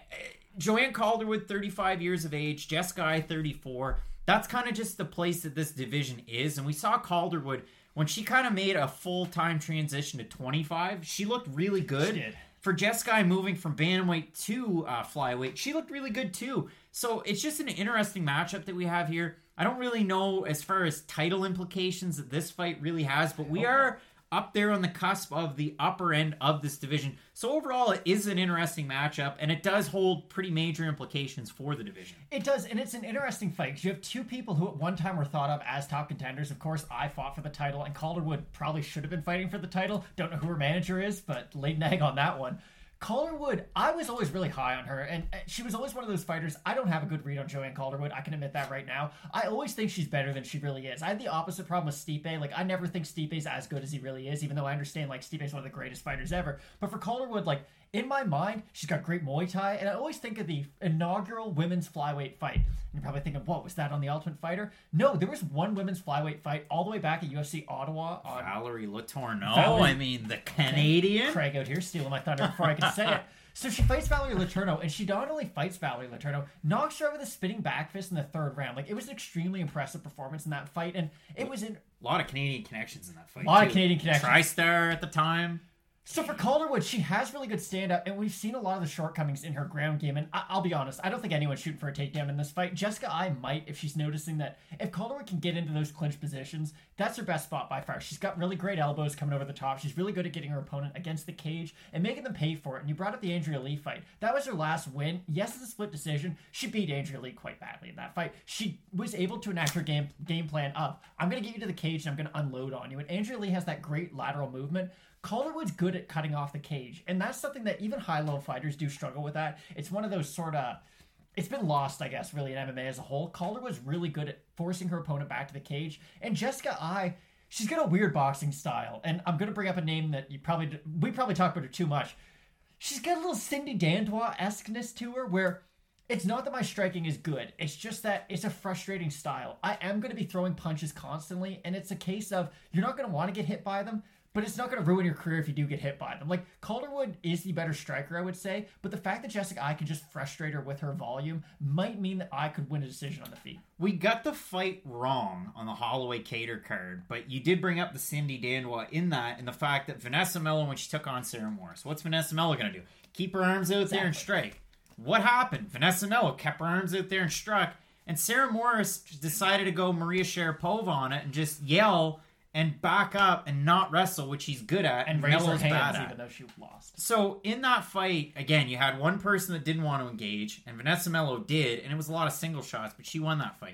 Speaker 2: Joanne Calderwood, 35 years of age. Jessica Eye, 34. That's kind of just the place that this division is. And we saw Calderwood, when she kind of made a full-time transition to 25, she looked really good.
Speaker 3: She did.
Speaker 2: For Jessica Eye moving from bantamweight to flyweight, she looked really good too. So it's just an interesting matchup that we have here. I don't really know as far as title implications that this fight really has, but we are up there on the cusp of the upper end of this division. So overall, it is an interesting matchup, and it does hold pretty major implications for the division.
Speaker 3: It does, and it's an interesting fight because you have two people who at one time were thought of as top contenders. Of course, I fought for the title, and Calderwood probably should have been fighting for the title. Don't know who her manager is, but laid an egg on that one. Calderwood, I was always really high on her, and she was always one of those fighters. I don't have a good read on Joanne Calderwood. I can admit that right now. I always think she's better than she really is. I had the opposite problem with Stipe. Like, I never think Stipe's as good as he really is, even though I understand, like, Stipe's one of the greatest fighters ever. But for Calderwood, like, in my mind, she's got great Muay Thai, and I always think of the inaugural women's flyweight fight. And you're probably thinking, what, was that on The Ultimate Fighter? No, there was one women's flyweight fight all the way back at UFC Ottawa.
Speaker 2: Valerie Letourneau, I mean, the Canadian.
Speaker 3: Craig out here stealing my thunder before I can say it. So she fights Valerie Letourneau, and she not only fights Valerie Letourneau, knocks her over with a spinning back fist in the third round. Like, it was an extremely impressive performance in that fight, and it was a
Speaker 2: lot of Canadian connections in that fight.
Speaker 3: A lot of Canadian connections.
Speaker 2: TriStar at the time.
Speaker 3: So for Calderwood, she has really good stand-up, and we've seen a lot of the shortcomings in her ground game, and I'll be honest, I don't think anyone's shooting for a takedown in this fight. Jessica Eye might, if she's noticing that if Calderwood can get into those clinch positions, that's her best spot by far. She's got really great elbows coming over the top. She's really good at getting her opponent against the cage and making them pay for it. And you brought up the Andrea Lee fight. That was her last win. Yes, it's a split decision. She beat Andrea Lee quite badly in that fight. She was able to enact her game plan of, I'm going to get you to the cage and I'm going to unload on you. And Andrea Lee has that great lateral movement. Calderwood's good at cutting off the cage, and that's something that even high-low fighters do struggle with that. It's one of those sort of... It's been lost, I guess, really, in MMA as a whole. Calderwood's really good at forcing her opponent back to the cage, and Jessica Eye, she's got a weird boxing style, and I'm going to bring up a name that we probably talked about her too much. She's got a little Cindy Dandois-esqueness to her, where it's not that my striking is good. It's just that it's a frustrating style. I am going to be throwing punches constantly, and it's a case of you're not going to want to get hit by them, but it's not going to ruin your career if you do get hit by them. Like, Calderwood is the better striker, I would say, but the fact that Jessica Eye can just frustrate her with her volume might mean that I could win a decision on the feet.
Speaker 2: We got the fight wrong on the Holloway Cater card, but you did bring up the Cindy Dandois in that, and the fact that Vanessa Mello, when she took on Sarah Morris, what's Vanessa Mello going to do? Keep her arms out there and strike. What happened? Vanessa Mello kept her arms out there and struck, and Sarah Morris decided to go Maria Sharapova on it and just yell and back up and not wrestle, which he's good at,
Speaker 3: and raise her hands even though she lost.
Speaker 2: So in that fight, again, you had one person that didn't want to engage, and Vanessa Mello did, and it was a lot of single shots, but she won that fight.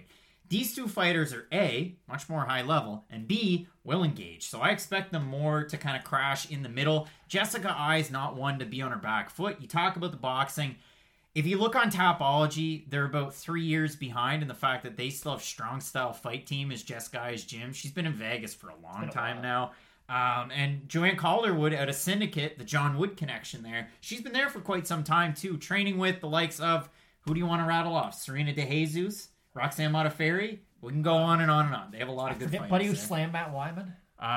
Speaker 2: These two fighters are A, much more high level, and B, will engage. So I expect them more to kind of crash in the middle. Jessica Eye is not one to be on her back foot. You talk about the boxing. If you look on Tapology, they're about 3 years behind in the fact that they still have strong style fight team as Jessica Eye's gym. She's been in Vegas for a long time now. And Joanne Calderwood out of Syndicate, the John Wood connection there, she's been there for quite some time too, training with the likes of, who do you want to rattle off? Serena De Jesus, Roxanne Modafferi. We can go on and on and on. They have a lot of good fighters.
Speaker 3: Buddy who slammed Matt Wyman?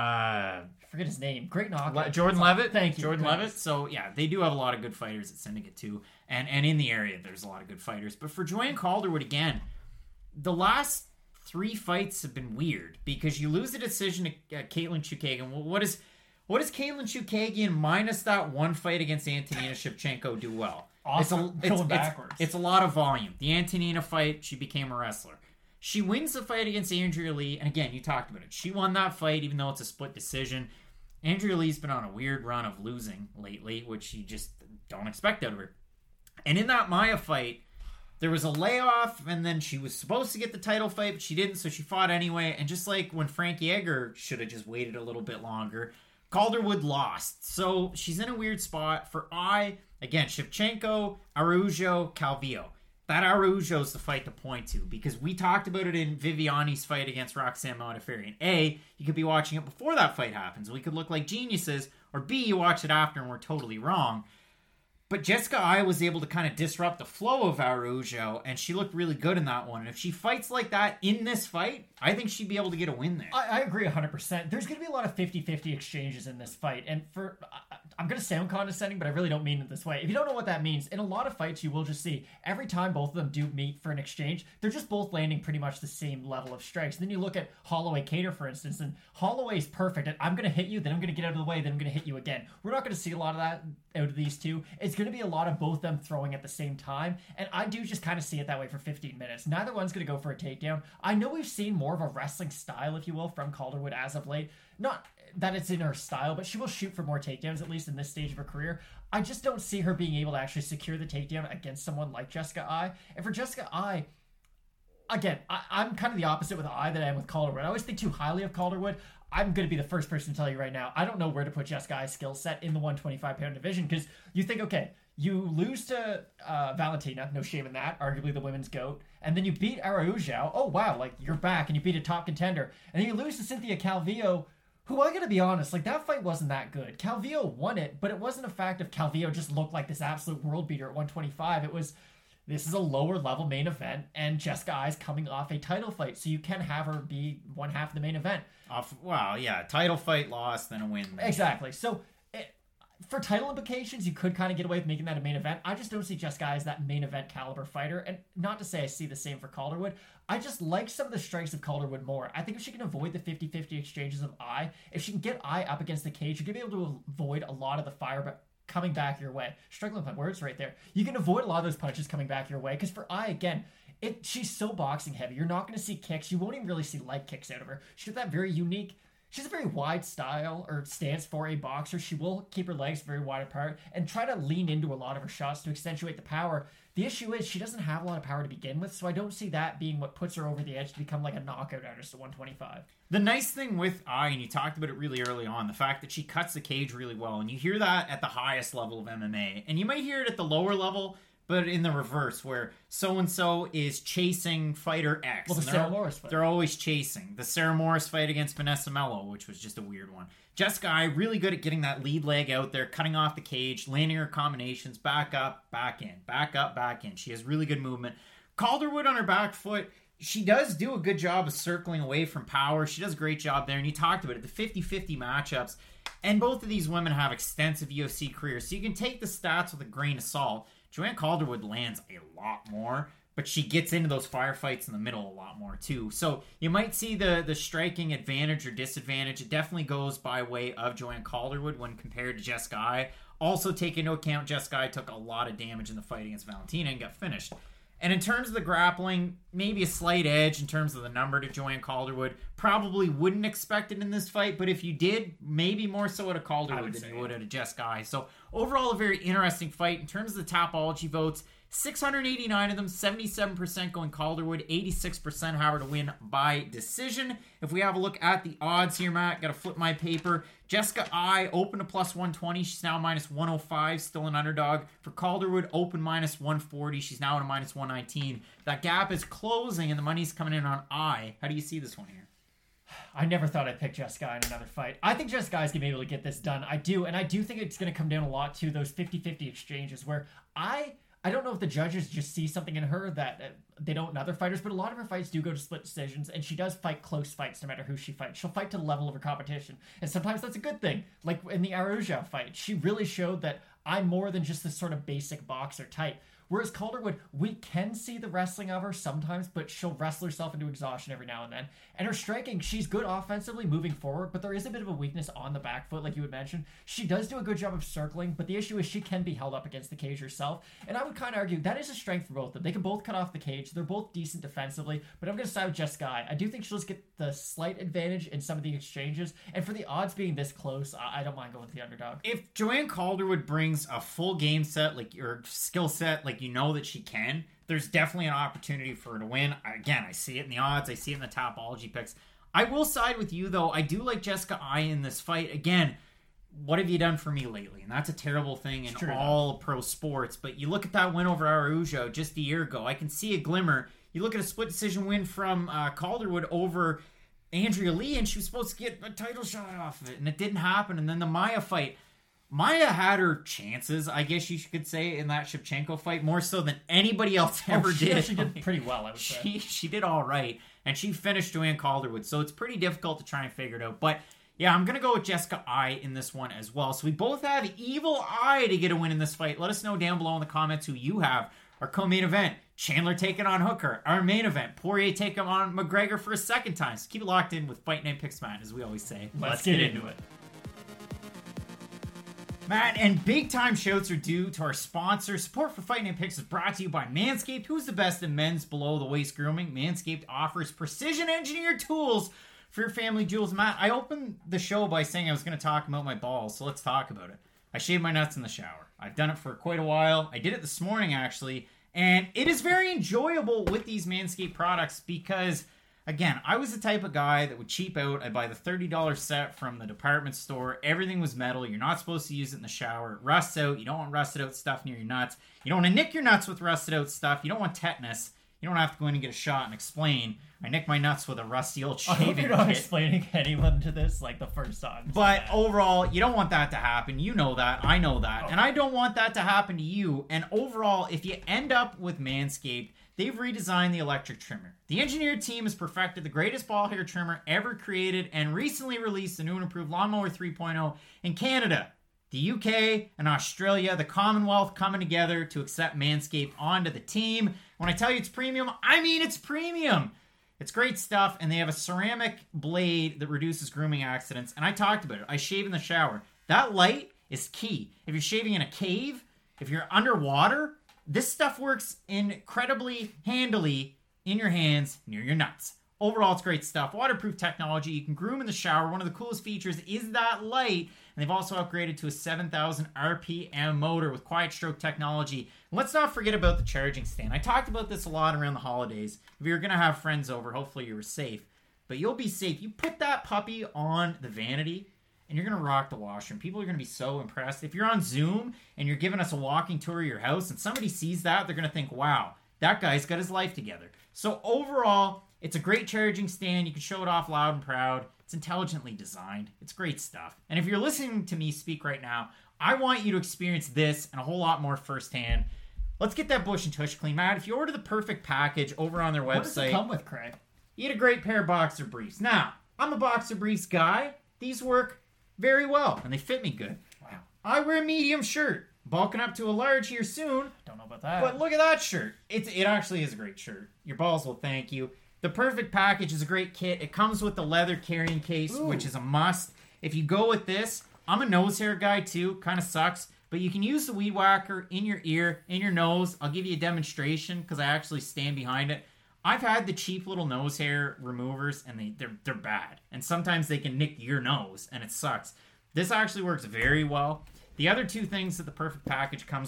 Speaker 3: Forget his name. Great knockout.
Speaker 2: Jordan Levitt.
Speaker 3: Thank you.
Speaker 2: Jordan Levitt. So, yeah, they do have a lot of good fighters at Syndicate, too. And in the area, there's a lot of good fighters. But for Joanne Calderwood, again, the last 3 fights have been weird because you lose the decision to Caitlin Chukagian. Well, what does Caitlin Chukagian minus that one fight against Antonina Shevchenko do well?
Speaker 3: Awesome. Going backwards.
Speaker 2: It's a lot of volume. The Antonina fight, she became a wrestler. She wins the fight against Andrea Lee, and again, you talked about it. She won that fight, even though it's a split decision. Andrea Lee's been on a weird run of losing lately, which you just don't expect out of her. And in that Maia fight, there was a layoff, and then she was supposed to get the title fight, but she didn't, so she fought anyway. And just like when Frankie Edgar should have just waited a little bit longer, Calderwood lost. So she's in a weird spot. For again, Shevchenko, Araujo, Calvillo. That Araujo's the fight to point to because we talked about it in Viviani's fight against Roxanne Modafferi. And you could be watching it before that fight happens. We could look like geniuses. Or B, you watch it after and we're totally wrong. But Jessica Eye was able to kind of disrupt the flow of Araujo, and she looked really good in that one. And if she fights like that in this fight, I think she'd be able to get a win there.
Speaker 3: I agree 100%. There's going to be a lot of 50-50 exchanges in this fight. And I'm going to sound condescending, but I really don't mean it this way. If you don't know what that means, in a lot of fights, you will just see every time both of them do meet for an exchange, they're just both landing pretty much the same level of strikes. And then you look at Holloway Cater, for instance, and Holloway's perfect. And I'm going to hit you, then I'm going to get out of the way, then I'm going to hit you again. We're not going to see a lot of that out of these two. It's going to be a lot of both them throwing at the same time, and I do just kind of see it that way for 15 minutes. Neither one's going to go for a takedown. I know we've seen more of a wrestling style, if you will, from Calderwood as of late. Not that it's in her style, but she will shoot for more takedowns, at least in this stage of her career. I just don't see her being able to actually secure the takedown against someone like Jessica Eye. And for Jessica Eye, again, I'm kind of the opposite with Eye that I am with Calderwood. I always think too highly of Calderwood. I'm going to be the first person to tell you right now, I don't know where to put Jessica Eye's skill set in the 125-pound division, because you think, okay, you lose to Valentina, no shame in that, arguably the women's GOAT, and then you beat Araujo, oh wow, like you're back, and you beat a top contender, and then you lose to Cynthia Calvillo, who I gotta be honest, like that fight wasn't that good. Calvillo won it, but it wasn't a fact of Calvillo just looked like this absolute world beater at 125. It was, this is a lower level main event, and Jessica Eye's coming off a title fight, so you can have her be one half of the main event.
Speaker 2: Title fight loss, then a win.
Speaker 3: Exactly. So for title implications, you could kind of get away with making that a main event. I just don't see Jessica Eye as that main event caliber fighter, and not to say I see the same for Calderwood. I just like some of the strikes of Calderwood more. I think if she can avoid the 50-50 exchanges of Eye, if she can get Eye up against the cage, you're going to be able to avoid a lot of the fire, but coming back your way. Struggling with my words right there. You can avoid a lot of those punches coming back your way, because for Eye, again, she's so boxing heavy. You're not going to see kicks. You won't even really see leg kicks out of her. She's got that very unique, she's a very wide style or stance for a boxer. She will keep her legs very wide apart and try to lean into a lot of her shots to accentuate the power. The issue is she doesn't have a lot of power to begin with, so I don't see that being what puts her over the edge to become like a knockout artist at 125.
Speaker 2: The nice thing with Eye, and you talked about it really early on, the fact that she cuts the cage really well, and you hear that at the highest level of MMA, and you might hear it at the lower level, but in the reverse, where so-and-so is chasing fighter X.
Speaker 3: Well, the Sarah Morris fight.
Speaker 2: They're always chasing. The Sarah Morris fight against Vanessa Mello, which was just a weird one. Jessica Eye, really good at getting that lead leg out there, cutting off the cage, landing her combinations, back up, back in, back up, back in. She has really good movement. Calderwood on her back foot, she does do a good job of circling away from power. She does a great job there, and you talked about it, the 50-50 matchups. And both of these women have extensive UFC careers, so you can take the stats with a grain of salt. Joanne Calderwood lands a lot more, but she gets into those firefights in the middle a lot more too. So you might see the striking advantage or disadvantage. It definitely goes by way of Joanne Calderwood when compared to Jessica Eye. Also take into account Jessica Eye took a lot of damage in the fight against Valentina and got finished. And in terms of the grappling, maybe a slight edge in terms of the number to Joanne Calderwood. Probably wouldn't expect it in this fight, but if you did, maybe more so at a Calderwood than you would at a Jessica Eye. So overall, a very interesting fight. In terms of the Tapology votes, 689 of them, 77% going Calderwood, 86% have her to win by decision. If we have a look at the odds here, Matt, got to flip my paper. Jessica Eye open to plus 120. She's now minus 105, still an underdog. For Calderwood, open minus 140. She's now at a minus 119. That gap is closing, and the money's coming in on Eye. How do you see this one here?
Speaker 3: I never thought I'd pick Jessica in another fight. I think Jessica is going to be able to get this done. I do, and I do think it's going to come down a lot to those 50-50 exchanges where I don't know if the judges just see something in her that they don't in other fighters, but a lot of her fights do go to split decisions, and she does fight close fights no matter who she fights. She'll fight to the level of her competition, and sometimes that's a good thing. Like in the Araujo fight, she really showed that I'm more than just this sort of basic boxer type. Whereas Calderwood, we can see the wrestling of her sometimes, but she'll wrestle herself into exhaustion every now and then. And her striking, she's good offensively moving forward, but there is a bit of a weakness on the back foot, like you had mentioned. She does do a good job of circling, but the issue is she can be held up against the cage herself. And I would kind of argue that is a strength for both of them. They can both cut off the cage. They're both decent defensively, but I'm going to side with Jessica Eye. I do think she'll just get the slight advantage in some of the exchanges. And for the odds being this close, I don't mind going with the underdog.
Speaker 2: If Joanne Calderwood brings a full game set, like your skill set, like you know that she can, there's definitely an opportunity for her to win. Again, I see it in the odds. I see it in the Topology picks. I will side with you, though. I do like Jessica Eye in this fight. Again, what have you done for me lately? And that's a terrible thing in all pro sports. But you look at that win over Araujo just a year ago. I can see a glimmer. You look at a split decision win from Calderwood over Andrea Lee, and she was supposed to get a title shot off of it, and it didn't happen. And then the Maia fight, Maia had her chances, I guess you could say, in that Shevchenko fight, more so than anybody else ever did.
Speaker 3: She did pretty well, I would say.
Speaker 2: She did all right, and she finished Joanne Calderwood, so it's pretty difficult to try and figure it out. But yeah, I'm going to go with Jessica Eye in this one as well. So we both have Evil Eye to get a win in this fight. Let us know down below in the comments who you have. Our co-main event, Chandler taking on Hooker. Our main event, Poirier taking on McGregor for a second time. So keep it locked in with Fight Night Picks, Matt, as we always say.
Speaker 3: Let's get into it.
Speaker 2: Matt, and big time shouts are due to our sponsor. Support for Fight Night Picks is brought to you by Manscaped. Who's the best in men's below the waist grooming? Manscaped offers precision engineered tools for your family jewels. Matt, I opened the show by saying I was going to talk about my balls, so let's talk about it. I shave my nuts in the shower. I've done it for quite a while. I did it this morning, actually, and it is very enjoyable with these Manscaped products because, again, I was the type of guy that would cheap out. I'd buy the $30 set from the department store. Everything was metal. You're not supposed to use it in the shower. It rusts out. You don't want rusted out stuff near your nuts. You don't want to nick your nuts with rusted out stuff. You don't want tetanus. You don't have to go in and get a shot and explain. I nicked my nuts with a rusty old shaving kit. I hope you're not
Speaker 3: explaining anyone to this like the first time.
Speaker 2: But overall, you don't want that to happen. You know that. I know that. And I don't want that to happen to you. And overall, if you end up with Manscaped, they've redesigned the electric trimmer. The engineered team has perfected the greatest ball hair trimmer ever created and recently released the new and improved Lawnmower 3.0 in Canada, the UK, and Australia, the Commonwealth coming together to accept Manscaped onto the team. When I tell you it's premium, I mean it's premium. It's great stuff, and they have a ceramic blade that reduces grooming accidents. And I talked about it. I shave in the shower. That light is key. If you're shaving in a cave, if you're underwater, this stuff works incredibly handily in your hands near your nuts. Overall, it's great stuff. Waterproof technology. You can groom in the shower. One of the coolest features is that light. And they've also upgraded to a 7,000 RPM motor with quiet stroke technology. And let's not forget about the charging stand. I talked about this a lot around the holidays. If you're going to have friends over, hopefully you were safe. But you'll be safe. You put that puppy on the vanity, and you're going to rock the washroom. People are going to be so impressed. If you're on Zoom and you're giving us a walking tour of your house and somebody sees that, they're going to think, wow, that guy's got his life together. So overall, it's a great charging stand. You can show it off loud and proud. It's intelligently designed. It's great stuff. And if you're listening to me speak right now, I want you to experience this and a whole lot more firsthand. Let's get that bush and tush clean. Matt, if you order the perfect package over on their website...
Speaker 3: What does it come with, Craig?
Speaker 2: You get a great pair of boxer briefs. Now, I'm a boxer briefs guy. These work very well, and they fit me good.
Speaker 3: Wow.
Speaker 2: I wear a medium shirt. Bulking up to a large here soon.
Speaker 3: Don't know about that.
Speaker 2: But look at that shirt. It actually is a great shirt. Your balls will thank you. The perfect package is a great kit. It comes with the leather carrying case, which is a must. If you go with this, I'm a nose hair guy too. Kind of sucks. But you can use the weed whacker in your ear, in your nose. I'll give you a demonstration because I actually stand behind it. I've had the cheap little nose hair removers, and they're bad. And sometimes they can nick your nose, and it sucks. This actually works very well. The other two things that the perfect package comes with,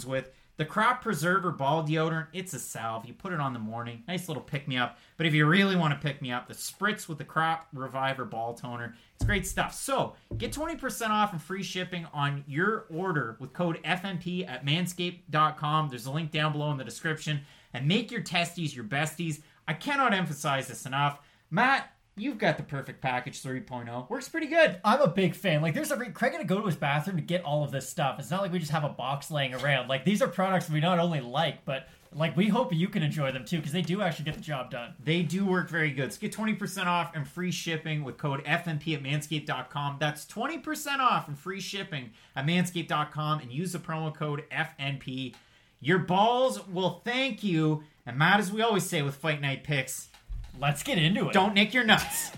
Speaker 2: The Crop Preserver Ball Deodorant, it's a salve. You put it on in the morning. Nice little pick-me-up. But if you really want to pick me up, the Spritz with the Crop Reviver Ball Toner. It's great stuff. So, get 20% off and free shipping on your order with code FNP at manscaped.com. There's a link down below in the description. And make your testes your besties. I cannot emphasize this enough. Matt, you've got the Perfect Package 3.0. Works pretty good.
Speaker 3: I'm a big fan. Like, Craig had to go to his bathroom to get all of this stuff. It's not like we just have a box laying around. Like, these are products we not only like, but, like, we hope you can enjoy them, too, because they do actually get the job done.
Speaker 2: They do work very good. So get 20% off and free shipping with code FNP at manscaped.com. That's 20% off and free shipping at manscaped.com, and use the promo code FNP. Your balls will thank you. And Matt, as we always say with Fight Night Picks,
Speaker 3: let's get into it.
Speaker 2: Don't nick your nuts.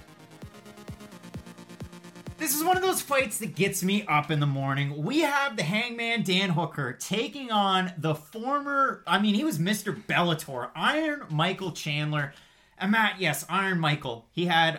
Speaker 2: This is one of those fights that gets me up in the morning. We have the Hangman Dan Hooker taking on the former, he was Mr. Bellator, Iron Michael Chandler. And Matt, yes, Iron Michael. He had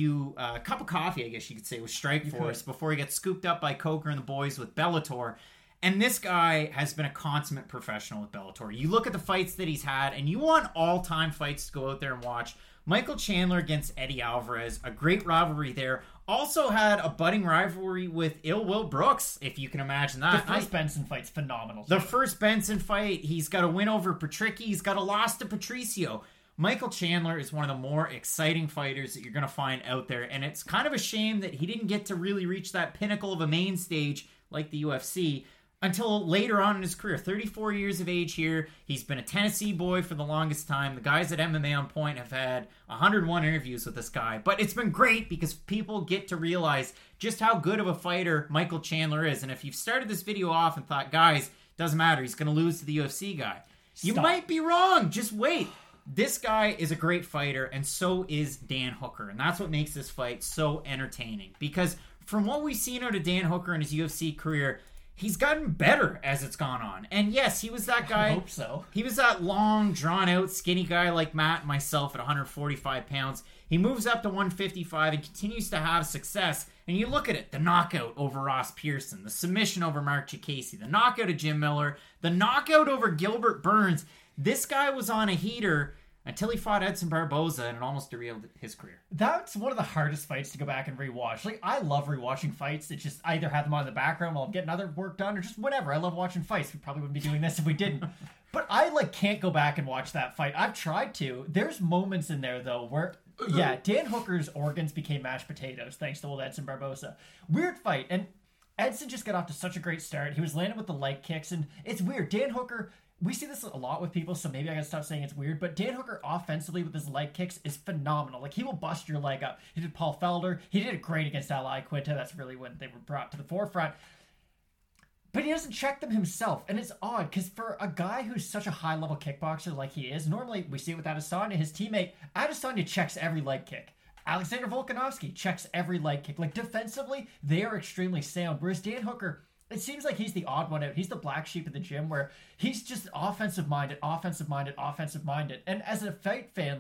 Speaker 2: a cup of coffee, I guess you could say, with Strikeforce before he got scooped up by Coker and the boys with Bellator. And this guy has been a consummate professional with Bellator. You look at the fights that he's had, and you want all-time fights to go out there and watch. Michael Chandler against Eddie Alvarez, a great rivalry there. Also had a budding rivalry with Ill Will Brooks, if you can imagine that.
Speaker 3: The first Benson fight's phenomenal.
Speaker 2: The first Benson fight, he's got a win over Patricky. He's got a loss to Patricio. Michael Chandler is one of the more exciting fighters that you're going to find out there. And it's kind of a shame that he didn't get to really reach that pinnacle of a main stage like the UFC until later on in his career. 34 years of age here. He's been a Tennessee boy for the longest time. The guys at MMA On Point have had 101 interviews with this guy. But it's been great because people get to realize just how good of a fighter Michael Chandler is. And if you've started this video off and thought, guys, doesn't matter, he's going to lose to the UFC guy, you might be wrong. Just wait. This guy is a great fighter, and so is Dan Hooker. And that's what makes this fight so entertaining. Because from what we've seen out of Dan Hooker in his UFC career, he's gotten better as it's gone on. And yes, he was that guy.
Speaker 3: I hope so.
Speaker 2: He was that long, drawn-out, skinny guy like Matt and myself at 145 pounds. He moves up to 155 and continues to have success. And you look at it, the knockout over Ross Pearson, the submission over Mark Chikasi, the knockout of Jim Miller, the knockout over Gilbert Burns. This guy was on a heater until he fought Edson Barboza, and it almost derailed his career.
Speaker 3: That's one of the hardest fights to go back and rewatch. Like, I love rewatching fights. It's just I either have them on in the background while I'm getting other work done, or just whatever. I love watching fights. We probably wouldn't be doing this if we didn't. But I can't go back and watch that fight. I've tried to. There's moments in there though where Dan Hooker's organs became mashed potatoes thanks to old Edson Barboza. Weird fight, and Edson just got off to such a great start. He was landing with the leg kicks, and it's weird. Dan Hooker, we see this a lot with people, so maybe I gotta stop saying it's weird, but Dan Hooker offensively with his leg kicks is phenomenal. Like, he will bust your leg up. He did Paul Felder. He did it great against Ali Quinta. That's really when they were brought to the forefront. But he doesn't check them himself, and it's odd, because for a guy who's such a high-level kickboxer like he is, normally we see it with Adesanya, his teammate, Adesanya checks every leg kick. Alexander Volkanovski checks every leg kick. Like, defensively, they are extremely sound, whereas Dan Hooker, it seems like he's the odd one out. He's the black sheep of the gym where he's just offensive-minded. And as a fight fan,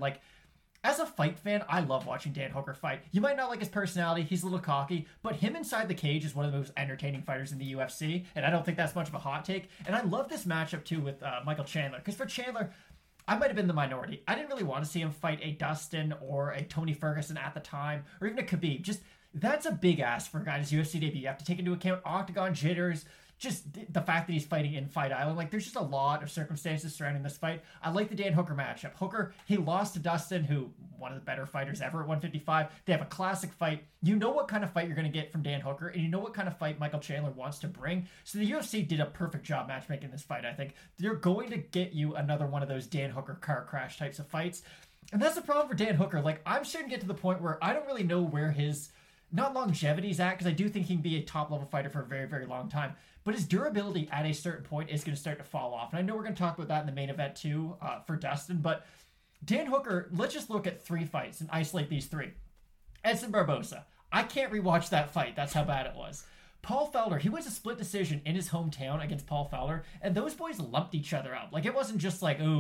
Speaker 3: I love watching Dan Hooker fight. You might not like his personality. He's a little cocky. But him inside the cage is one of the most entertaining fighters in the UFC. And I don't think that's much of a hot take. And I love this matchup, too, with Michael Chandler. Because for Chandler, I might have been the minority. I didn't really want to see him fight a Dustin or a Tony Ferguson at the time. Or even a Khabib. Just, that's a big ask for a guy in his UFC debut. You have to take into account octagon jitters, just the fact that he's fighting in Fight Island. Like, there's just a lot of circumstances surrounding this fight. I like the Dan Hooker matchup. Hooker, he lost to Dustin, who, one of the better fighters ever at 155. They have a classic fight. You know what kind of fight you're going to get from Dan Hooker, and you know what kind of fight Michael Chandler wants to bring. So the UFC did a perfect job matchmaking this fight, I think. They're going to get you another one of those Dan Hooker car crash types of fights. And that's the problem for Dan Hooker. Like, I'm starting to get to the point where I don't really know where his, not longevity's at, because I do think he can be a top-level fighter for a very, very long time. But his durability at a certain point is going to start to fall off. And I know we're going to talk about that in the main event too for Dustin. But Dan Hooker, let's just look at 3 fights and isolate these 3. Edson Barboza. I can't rewatch that fight. That's how bad it was. Paul Felder, he wins a split decision in his hometown against Paul Felder. And those boys lumped each other up. Like, it wasn't just like, ooh,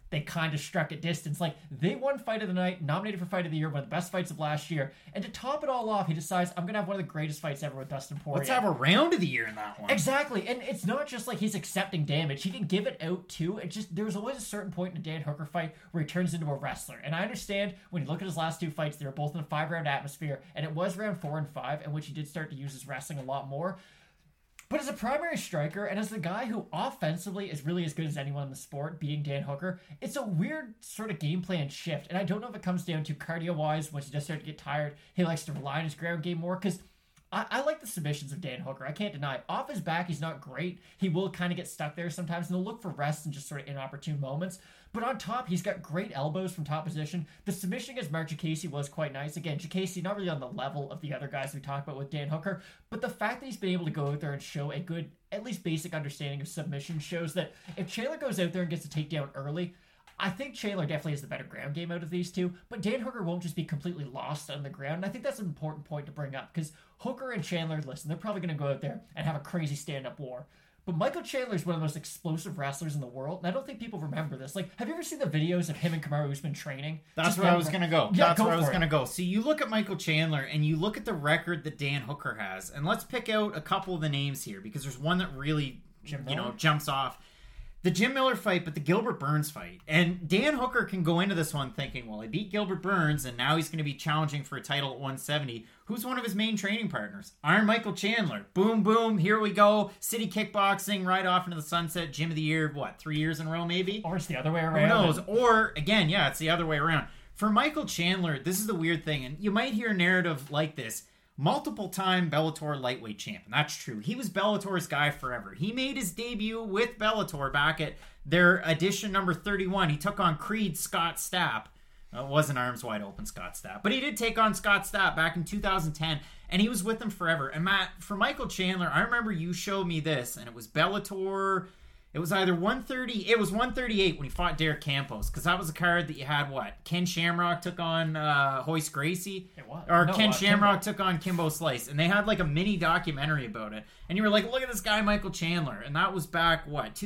Speaker 3: they kind of struck at distance. Like, they won Fight of the Night, nominated for Fight of the Year, one of the best fights of last year. And to top it all off, he decides, I'm going to have one of the greatest fights ever with Dustin Poirier.
Speaker 2: Let's have a round of the year in that one.
Speaker 3: Exactly. And it's not just like he's accepting damage. He can give it out, too. It just, there's always a certain point in a Dan Hooker fight where he turns into a wrestler. And I understand when you look at his last 2 fights, they were both in a 5-round atmosphere. And it was round 4 and 5, in which he did start to use his wrestling a lot more. But as a primary striker, and as the guy who offensively is really as good as anyone in the sport, being Dan Hooker, it's a weird sort of game plan shift. And I don't know if it comes down to cardio-wise, once he does start to get tired, he likes to rely on his ground game more, because I like the submissions of Dan Hooker. I can't deny it. Off his back, he's not great. He will kind of get stuck there sometimes, and he'll look for rests and just sort of inopportune moments. But on top, he's got great elbows from top position. The submission against Mark Jacasey was quite nice. Again, Jacasey not really on the level of the other guys we talked about with Dan Hooker, but the fact that he's been able to go out there and show a good, at least basic understanding of submission shows that if Chandler goes out there and gets a takedown early, I think Chandler definitely has the better ground game out of these two, but Dan Hooker won't just be completely lost on the ground. And I think that's an important point to bring up, because Hooker and Chandler, listen, they're probably going to go out there and have a crazy stand-up war. But Michael Chandler is one of the most explosive wrestlers in the world, and I don't think people remember this. Like, have you ever seen the videos of him and Kamaru Usman training?
Speaker 2: That's where I was going to go.
Speaker 3: Yeah,
Speaker 2: That's where I was
Speaker 3: for
Speaker 2: going to go. So you look at Michael Chandler, and you look at the record that Dan Hooker has, and let's pick out a couple of the names here, because there's one that really, jumps off. The Jim Miller fight, but the Gilbert Burns fight. And Dan Hooker can go into this one thinking, well, I beat Gilbert Burns, and now he's going to be challenging for a title at 170. Who's one of his main training partners? Iron Michael Chandler. Boom, boom, here we go. City kickboxing, right off into the sunset. Gym of the year, 3 years in a row, maybe?
Speaker 3: Or it's the other way around.
Speaker 2: Who knows? Or, again, yeah, it's the other way around. For Michael Chandler, this is the weird thing, and you might hear a narrative like this. Multiple-time Bellator lightweight champ, and that's true. He was Bellator's guy forever. He made his debut with Bellator back at their edition number 31. He took on Creed Scott Stapp. It wasn't arms wide open Scott Stapp, but he did take on Scott Stapp back in 2010, and he was with them forever. And Matt, for Michael Chandler, I remember you showed me this, and it was Bellator. It was either 130, it was 138 when he fought Derek Campos, because that was a card that you had, Ken Shamrock took on Hoist Gracie?
Speaker 3: It was.
Speaker 2: Or no, Ken Shamrock took on Kimbo Slice, and they had like a mini documentary about it. And you were like, look at this guy, Michael Chandler. And that was back,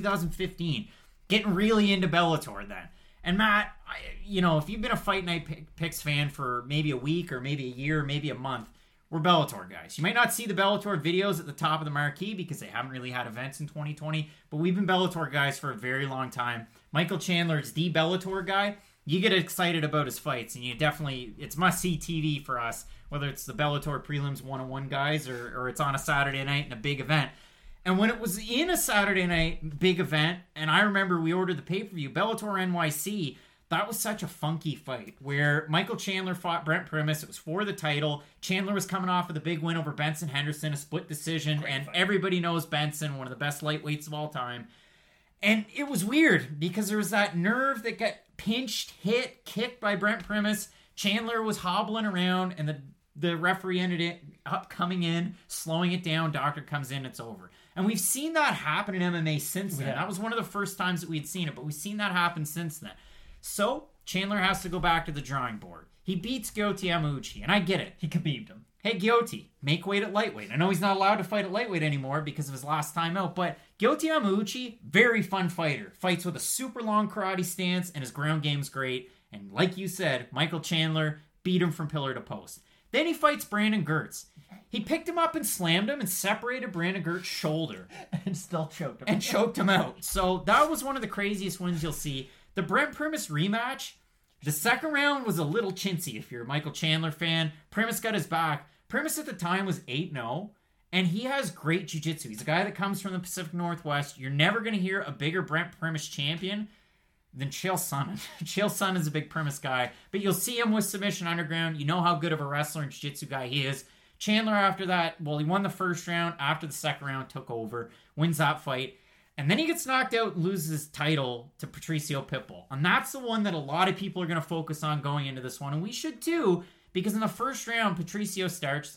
Speaker 2: 2015. Getting really into Bellator then. And Matt, if you've been a Fight Night Picks fan for maybe a week or maybe a year, maybe a month, we're Bellator guys. You might not see the Bellator videos at the top of the marquee because they haven't really had events in 2020, but we've been Bellator guys for a very long time. Michael Chandler is the Bellator guy. You get excited about his fights, and it's must-see TV for us, whether it's the Bellator Prelims 101 guys or it's on a Saturday night in a big event. And when it was in a Saturday night big event, and I remember we ordered the pay-per-view, Bellator NYC, that was such a funky fight where Michael Chandler fought Brent Primus. It was for the title. Chandler was coming off with a big win over Benson Henderson, a split decision, and everybody knows Benson, one of the best lightweights of all time. And it was weird because there was that nerve that got pinched, hit, kicked by Brent Primus. Chandler was hobbling around, and the referee ended up coming in, slowing it down. Doctor comes in, it's over. And we've seen that happen in MMA since then. Yeah. That was one of the first times that we had seen it, but we've seen that happen since then. So, Chandler has to go back to the drawing board. He beats Gioti Yamauchi, and I get it.
Speaker 3: He khabibed him.
Speaker 2: Hey, Gioti, make weight at lightweight. I know he's not allowed to fight at lightweight anymore because of his last time out, but Gioti Yamauchi, very fun fighter. Fights with a super long karate stance, and his ground game's great. And like you said, Michael Chandler beat him from pillar to post. Then he fights Brandon Gertz. He picked him up and slammed him and separated Brandon Gertz's shoulder.
Speaker 3: And still choked him.
Speaker 2: And choked him out. So that was one of the craziest wins you'll see. The Brent Primus rematch, the second round was a little chintzy if you're a Michael Chandler fan. Primus got his back. Primus at the time was 8-0, and he has great jiu-jitsu. He's a guy that comes from the Pacific Northwest. You're never going to hear a bigger Brent Primus champion than Chael Sonnen. Chael Sonnen is a big Primus guy, but you'll see him with Submission Underground. You know how good of a wrestler and jiu-jitsu guy he is. Chandler after that, he won the first round. After the second round, took over, wins that fight. And then he gets knocked out and loses his title to Patricio Pitbull. And that's the one that a lot of people are going to focus on going into this one. And we should too, because in the first round, Patricio starts.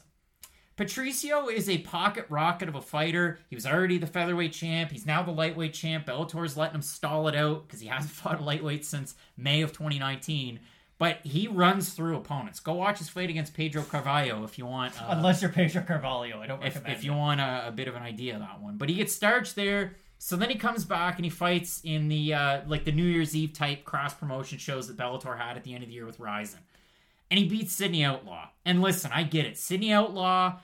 Speaker 2: Patricio is a pocket rocket of a fighter. He was already the featherweight champ. He's now the lightweight champ. Bellator's letting him stall it out because he hasn't fought a lightweight since May of 2019. But he runs through opponents. Go watch his fight against Pedro Carvalho if you want.
Speaker 3: Unless you're Pedro Carvalho, I don't recommend
Speaker 2: if you want a bit of an idea of that one. But he gets starched there. So then he comes back and he fights in the like the New Year's Eve type cross promotion shows that Bellator had at the end of the year with Ryzen. And he beats Sidney Outlaw. And listen, I get it. Sidney Outlaw,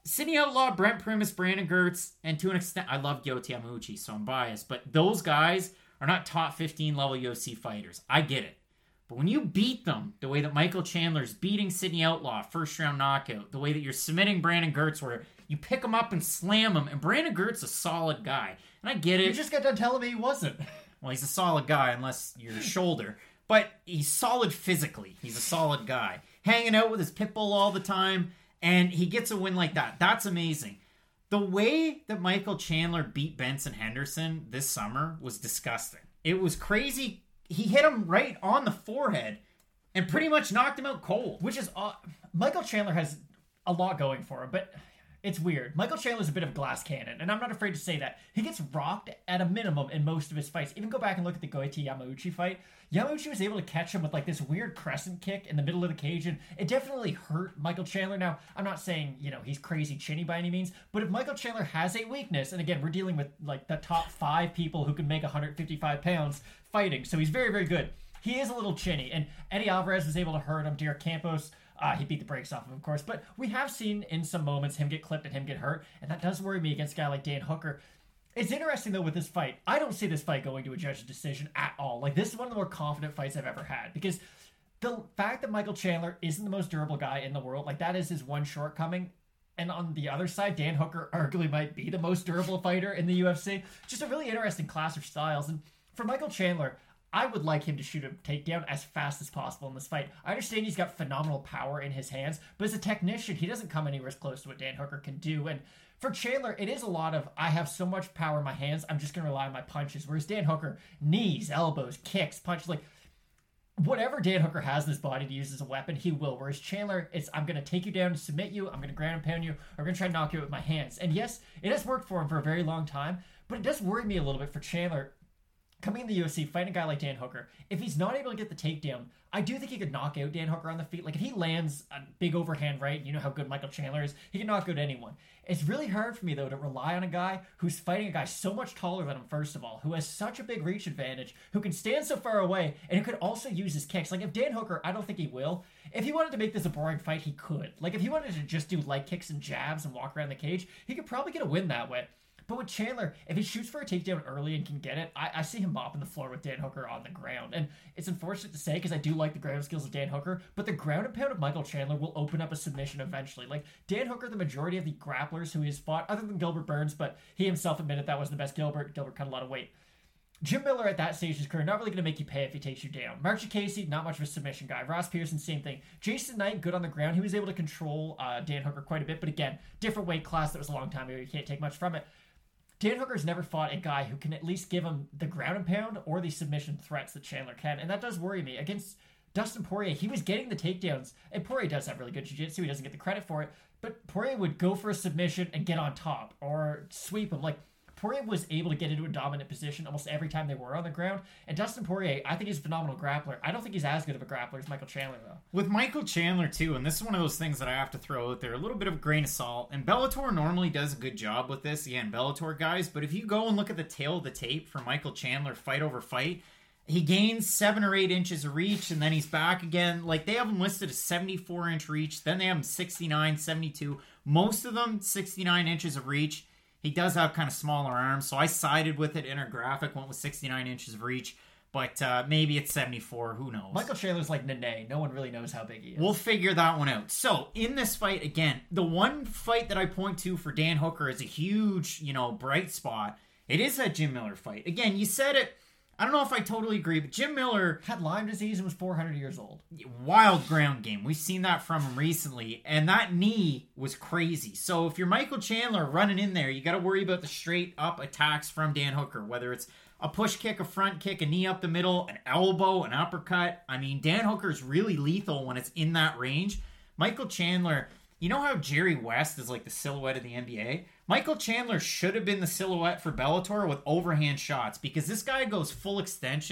Speaker 2: Brent Primus, Brandon Gertz, and to an extent, I love Gyoti Yamauchi, so I'm biased. But those guys are not top 15 level UFC fighters. I get it. But when you beat them the way that Michael Chandler's beating Sidney Outlaw, first round knockout, the way that you're submitting Brandon Gertz, where you pick him up and slam him, and Brandon Gertz a solid guy. And I get it.
Speaker 3: You just got done telling me he wasn't.
Speaker 2: Well, he's a solid guy unless you're shoulder. But he's solid physically. He's a solid guy. Hanging out with his pit bull all the time, and he gets a win like that. That's amazing. The way that Michael Chandler beat Benson Henderson this summer was disgusting. It was crazy. He hit him right on the forehead and pretty much knocked him out cold.
Speaker 3: Which is... Michael Chandler has a lot going for him, but... It's weird. Michael Chandler's a bit of a glass cannon, and I'm not afraid to say that. He gets rocked at a minimum in most of his fights. Even go back and look at the Gyoti Yamauchi fight. Yamauchi was able to catch him with like this weird crescent kick in the middle of the cage, and it definitely hurt Michael Chandler. Now, I'm not saying, he's crazy chinny by any means, but if Michael Chandler has a weakness, and again, we're dealing with like the top 5 people who can make 155 pounds fighting, so he's very, very good. He is a little chinny, and Eddie Alvarez was able to hurt him. Derek Campos, he beat the brakes off of course. But we have seen in some moments him get clipped and him get hurt. And that does worry me against a guy like Dan Hooker. It's interesting, though, with this fight. I don't see this fight going to a judge's decision at all. Like, this is one of the more confident fights I've ever had. Because the fact that Michael Chandler isn't the most durable guy in the world, like, that is his one shortcoming. And on the other side, Dan Hooker arguably might be the most durable fighter in the UFC. Just a really interesting clash of styles. And for Michael Chandler, I would like him to shoot a takedown as fast as possible in this fight. I understand he's got phenomenal power in his hands, but as a technician, he doesn't come anywhere as close to what Dan Hooker can do. And for Chandler, it is a lot of, I have so much power in my hands, I'm just going to rely on my punches. Whereas Dan Hooker, knees, elbows, kicks, punches, like, whatever Dan Hooker has in his body to use as a weapon, he will. Whereas Chandler, it's, I'm going to take you down and submit you, I'm going to ground and pound you, or I'm going to try to knock you out with my hands. And yes, it has worked for him for a very long time, but it does worry me a little bit for Chandler. Coming in the UFC, fighting a guy like Dan Hooker, if he's not able to get the takedown, I do think he could knock out Dan Hooker on the feet. Like, if he lands a big overhand right, you know how good Michael Chandler is, he can knock out anyone. It's really hard for me, though, to rely on a guy who's fighting a guy so much taller than him, first of all, who has such a big reach advantage, who can stand so far away, and who could also use his kicks. Like, if Dan Hooker, I don't think he will. If he wanted to make this a boring fight, he could. Like, if he wanted to just do leg kicks and jabs and walk around the cage, he could probably get a win that way. But with Chandler, if he shoots for a takedown early and can get it, I see him mopping the floor with Dan Hooker on the ground. And it's unfortunate to say because I do like the ground skills of Dan Hooker, but the ground and pound of Michael Chandler will open up a submission eventually. Like, Dan Hooker, the majority of the grapplers who he has fought, other than Gilbert Burns, but he himself admitted that wasn't the best Gilbert. Gilbert cut a lot of weight. Jim Miller at that stage of his career, not really going to make you pay if he takes you down. Marcia Casey, not much of a submission guy. Ross Pearson, same thing. Jason Knight, good on the ground. He was able to control Dan Hooker quite a bit, but again, different weight class. That was a long time ago. You can't take much from it. Dan Hooker's never fought a guy who can at least give him the ground and pound or the submission threats that Chandler can, and that does worry me. Against Dustin Poirier, he was getting the takedowns, and Poirier does have really good jiu-jitsu. He doesn't get the credit for it, but Poirier would go for a submission and get on top or sweep him. Like, Poirier was able to get into a dominant position almost every time they were on the ground. And Dustin Poirier, I think he's a phenomenal grappler. I don't think he's as good of a grappler as Michael Chandler, though.
Speaker 2: With Michael Chandler, too, and this is one of those things that I have to throw out there, a little bit of a grain of salt. And Bellator normally does a good job with this. Again, Bellator guys. But if you go and look at the tail of the tape for Michael Chandler fight over fight, he gains 7 or 8 inches of reach, and then he's back again. Like, they have him listed as 74-inch reach. Then they have him 69, 72. Most of them, 69 inches of reach. He does have kind of smaller arms, so I sided with it in our graphic, went with 69 inches of reach, but maybe it's 74, who knows.
Speaker 3: Michael Chandler's like Nene. No one really knows how big he is.
Speaker 2: We'll figure that one out. So, in this fight, again, the one fight that I point to for Dan Hooker is a huge, bright spot. It is that Jim Miller fight. Again, you said it. I don't know if I totally agree, but Jim Miller
Speaker 3: had Lyme disease and was 400 years old.
Speaker 2: Wild ground game. We've seen that from him recently, and that knee was crazy. So if you're Michael Chandler running in there, you got to worry about the straight up attacks from Dan Hooker, whether it's a push kick, a front kick, a knee up the middle, an elbow, an uppercut. I mean, Dan Hooker's really lethal when it's in that range. Michael Chandler, you know how Jerry West is like the silhouette of the NBA? Michael Chandler should have been the silhouette for Bellator with overhand shots because this guy goes full extension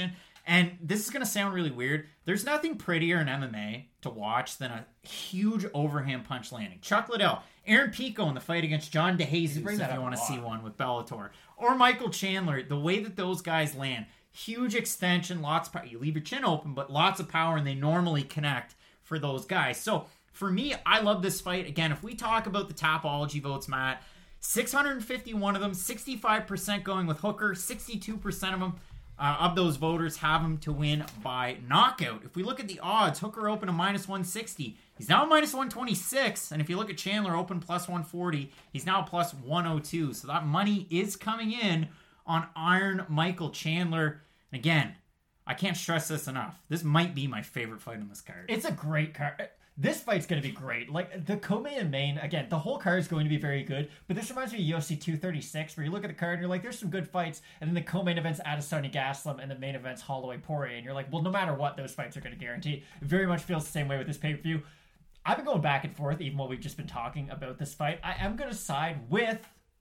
Speaker 2: And this is going to sound really weird. There's nothing prettier in MMA to watch than a huge overhand punch landing. Chuck Liddell, Aaron Pico in the fight against John DeJesus, if you want to see one with Bellator. Or Michael Chandler, the way that those guys land. Huge extension, lots of power. You leave your chin open, but lots of power, and they normally connect for those guys. So for me, I love this fight. Again, if we talk about the Tapology votes, Matt, 651 of them, 65% going with Hooker, 62% of them, of those voters have him to win by knockout. If we look at the odds, Hooker open a minus 160. He's now minus 126. And if you look at Chandler open plus 140, he's now plus 102. So that money is coming in on Iron Michael Chandler. And again, I can't stress this enough. This might be my favorite fight on this card.
Speaker 3: It's a great card. This fight's going to be great. Like, the co-main and main, again, the whole card is going to be very good, but this reminds me of UFC 236, where you look at the card and you're like, there's some good fights, and then the co-main event's Adesanya Gastelum, and the main event's Holloway Poirier, and you're like, well, no matter what, those fights are going to guarantee. It very much feels the same way with this pay-per-view. I've been going back and forth, even while we've just been talking about this fight. I am going to side with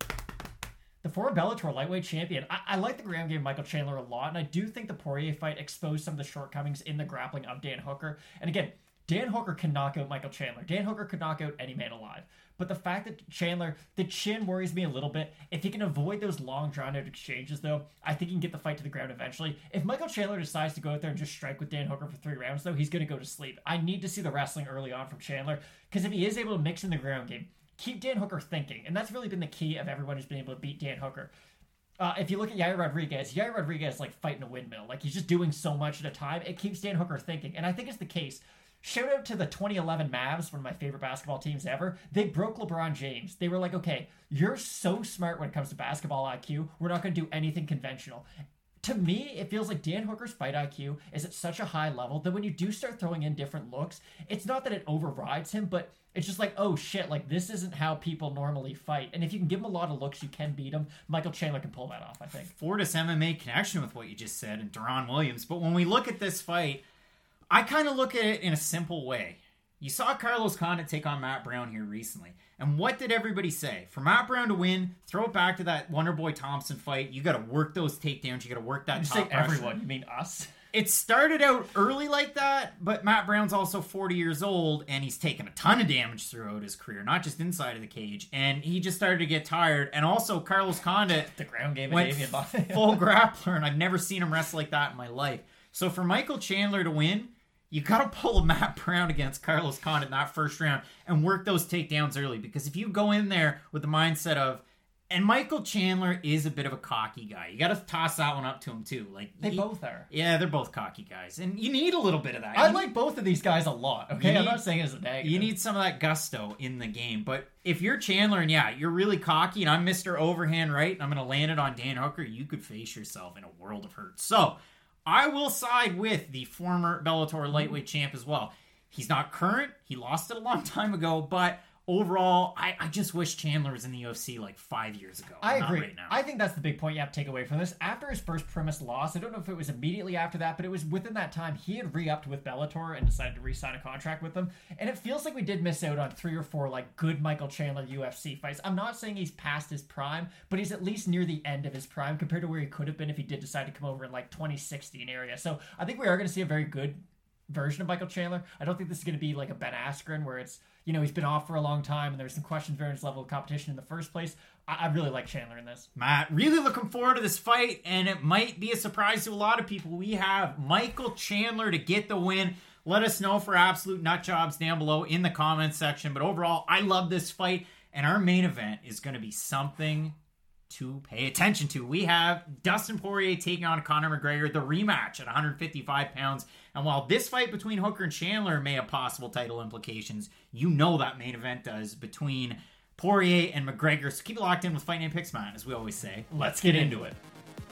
Speaker 3: the former Bellator lightweight champion. I like the ground game Michael Chandler a lot, and I do think the Poirier fight exposed some of the shortcomings in the grappling of Dan Hooker. And again, Dan Hooker can knock out Michael Chandler. Dan Hooker could knock out any man alive. But the fact that Chandler, the chin worries me a little bit. If he can avoid those long, drawn-out exchanges, though, I think he can get the fight to the ground eventually. If Michael Chandler decides to go out there and just strike with Dan Hooker for 3 rounds, though, he's going to go to sleep. I need to see the wrestling early on from Chandler, because if he is able to mix in the ground game, keep Dan Hooker thinking. And that's really been the key of everyone who's been able to beat Dan Hooker. If you look at Yair Rodriguez is like fighting a windmill. Like, he's just doing so much at a time. It keeps Dan Hooker thinking. And I think it's the case. Shout out to the 2011 Mavs, one of my favorite basketball teams ever. They broke LeBron James. They were like, okay, you're so smart when it comes to basketball IQ. We're not going to do anything conventional. To me, it feels like Dan Hooker's fight IQ is at such a high level that when you do start throwing in different looks, it's not that it overrides him, but it's just like, oh shit, like this isn't how people normally fight. And if you can give him a lot of looks, you can beat him. Michael Chandler can pull that off, I think.
Speaker 2: Fortis MMA connection with what you just said and Deron Williams. But when we look at this fight, I kind of look at it in a simple way. You saw Carlos Condit take on Matt Brown here recently. And what did everybody say? For Matt Brown to win, throw it back to that Wonderboy Thompson fight. You got to work those takedowns. You got to work that top pressure.
Speaker 3: Everyone. You mean us?
Speaker 2: It started out early like that, but Matt Brown's also 40 years old, and he's taken a ton of damage throughout his career, not just inside of the cage. And he just started to get tired. And also, Carlos Condit
Speaker 3: the ground game
Speaker 2: went full grappler, and I've never seen him wrestle like that in my life. So for Michael Chandler to win, you got to pull a Matt Brown against Carlos Condit in that first round and work those takedowns early. Because if you go in there with the mindset of, and Michael Chandler is a bit of a cocky guy. You got to toss that one up to him, too. Like
Speaker 3: They both are.
Speaker 2: Yeah, they're both cocky guys. And you need a little bit of that.
Speaker 3: I like both of these guys a lot, okay? I'm not saying it as a negative.
Speaker 2: You need some of that gusto in the game. But if you're Chandler and, yeah, you're really cocky and I'm Mr. Overhand Right and I'm going to land it on Dan Hooker, you could face yourself in a world of hurt. So I will side with the former Bellator lightweight champ as well. He's not current. He lost it a long time ago, but overall, I just wish Chandler was in the UFC like 5 years ago.
Speaker 3: I agree.
Speaker 2: Right now.
Speaker 3: I think that's the big point you have to take away from this. After his first premise loss, I don't know if it was immediately after that, but it was within that time, he had re-upped with Bellator and decided to re-sign a contract with them. And it feels like we did miss out on 3 or 4 like good Michael Chandler UFC fights. I'm not saying he's past his prime, but he's at least near the end of his prime compared to where he could have been if he did decide to come over in like 2016 area. So I think we are going to see a very good version of Michael Chandler. I don't think this is going to be like a Ben Askren where it's, you know, he's been off for a long time and there's some questions around his level of competition in the first place. I really like Chandler in this.
Speaker 2: Matt, really looking forward to this fight, and it might be a surprise to a lot of people. We have Michael Chandler to get the win. Let us know for absolute nut jobs down below in the comments section. But overall, I love this fight, and our main event is going to be something to pay attention to. We have Dustin Poirier taking on Conor McGregor, the rematch at 155 pounds. And while this fight between Hooker and Chandler may have possible title implications, you know that main event does between Poirier and McGregor. So keep it locked in with Fight Night Picks, man, as we always say.
Speaker 3: Let's get into it.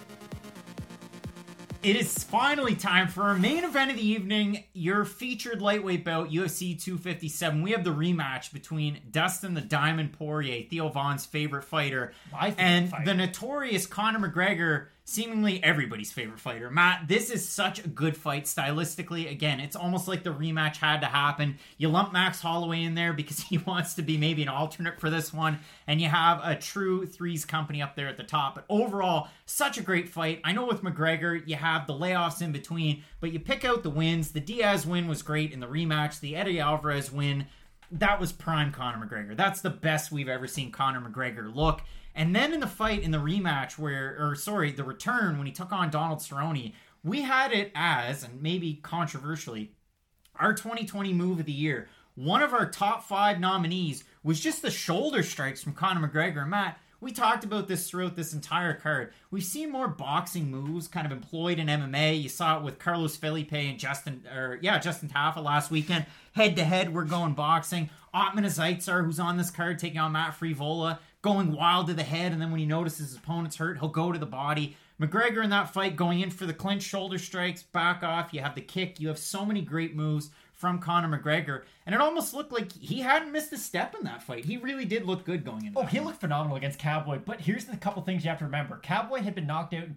Speaker 2: It is finally time for our main event of the evening, your featured lightweight bout, UFC 257. We have the rematch between Dustin the Diamond Poirier, Theo Von's favorite fighter,
Speaker 3: My favorite
Speaker 2: and
Speaker 3: fighter.
Speaker 2: the notorious Conor McGregor. seemingly everybody's favorite fighter. Matt, this is such a good fight stylistically. Again, it's almost like the rematch had to happen. You lump Max Holloway in there because he wants to be maybe an alternate for this one, and you have a true Threes Company up there at the top. But overall, such a great fight. I know with McGregor, you have the layoffs in between, but you pick out the wins. The Diaz win was great in the rematch. The Eddie Alvarez win, that was prime Conor McGregor. That's the best we've ever seen Conor McGregor look. And then in the fight, in the rematch, the return, when he took on Donald Cerrone, we had it as, and maybe controversially, our 2020 move of the year. One of our top 5 nominees was just the shoulder strikes from Conor McGregor. And Matt, we talked about this throughout this entire card. We've seen more boxing moves kind of employed in MMA. You saw it with Carlos Felipe and Justin Tafa last weekend. Head-to-head, we're going boxing. Otman Azaitar, who's on this card, taking on Matt Frevola, going wild to the head, and then when he notices his opponent's hurt, he'll go to the body. McGregor in that fight going in for the clinch, shoulder strikes, back off. You have the kick. You have so many great moves from Conor McGregor, and it almost looked like he hadn't missed a step in that fight. He really did look good going in.
Speaker 3: He looked phenomenal against Cowboy, but here's the couple things you have to remember. Cowboy had been knocked out in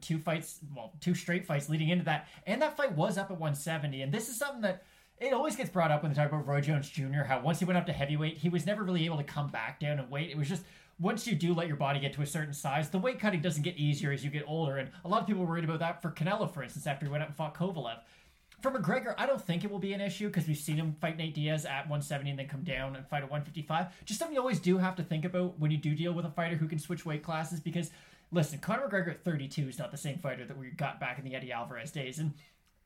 Speaker 3: 2 straight fights leading into that, and that fight was up at 170, and this is something that it always gets brought up when they talk about Roy Jones Jr., how once he went up to heavyweight, he was never really able to come back down in weight. It was just, once you do let your body get to a certain size, the weight cutting doesn't get easier as you get older, and a lot of people were worried about that for Canelo, for instance, after he went out and fought Kovalev. For McGregor, I don't think it will be an issue because we've seen him fight Nate Diaz at 170 and then come down and fight at 155. Just something you always do have to think about when you do deal with a fighter who can switch weight classes because, listen, Conor McGregor at 32 is not the same fighter that we got back in the Eddie Alvarez days. And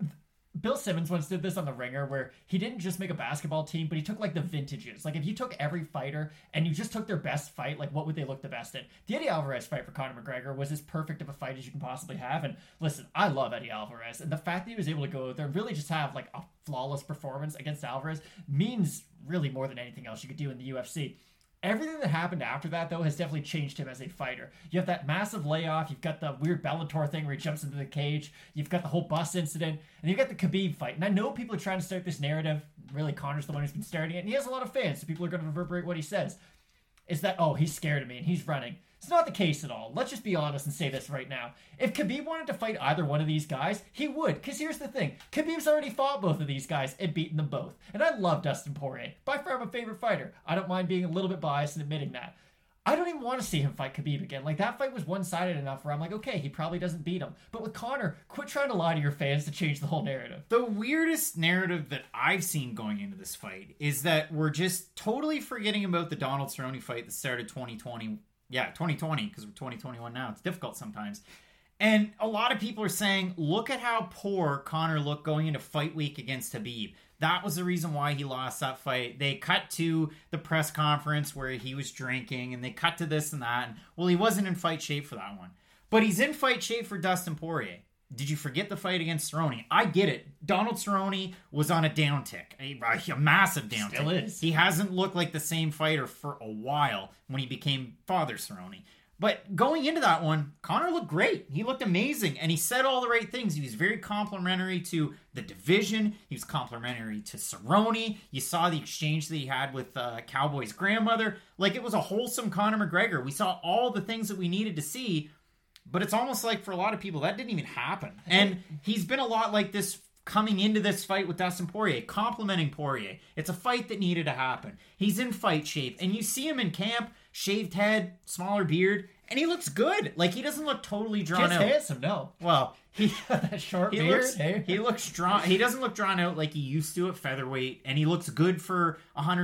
Speaker 3: Bill Simmons once did this on The Ringer where he didn't just make a basketball team, but he took like the vintages. Like if you took every fighter and you just took their best fight, like what would they look the best in? The Eddie Alvarez fight for Conor McGregor was as perfect of a fight as you can possibly have. And listen, I love Eddie Alvarez. And the fact that he was able to go out there and really just have like a flawless performance against Alvarez means really more than anything else you could do in the UFC. Everything that happened after that, though, has definitely changed him as a fighter. You have that massive layoff. You've got the weird Bellator thing where he jumps into the cage. You've got the whole bus incident. And you've got the Khabib fight. And I know people are trying to start this narrative. Really, Conor's the one who's been starting it. And he has a lot of fans, so people are going to reverberate what he says. Is that, oh, he's scared of me and he's running. It's not the case at all. Let's just be honest and say this right now. If Khabib wanted to fight either one of these guys, he would. Because here's the thing. Khabib's already fought both of these guys and beaten them both. And I love Dustin Poirier. By far my favorite fighter. I don't mind being a little bit biased and admitting that. I don't even want to see him fight Khabib again. Like, that fight was one-sided enough where I'm like, okay, he probably doesn't beat him. But with Conor, quit trying to lie to your fans to change the whole narrative.
Speaker 2: The weirdest narrative that I've seen going into this fight is that we're just totally forgetting about the Donald Cerrone fight that started 2020. Yeah, 2020, because we're 2021 now. It's difficult sometimes. And a lot of people are saying, look at how poor Conor looked going into fight week against Khabib. That was the reason why he lost that fight. They cut to the press conference where he was drinking, and they cut to this and that. And, well, he wasn't in fight shape for that one. But he's in fight shape for Dustin Poirier. Did you forget the fight against Cerrone? I get it. Donald Cerrone was on a downtick, a massive downtick.
Speaker 3: Still is.
Speaker 2: He hasn't looked like the same fighter for a while when he became Father Cerrone. But going into that one, Conor looked great. He looked amazing, and he said all the right things. He was very complimentary to the division. He was complimentary to Cerrone. You saw the exchange that he had with Cowboy's grandmother. Like, it was a wholesome Conor McGregor. We saw all the things that we needed to see, but it's almost like for a lot of people, that didn't even happen. And he's been a lot like this coming into this fight with Dustin Poirier, complimenting Poirier. It's a fight that needed to happen. He's in fight shape, and you see him in camp, shaved head, smaller beard, and he looks good. Like, he doesn't look totally drawn out.
Speaker 3: He's handsome, no.
Speaker 2: Well,
Speaker 3: that short beard.
Speaker 2: He looks drawn. He doesn't look drawn out like he used to at featherweight, and he looks good for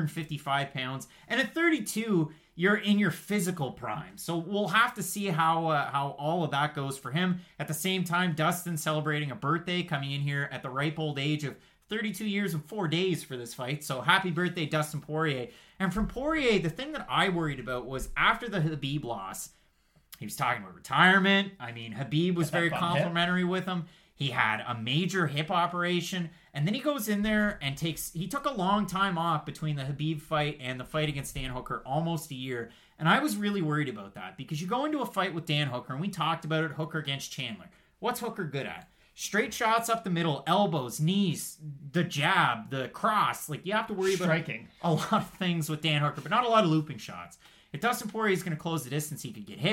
Speaker 2: 155 pounds. And at 32, you're in your physical prime. So we'll have to see how all of that goes for him. At the same time, Dustin celebrating a birthday, coming in here at the ripe old age of 32 years and 4 days for this fight. So happy birthday, Dustin Poirier. And from Poirier, the thing that I worried about was after the Khabib loss, he was talking about retirement. I mean, Khabib was very complimentary with him. He had a major hip operation. And then he goes in there and he took a long time off between the Khabib fight and the fight against Dan Hooker, almost a year. And I was really worried about that because you go into a fight with Dan Hooker, and we talked about it, Hooker against Chandler. What's Hooker good at? Straight shots up the middle, elbows, knees, the jab, the cross. Like, you have to worry about
Speaker 3: striking
Speaker 2: a lot of things with Dan Hooker, but not a lot of looping shots. If Dustin Poirier is going to close the distance, he could get hit.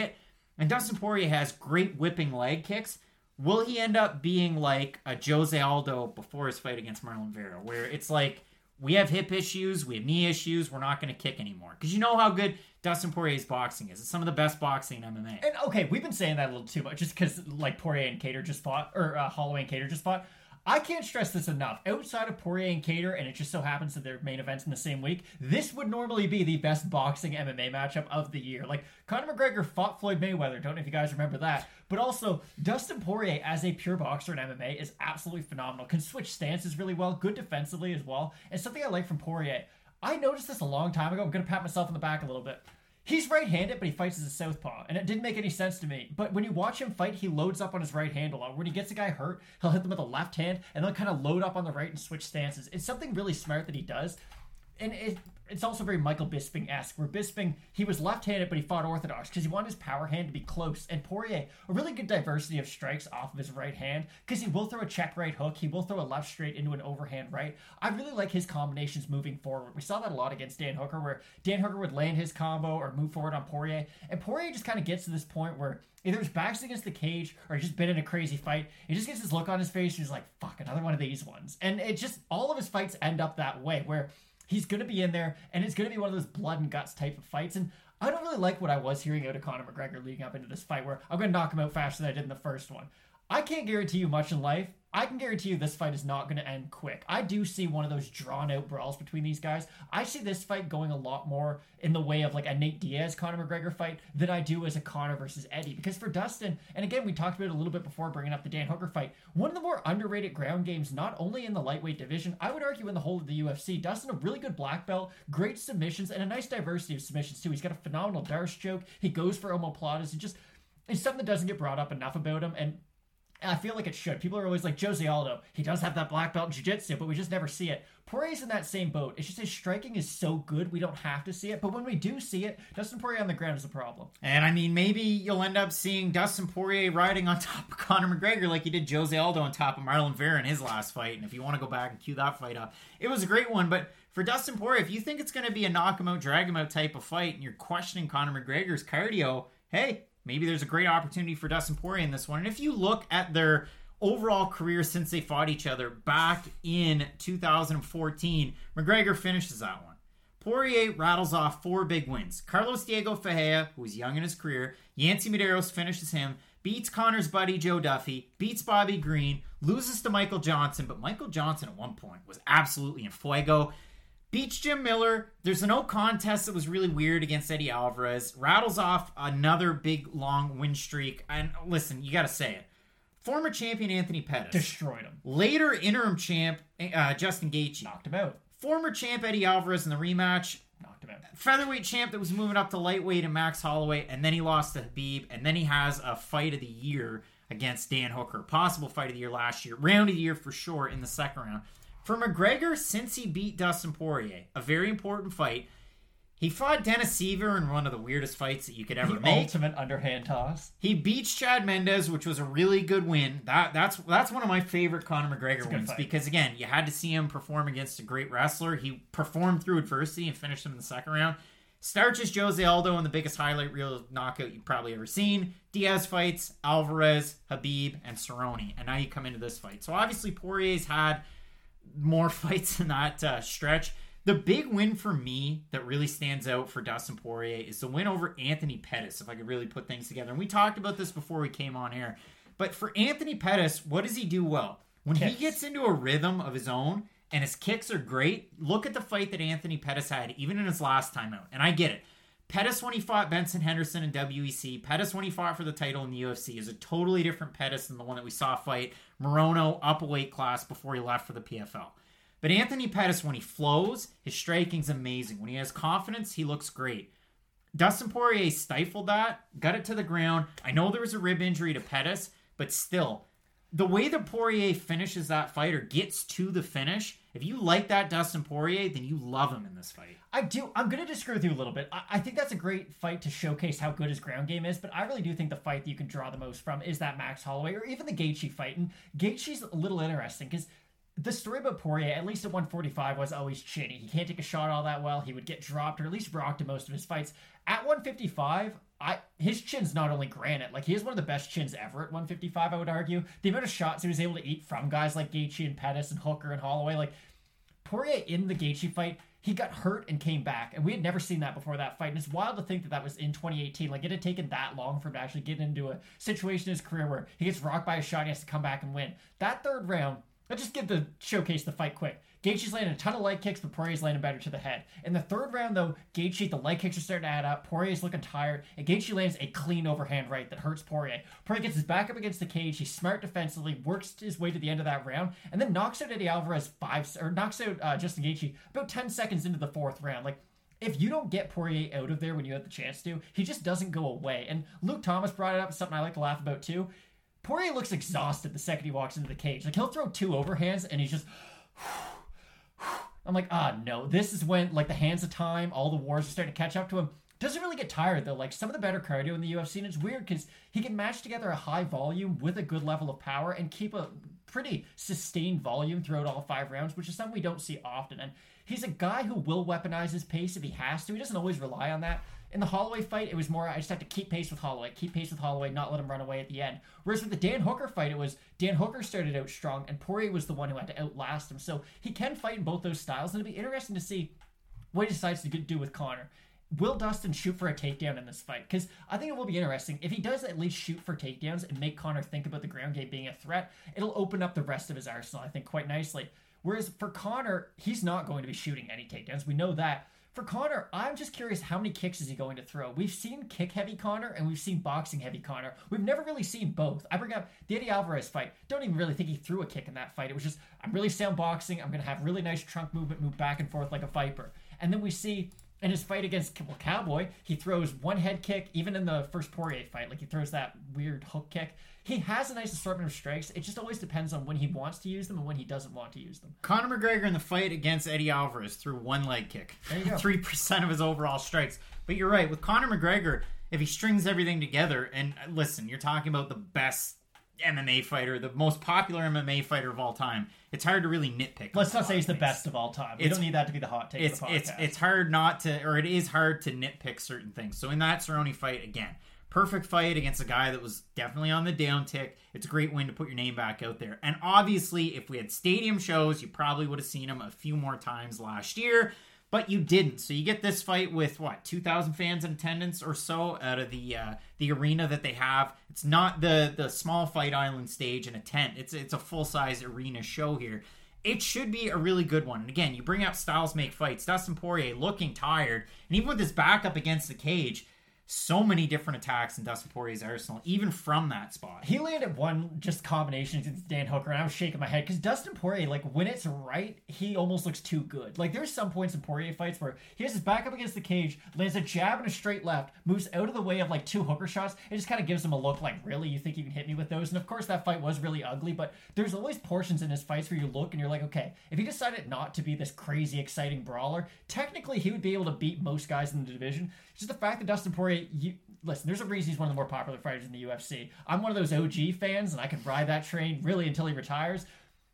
Speaker 2: And Dustin Poirier has great whipping leg kicks. Will he end up being like a Jose Aldo before his fight against Marlon Vera, where it's like, we have hip issues, we have knee issues, we're not going to kick anymore? Because you know how good Dustin Poirier's boxing is. It's some of the best boxing in MMA.
Speaker 3: And okay, we've been saying that a little too much just because like Poirier and Kattar just fought, or Holloway and Kattar just fought. I can't stress this enough. Outside of Poirier and Kattar, and it just so happens that their main events in the same week, this would normally be the best boxing MMA matchup of the year. Like, Conor McGregor fought Floyd Mayweather. Don't know if you guys remember that. But also, Dustin Poirier, as a pure boxer in MMA, is absolutely phenomenal. Can switch stances really well, good defensively as well. And something I like from Poirier, I noticed this a long time ago. I'm going to pat myself on the back a little bit. He's right-handed, but he fights as a southpaw, and it didn't make any sense to me. But when you watch him fight, he loads up on his right hand a lot. When he gets a guy hurt, he'll hit them with a left hand, and they'll kind of load up on the right and switch stances. It's something really smart that he does, and it's also very Michael Bisping-esque, where Bisping, he was left-handed, but he fought orthodox because he wanted his power hand to be close. And Poirier, a really good diversity of strikes off of his right hand, because he will throw a check right hook, he will throw a left straight into an overhand right. I really like his combinations moving forward. We saw that a lot against Dan Hooker, where Dan Hooker would land his combo or move forward on Poirier, and Poirier just kind of gets to this point where either his back's against the cage or he's just been in a crazy fight. He just gets this look on his face and he's like, fuck, another one of these ones. And it just, all of his fights end up that way, where he's going to be in there, and it's going to be one of those blood and guts type of fights. And I don't really like what I was hearing out of Conor McGregor leading up into this fight, where I'm going to knock him out faster than I did in the first one. I can't guarantee you much in life. I can guarantee you this fight is not going to end quick. I do see one of those drawn-out brawls between these guys. I see this fight going a lot more in the way of like a Nate Diaz-Conor McGregor fight than I do as a Conor versus Eddie. Because for Dustin, and again, we talked about it a little bit before bringing up the Dan Hooker fight, one of the more underrated ground games, not only in the lightweight division, I would argue in the whole of the UFC. Dustin, a really good black belt, great submissions, and a nice diversity of submissions too. He's got a phenomenal Darce choke. He goes for omoplatas. It's something that doesn't get brought up enough about him, and I feel like it should. People are always like, Jose Aldo, he does have that black belt in jiu-jitsu, but we just never see it. Poirier's in that same boat. It's just his striking is so good, we don't have to see it. But when we do see it, Dustin Poirier on the ground is a problem.
Speaker 2: And I mean, maybe you'll end up seeing Dustin Poirier riding on top of Conor McGregor like he did Jose Aldo on top of Marlon Vera in his last fight. And if you want to go back and cue that fight up, it was a great one. But for Dustin Poirier, if you think it's going to be a knock him out, drag him out type of fight, and you're questioning Conor McGregor's cardio, hey, maybe there's a great opportunity for Dustin Poirier in this one. And if you look at their overall career since they fought each other back in 2014, McGregor finishes that one. Poirier rattles off 4 big wins. Carlos Diego Ferreira, who was young in his career, Yancy Medeiros finishes him, beats Conor's buddy Joe Duffy, beats Bobby Green, loses to Michael Johnson, but Michael Johnson at one point was absolutely in fuego. Beats Jim Miller. There's a no contest that was really weird against Eddie Alvarez. Rattles off another big, long win streak. And listen, you got to say it. Former champion Anthony Pettis
Speaker 3: Destroyed him.
Speaker 2: Later interim champ Justin Gaethje
Speaker 3: Knocked him out.
Speaker 2: Former champ Eddie Alvarez in the rematch.
Speaker 3: Knocked him out.
Speaker 2: Featherweight champ that was moving up to lightweight and Max Holloway, and then he lost to Khabib, and then he has a fight of the year against Dan Hooker. Possible fight of the year last year. Round of the year for sure in the second round. For McGregor, since he beat Dustin Poirier, a very important fight. He fought Dennis Seaver in one of the weirdest fights that you could ever
Speaker 3: The
Speaker 2: make.
Speaker 3: ultimate underhand toss.
Speaker 2: He beats Chad Mendes, which was a really good win. That's one of my favorite Conor McGregor wins because, again, you had to see him perform against a great wrestler. He performed through adversity and finished him in the second round. Starches Jose Aldo in the biggest highlight reel knockout you've probably ever seen. Diaz fights Alvarez, Khabib, and Cerrone. And now you come into this fight. So obviously Poirier's had more fights in that stretch. The big win for me that really stands out for Dustin Poirier is the win over Anthony Pettis, if I could really put things together. And we talked about this before we came on air. But for Anthony Pettis, what does he do well? When he gets into a rhythm of his own and his kicks are great, look at the fight that Anthony Pettis had, even in his last time out. And I get it. Pettis, when he fought Benson Henderson in WEC, Pettis, when he fought for the title in the UFC, is a totally different Pettis than the one that we saw fight Morono up a weight class before he left for the PFL. But Anthony Pettis, when he flows, his striking's amazing. When he has confidence, he looks great. Dustin Poirier stifled that, got it to the ground. I know there was a rib injury to Pettis, but still, the way that Poirier finishes that fight or gets to the finish, if you like that Dustin Poirier, then you love him in this fight.
Speaker 3: I do. I'm going to disagree with you a little bit. I think that's a great fight to showcase how good his ground game is, but I really do think the fight that you can draw the most from is that Max Holloway or even the Gaethje fight. And Gaethje's a little interesting because the story about Poirier, at least at 145, was always chinny. He can't take a shot all that well. He would get dropped or at least rocked in most of his fights. At 155, his chin's not only granite. Like, he has one of the best chins ever at 155, I would argue. The amount of shots he was able to eat from guys like Gaethje and Pettis and Hooker and Holloway. Like, Poirier in the Gaethje fight, he got hurt and came back. And we had never seen that before that fight. And it's wild to think that that was in 2018. Like, it had taken that long for him to actually get into a situation in his career where he gets rocked by a shot and he has to come back and win. That third round, let's just showcase the fight quick. Gaethje's landing a ton of leg kicks, but Poirier's landing better to the head. In the third round, though, Gaethje, the leg kicks are starting to add up. Poirier's looking tired, and Gaethje lands a clean overhand right that hurts Poirier. Poirier gets his back up against the cage. He's smart defensively, works his way to the end of that round, and then knocks out Eddie Alvarez knocks out Justin Gaethje about 10 seconds into the fourth round. Like, if you don't get Poirier out of there when you have the chance to, he just doesn't go away. And Luke Thomas brought it up, something I like to laugh about too. Poirier looks exhausted the second he walks into the cage. Like, he'll throw 2 overhands, and he's just... I'm like, no. This is when, like, the hands of time, all the wars are starting to catch up to him. Doesn't really get tired, though. Like, some of the better cardio in the UFC, and it's weird because he can match together a high volume with a good level of power and keep a pretty sustained volume throughout all 5 rounds, which is something we don't see often. And he's a guy who will weaponize his pace if he has to. He doesn't always rely on that. In the Holloway fight, it was more, I just have to keep pace with Holloway, not let him run away at the end. Whereas with the Dan Hooker fight, it was Dan Hooker started out strong, and Poirier was the one who had to outlast him. So he can fight in both those styles, and it'll be interesting to see what he decides to do with Conor. Will Dustin shoot for a takedown in this fight? Because I think it will be interesting. If he does at least shoot for takedowns and make Conor think about the ground game being a threat, it'll open up the rest of his arsenal, I think, quite nicely. Whereas for Conor, he's not going to be shooting any takedowns. We know that. For Conor, I'm just curious, how many kicks is he going to throw? We've seen kick-heavy Conor, and we've seen boxing-heavy Conor. We've never really seen both. I bring up the Eddie Alvarez fight. Don't even really think he threw a kick in that fight. It was just, I'm really sound boxing. I'm going to have really nice trunk movement, move back and forth like a viper. And then we see in his fight against Cowboy, he throws one head kick, even in the first Poirier fight. Like, he throws that weird hook kick. He has a nice assortment of strikes. It just always depends on when he wants to use them and when he doesn't want to use them.
Speaker 2: Conor McGregor in the fight against Eddie Alvarez threw one leg kick.
Speaker 3: There you go.
Speaker 2: 3% of his overall strikes. But you're right. With Conor McGregor, if he strings everything together, and listen, you're talking about the best MMA fighter, the most popular MMA fighter of all time. It's hard to really nitpick.
Speaker 3: Let's not say he's the best of all time. We don't need that to be the hot take of the podcast.
Speaker 2: It's hard not to, or it is hard to nitpick certain things. So in that Cerrone fight, again, perfect fight against a guy that was definitely on the downtick. It's a great win to put your name back out there. And obviously, if we had stadium shows, you probably would have seen him a few more times last year, but you didn't. So you get this fight with, 2,000 fans in attendance or so out of the arena that they have. It's not the small Fight Island stage in a tent. It's a full-size arena show here. It should be a really good one. And again, you bring up styles make fights. Dustin Poirier looking tired, and even with his back up against the cage, so many different attacks in Dustin Poirier's arsenal, even from that spot.
Speaker 3: He landed one just combination against Dan Hooker, and I was shaking my head because Dustin Poirier, like, when it's right, he almost looks too good. Like, there's some points in Poirier fights where he has his back up against the cage, lands a jab and a straight left, moves out of the way of like 2 Hooker shots. It just kind of gives him a look like, really, you think you can hit me with those? And of course, that fight was really ugly, but there's always portions in his fights where you look and you're like, okay, if he decided not to be this crazy, exciting brawler, technically he would be able to beat most guys in the division. It's just the fact that Dustin Poirier, listen, there's a reason he's one of the more popular fighters in the UFC. I'm one of those OG fans, and I can ride that train really until he retires.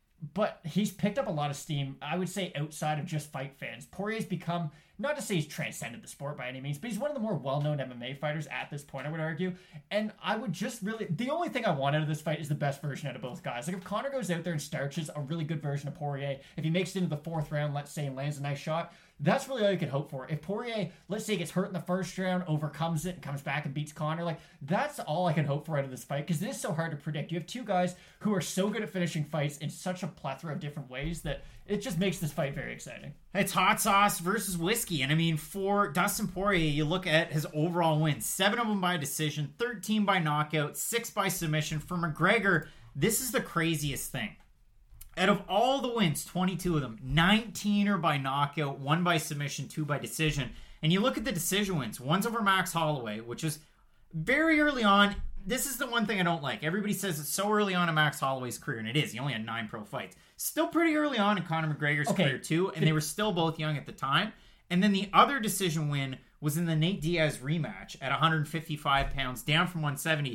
Speaker 3: But he's picked up a lot of steam, I would say, outside of just fight fans. Poirier's become, not to say he's transcended the sport by any means, but he's one of the more well-known MMA fighters at this point, I would argue. And I would just really, the only thing I want out of this fight is the best version out of both guys. Like, if Conor goes out there and starches a really good version of Poirier, if he makes it into the 4th round, let's say, and lands a nice shot, that's really all you can hope for. If Poirier, let's say, gets hurt in the 1st round, overcomes it, and comes back and beats Conor, like, that's all I can hope for out of this fight, because it is so hard to predict. You have 2 guys who are so good at finishing fights in such a plethora of different ways that it just makes this fight very exciting.
Speaker 2: It's hot sauce versus whiskey. And I mean, for Dustin Poirier, you look at his overall wins, 7 of them by decision, 13 by knockout, 6 by submission. For McGregor, this is the craziest thing. Out of all the wins, 22 of them, 19 are by knockout, 1 by submission, 2 by decision. And you look at the decision wins. One's over Max Holloway, which is very early on. This is the one thing I don't like. Everybody says it's so early on in Max Holloway's career, and it is. He only had 9 pro fights. Still pretty early on in Conor McGregor's career, too, and they were still both young at the time. And then the other decision win was in the Nate Diaz rematch at 155 pounds, down from 170.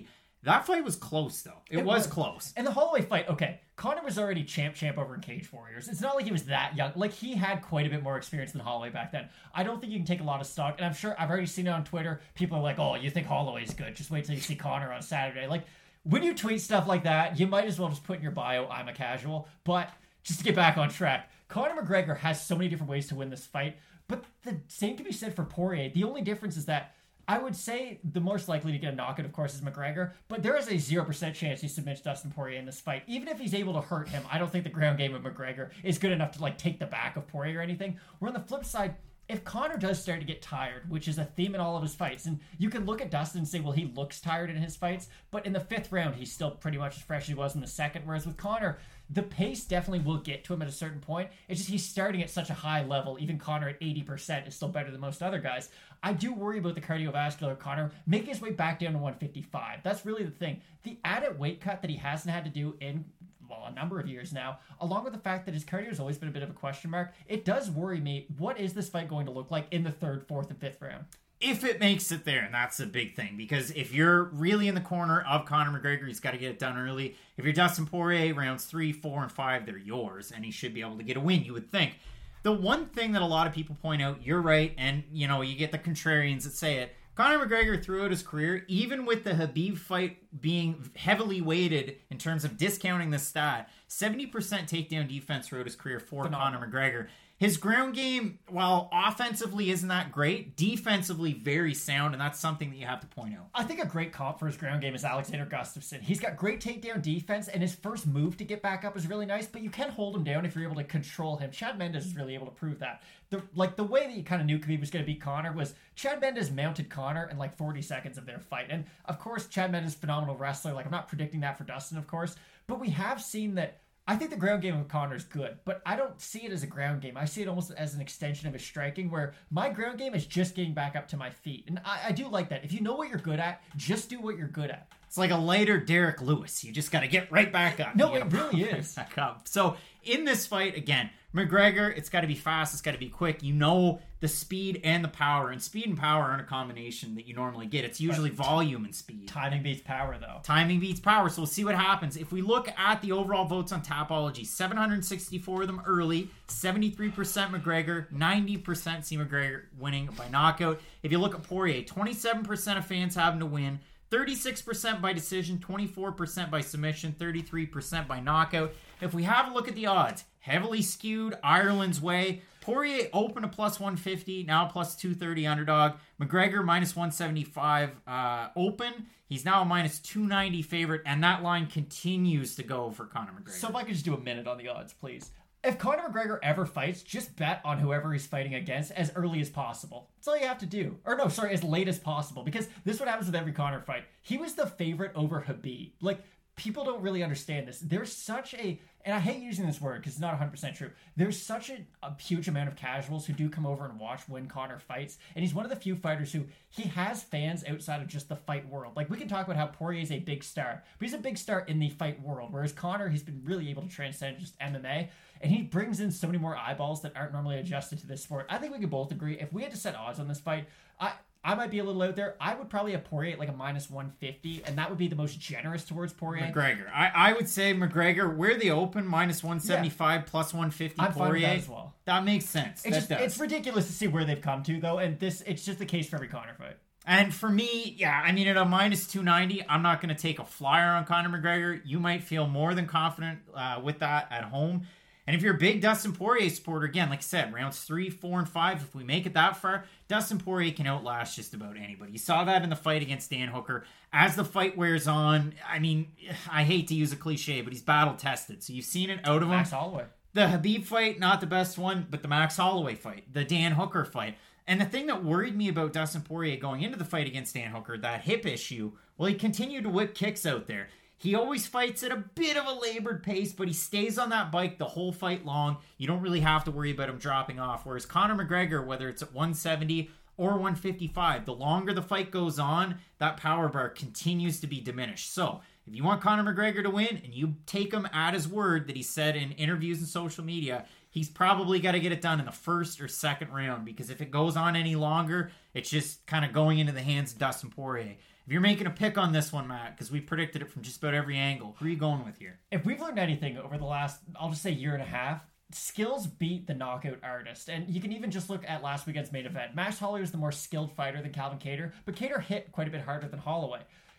Speaker 2: That fight was close, though. It was close.
Speaker 3: And the Holloway fight, okay, Conor was already champ over in Cage Warriors. It's not like he was that young. Like, he had quite a bit more experience than Holloway back then. I don't think you can take a lot of stock. And I'm sure I've already seen it on Twitter. People are like, oh, you think Holloway's good? Just wait till you see Conor on Saturday. Like, when you tweet stuff like that, you might as well just put in your bio, I'm a casual. But just to get back on track, Conor McGregor has so many different ways to win this fight. But the same can be said for Poirier. The only difference is that I would say the most likely to get a knockout, of course, is McGregor, but there is a 0% chance he submits Dustin Poirier in this fight. Even if he's able to hurt him, I don't think the ground game of McGregor is good enough to, like, take the back of Poirier or anything. Where on the flip side, if Conor does start to get tired, which is a theme in all of his fights, and you can look at Dustin and say, well, he looks tired in his fights, but in the 5th round, he's still pretty much as fresh as he was in the 2nd, whereas with Conor, the pace definitely will get to him at a certain point. It's just he's starting at such a high level. Even Conor at 80% is still better than most other guys. I do worry about the cardiovascular Conor making his way back down to 155. That's really the thing. The added weight cut that he hasn't had to do in, well, a number of years now, along with the fact that his cardio has always been a bit of a question mark, it does worry me. What is this fight going to look like in the 3rd, 4th, and 5th round?
Speaker 2: If it makes it there, and that's a big thing, because if you're really in the corner of Conor McGregor, he's got to get it done early. If you're Dustin Poirier, rounds 3, 4, and 5, they're yours, and he should be able to get a win, you would think. The one thing that a lot of people point out, you're right, and you know, you get the contrarians that say it, Conor McGregor throughout his career, even with the Khabib fight being heavily weighted in terms of discounting the stat, 70% takedown defense throughout his career for Conor McGregor. His ground game, while offensively isn't that great, defensively very sound, and that's something that you have to point out.
Speaker 3: I think a great comp for his ground game is Alexander Gustafsson. He's got great takedown defense, and his first move to get back up is really nice, but you can hold him down if you're able to control him. Chad Mendes is really able to prove that. The way that you kind of knew Khabib was going to beat Conor was Chad Mendes mounted Conor in like 40 seconds of their fight. And of course, Chad Mendes is a phenomenal wrestler. Like, I'm not predicting that for Dustin, of course, but we have seen that. I think the ground game of Conor is good, but I don't see it as a ground game. I see it almost as an extension of his striking, where my ground game is just getting back up to my feet. And I do like that. If you know what you're good at, just do what you're good at.
Speaker 2: It's like a lighter Derek Lewis. You just got to get right back up.
Speaker 3: No, it really is.
Speaker 2: Back up. So in this fight, again, McGregor, it's got to be fast, it's got to be quick. You know the speed and the power, and speed and power aren't a combination that you normally get. It's usually volume and speed.
Speaker 3: Timing beats power, though.
Speaker 2: Timing beats power, so we'll see what happens. If we look at the overall votes on Tapology, 764 of them early, 73% McGregor, 90% see McGregor winning by knockout. If you look at Poirier, 27% of fans have him to win, 36% by decision, 24% by submission, 33% by knockout. If we have a look at the odds, heavily skewed Ireland's way. Poirier open to plus 150, now plus 230 underdog. McGregor minus 175 open. He's now a minus 290 favorite, and that line continues to go for Conor McGregor.
Speaker 3: So if I could just do a minute on the odds, please. If Conor McGregor ever fights, just bet on whoever he's fighting against as early as possible. That's all you have to do. Or no, sorry, as late as possible. Because this is what happens with every Conor fight. He was the favorite over Khabib. Like, people don't really understand this. There's such a, and I hate using this word because it's not 100% true. There's such a huge amount of casuals who do come over and watch when Conor fights. And he's one of the few fighters who, he has fans outside of just the fight world. Like, we can talk about how Poirier is a big star, but he's a big star in the fight world. Whereas Conor, he's been really able to transcend just MMA. And he brings in so many more eyeballs that aren't normally adjusted to this sport. I think we could both agree, if we had to set odds on this fight, I might be a little out there. I would probably have Poirier at like a minus 150, and that would be the most generous towards Poirier.
Speaker 2: McGregor. I would say McGregor, where the open, minus 175, plus 150
Speaker 3: I'm
Speaker 2: Poirier.
Speaker 3: fine with that as well.
Speaker 2: That makes sense.
Speaker 3: It's ridiculous to see where they've come to, though, and it's just the case for every Conor fight.
Speaker 2: And for me, yeah, I mean, at a minus 290, I'm not going to take a flyer on Conor McGregor. You might feel more than confident with that at home. And if you're a big Dustin Poirier supporter, again, like I said, rounds 3, 4, and 5, if we make it that far, Dustin Poirier can outlast just about anybody. You saw that in the fight against Dan Hooker. As the fight wears on, I mean, I hate to use a cliche, but he's battle-tested. So you've seen it out of him.
Speaker 3: Max Holloway.
Speaker 2: The Khabib fight, not the best one, but the Max Holloway fight, the Dan Hooker fight. And the thing that worried me about Dustin Poirier going into the fight against Dan Hooker, that hip issue, well, he continued to whip kicks out there. He always fights at a bit of a labored pace, but he stays on that bike the whole fight long. You don't really have to worry about him dropping off. Whereas Conor McGregor, whether it's at 170 or 155, the longer the fight goes on, that power bar continues to be diminished. So if you want Conor McGregor to win and you take him at his word that he said in interviews and social media, he's probably got to get it done in the first or second round, because if it goes on any longer, it's just kind of going into the hands of Dustin Poirier. If you're making a pick on this one, Matt, because we predicted it from just about every angle, who are you going with here?
Speaker 3: If we've learned anything over the last, I'll just say year and a half, skills beat the knockout artist. And you can even just look at last weekend's main event. Max Holloway was the more skilled fighter than Calvin Kattar, but Kattar hit quite a bit harder than Holloway.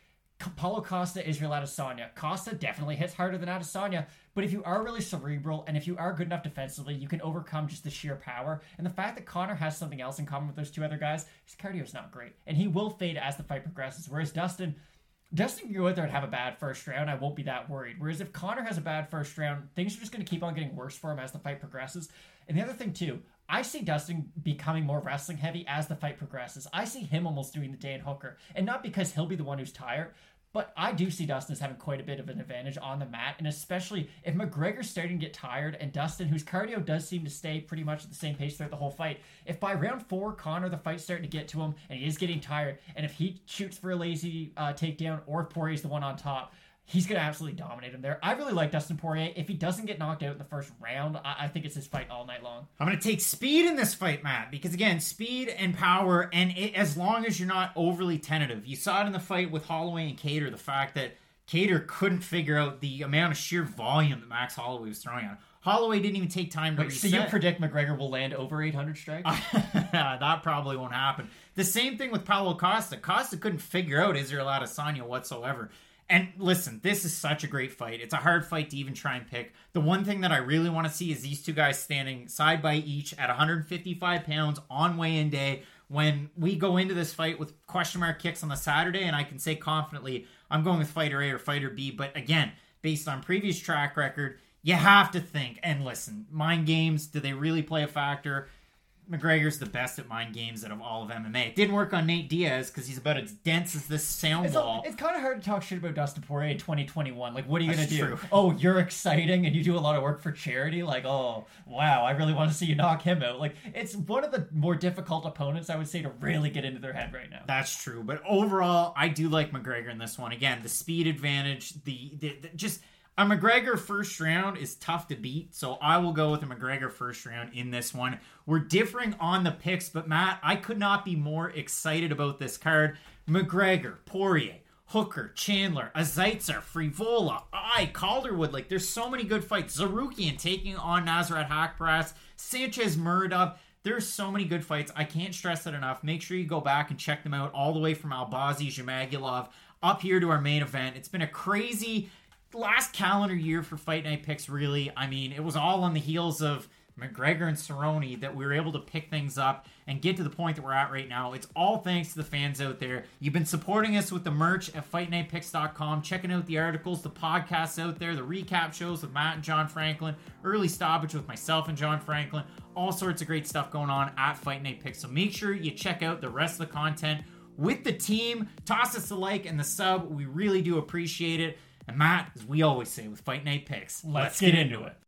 Speaker 3: Paulo Costa, Israel Adesanya. Costa definitely hits harder than Adesanya, but if you are really cerebral and if you are good enough defensively, you can overcome just the sheer power. And the fact that Conor has something else in common with those two other guys, his cardio is not great. And he will fade as the fight progresses, whereas Dustin can go out there and have a bad first round. I won't be that worried. Whereas if Conor has a bad first round, things are just going to keep on getting worse for him as the fight progresses. And the other thing, too, I see Dustin becoming more wrestling heavy as the fight progresses. I see him almost doing the Dan Hooker. And not because he'll be the one who's tired, but I do see Dustin as having quite a bit of an advantage on the mat, and especially if McGregor's starting to get tired and Dustin, whose cardio does seem to stay pretty much at the same pace throughout the whole fight, if by round 4, Conor, the fight's starting to get to him and he is getting tired, and if he shoots for a lazy takedown or if Poirier's the one on top, he's going to absolutely dominate him there. I really like Dustin Poirier. If he doesn't get knocked out in the first round, I think it's his fight all night long.
Speaker 2: I'm going to take speed in this fight, Matt, because again, speed and power, and as long as you're not overly tentative. You saw it in the fight with Holloway and Kattar, the fact that Kattar couldn't figure out the amount of sheer volume that Max Holloway was throwing on. Holloway didn't even take time to reset.
Speaker 3: So you predict McGregor will land over 800 strikes?
Speaker 2: That probably won't happen. The same thing with Paulo Costa. Costa couldn't figure out Israel Adesanya whatsoever. And listen, this is such a great fight. It's a hard fight to even try and pick. The one thing that I really want to see is these two guys standing side by each at 155 pounds on weigh-in day. When we go into this fight with question mark kicks on the Saturday, and I can say confidently, I'm going with fighter A or fighter B. But again, based on previous track record, you have to think. And listen, mind games, do they really play a factor? McGregor's the best at mind games out of all of MMA. It didn't work on Nate Diaz because he's about as dense as this sound wall.
Speaker 3: It's kind of hard to talk shit about Dustin Poirier in 2021. Like, what are you going to do?
Speaker 2: True.
Speaker 3: Oh, you're exciting and you do a lot of work for charity? Like, oh, wow, I really want to see you knock him out. Like, it's one of the more difficult opponents, I would say, to really get into their head right now.
Speaker 2: That's true. But overall, I do like McGregor in this one. Again, the speed advantage, the just... A McGregor first round is tough to beat, so I will go with a McGregor first round in this one. We're differing on the picks, but Matt, I could not be more excited about this card. McGregor, Poirier, Hooker, Chandler, Azaitar, Frivola, Calderwood. Like, there's so many good fights. Zarukian taking on Nasrat Haqparast, Sanchez Muradov. There's so many good fights. I can't stress it enough. Make sure you go back and check them out all the way from Albazi, Zhumagulov, up here to our main event. It's been a crazy last calendar year for Fight Night Picks, really. I mean, it was all on the heels of McGregor and Cerrone that we were able to pick things up and get to the point that we're at right now. It's all thanks to the fans out there. You've been supporting us with the merch at FightNightPicks.com, checking out the articles, the podcasts out there, the recap shows with Matt and John Franklin, early stoppage with myself and John Franklin, all sorts of great stuff going on at Fight Night Picks. So make sure you check out the rest of the content with the team. Toss us a like and the sub. We really do appreciate it. And Matt, as we always say with Fight Night Picks,
Speaker 3: let's get into it.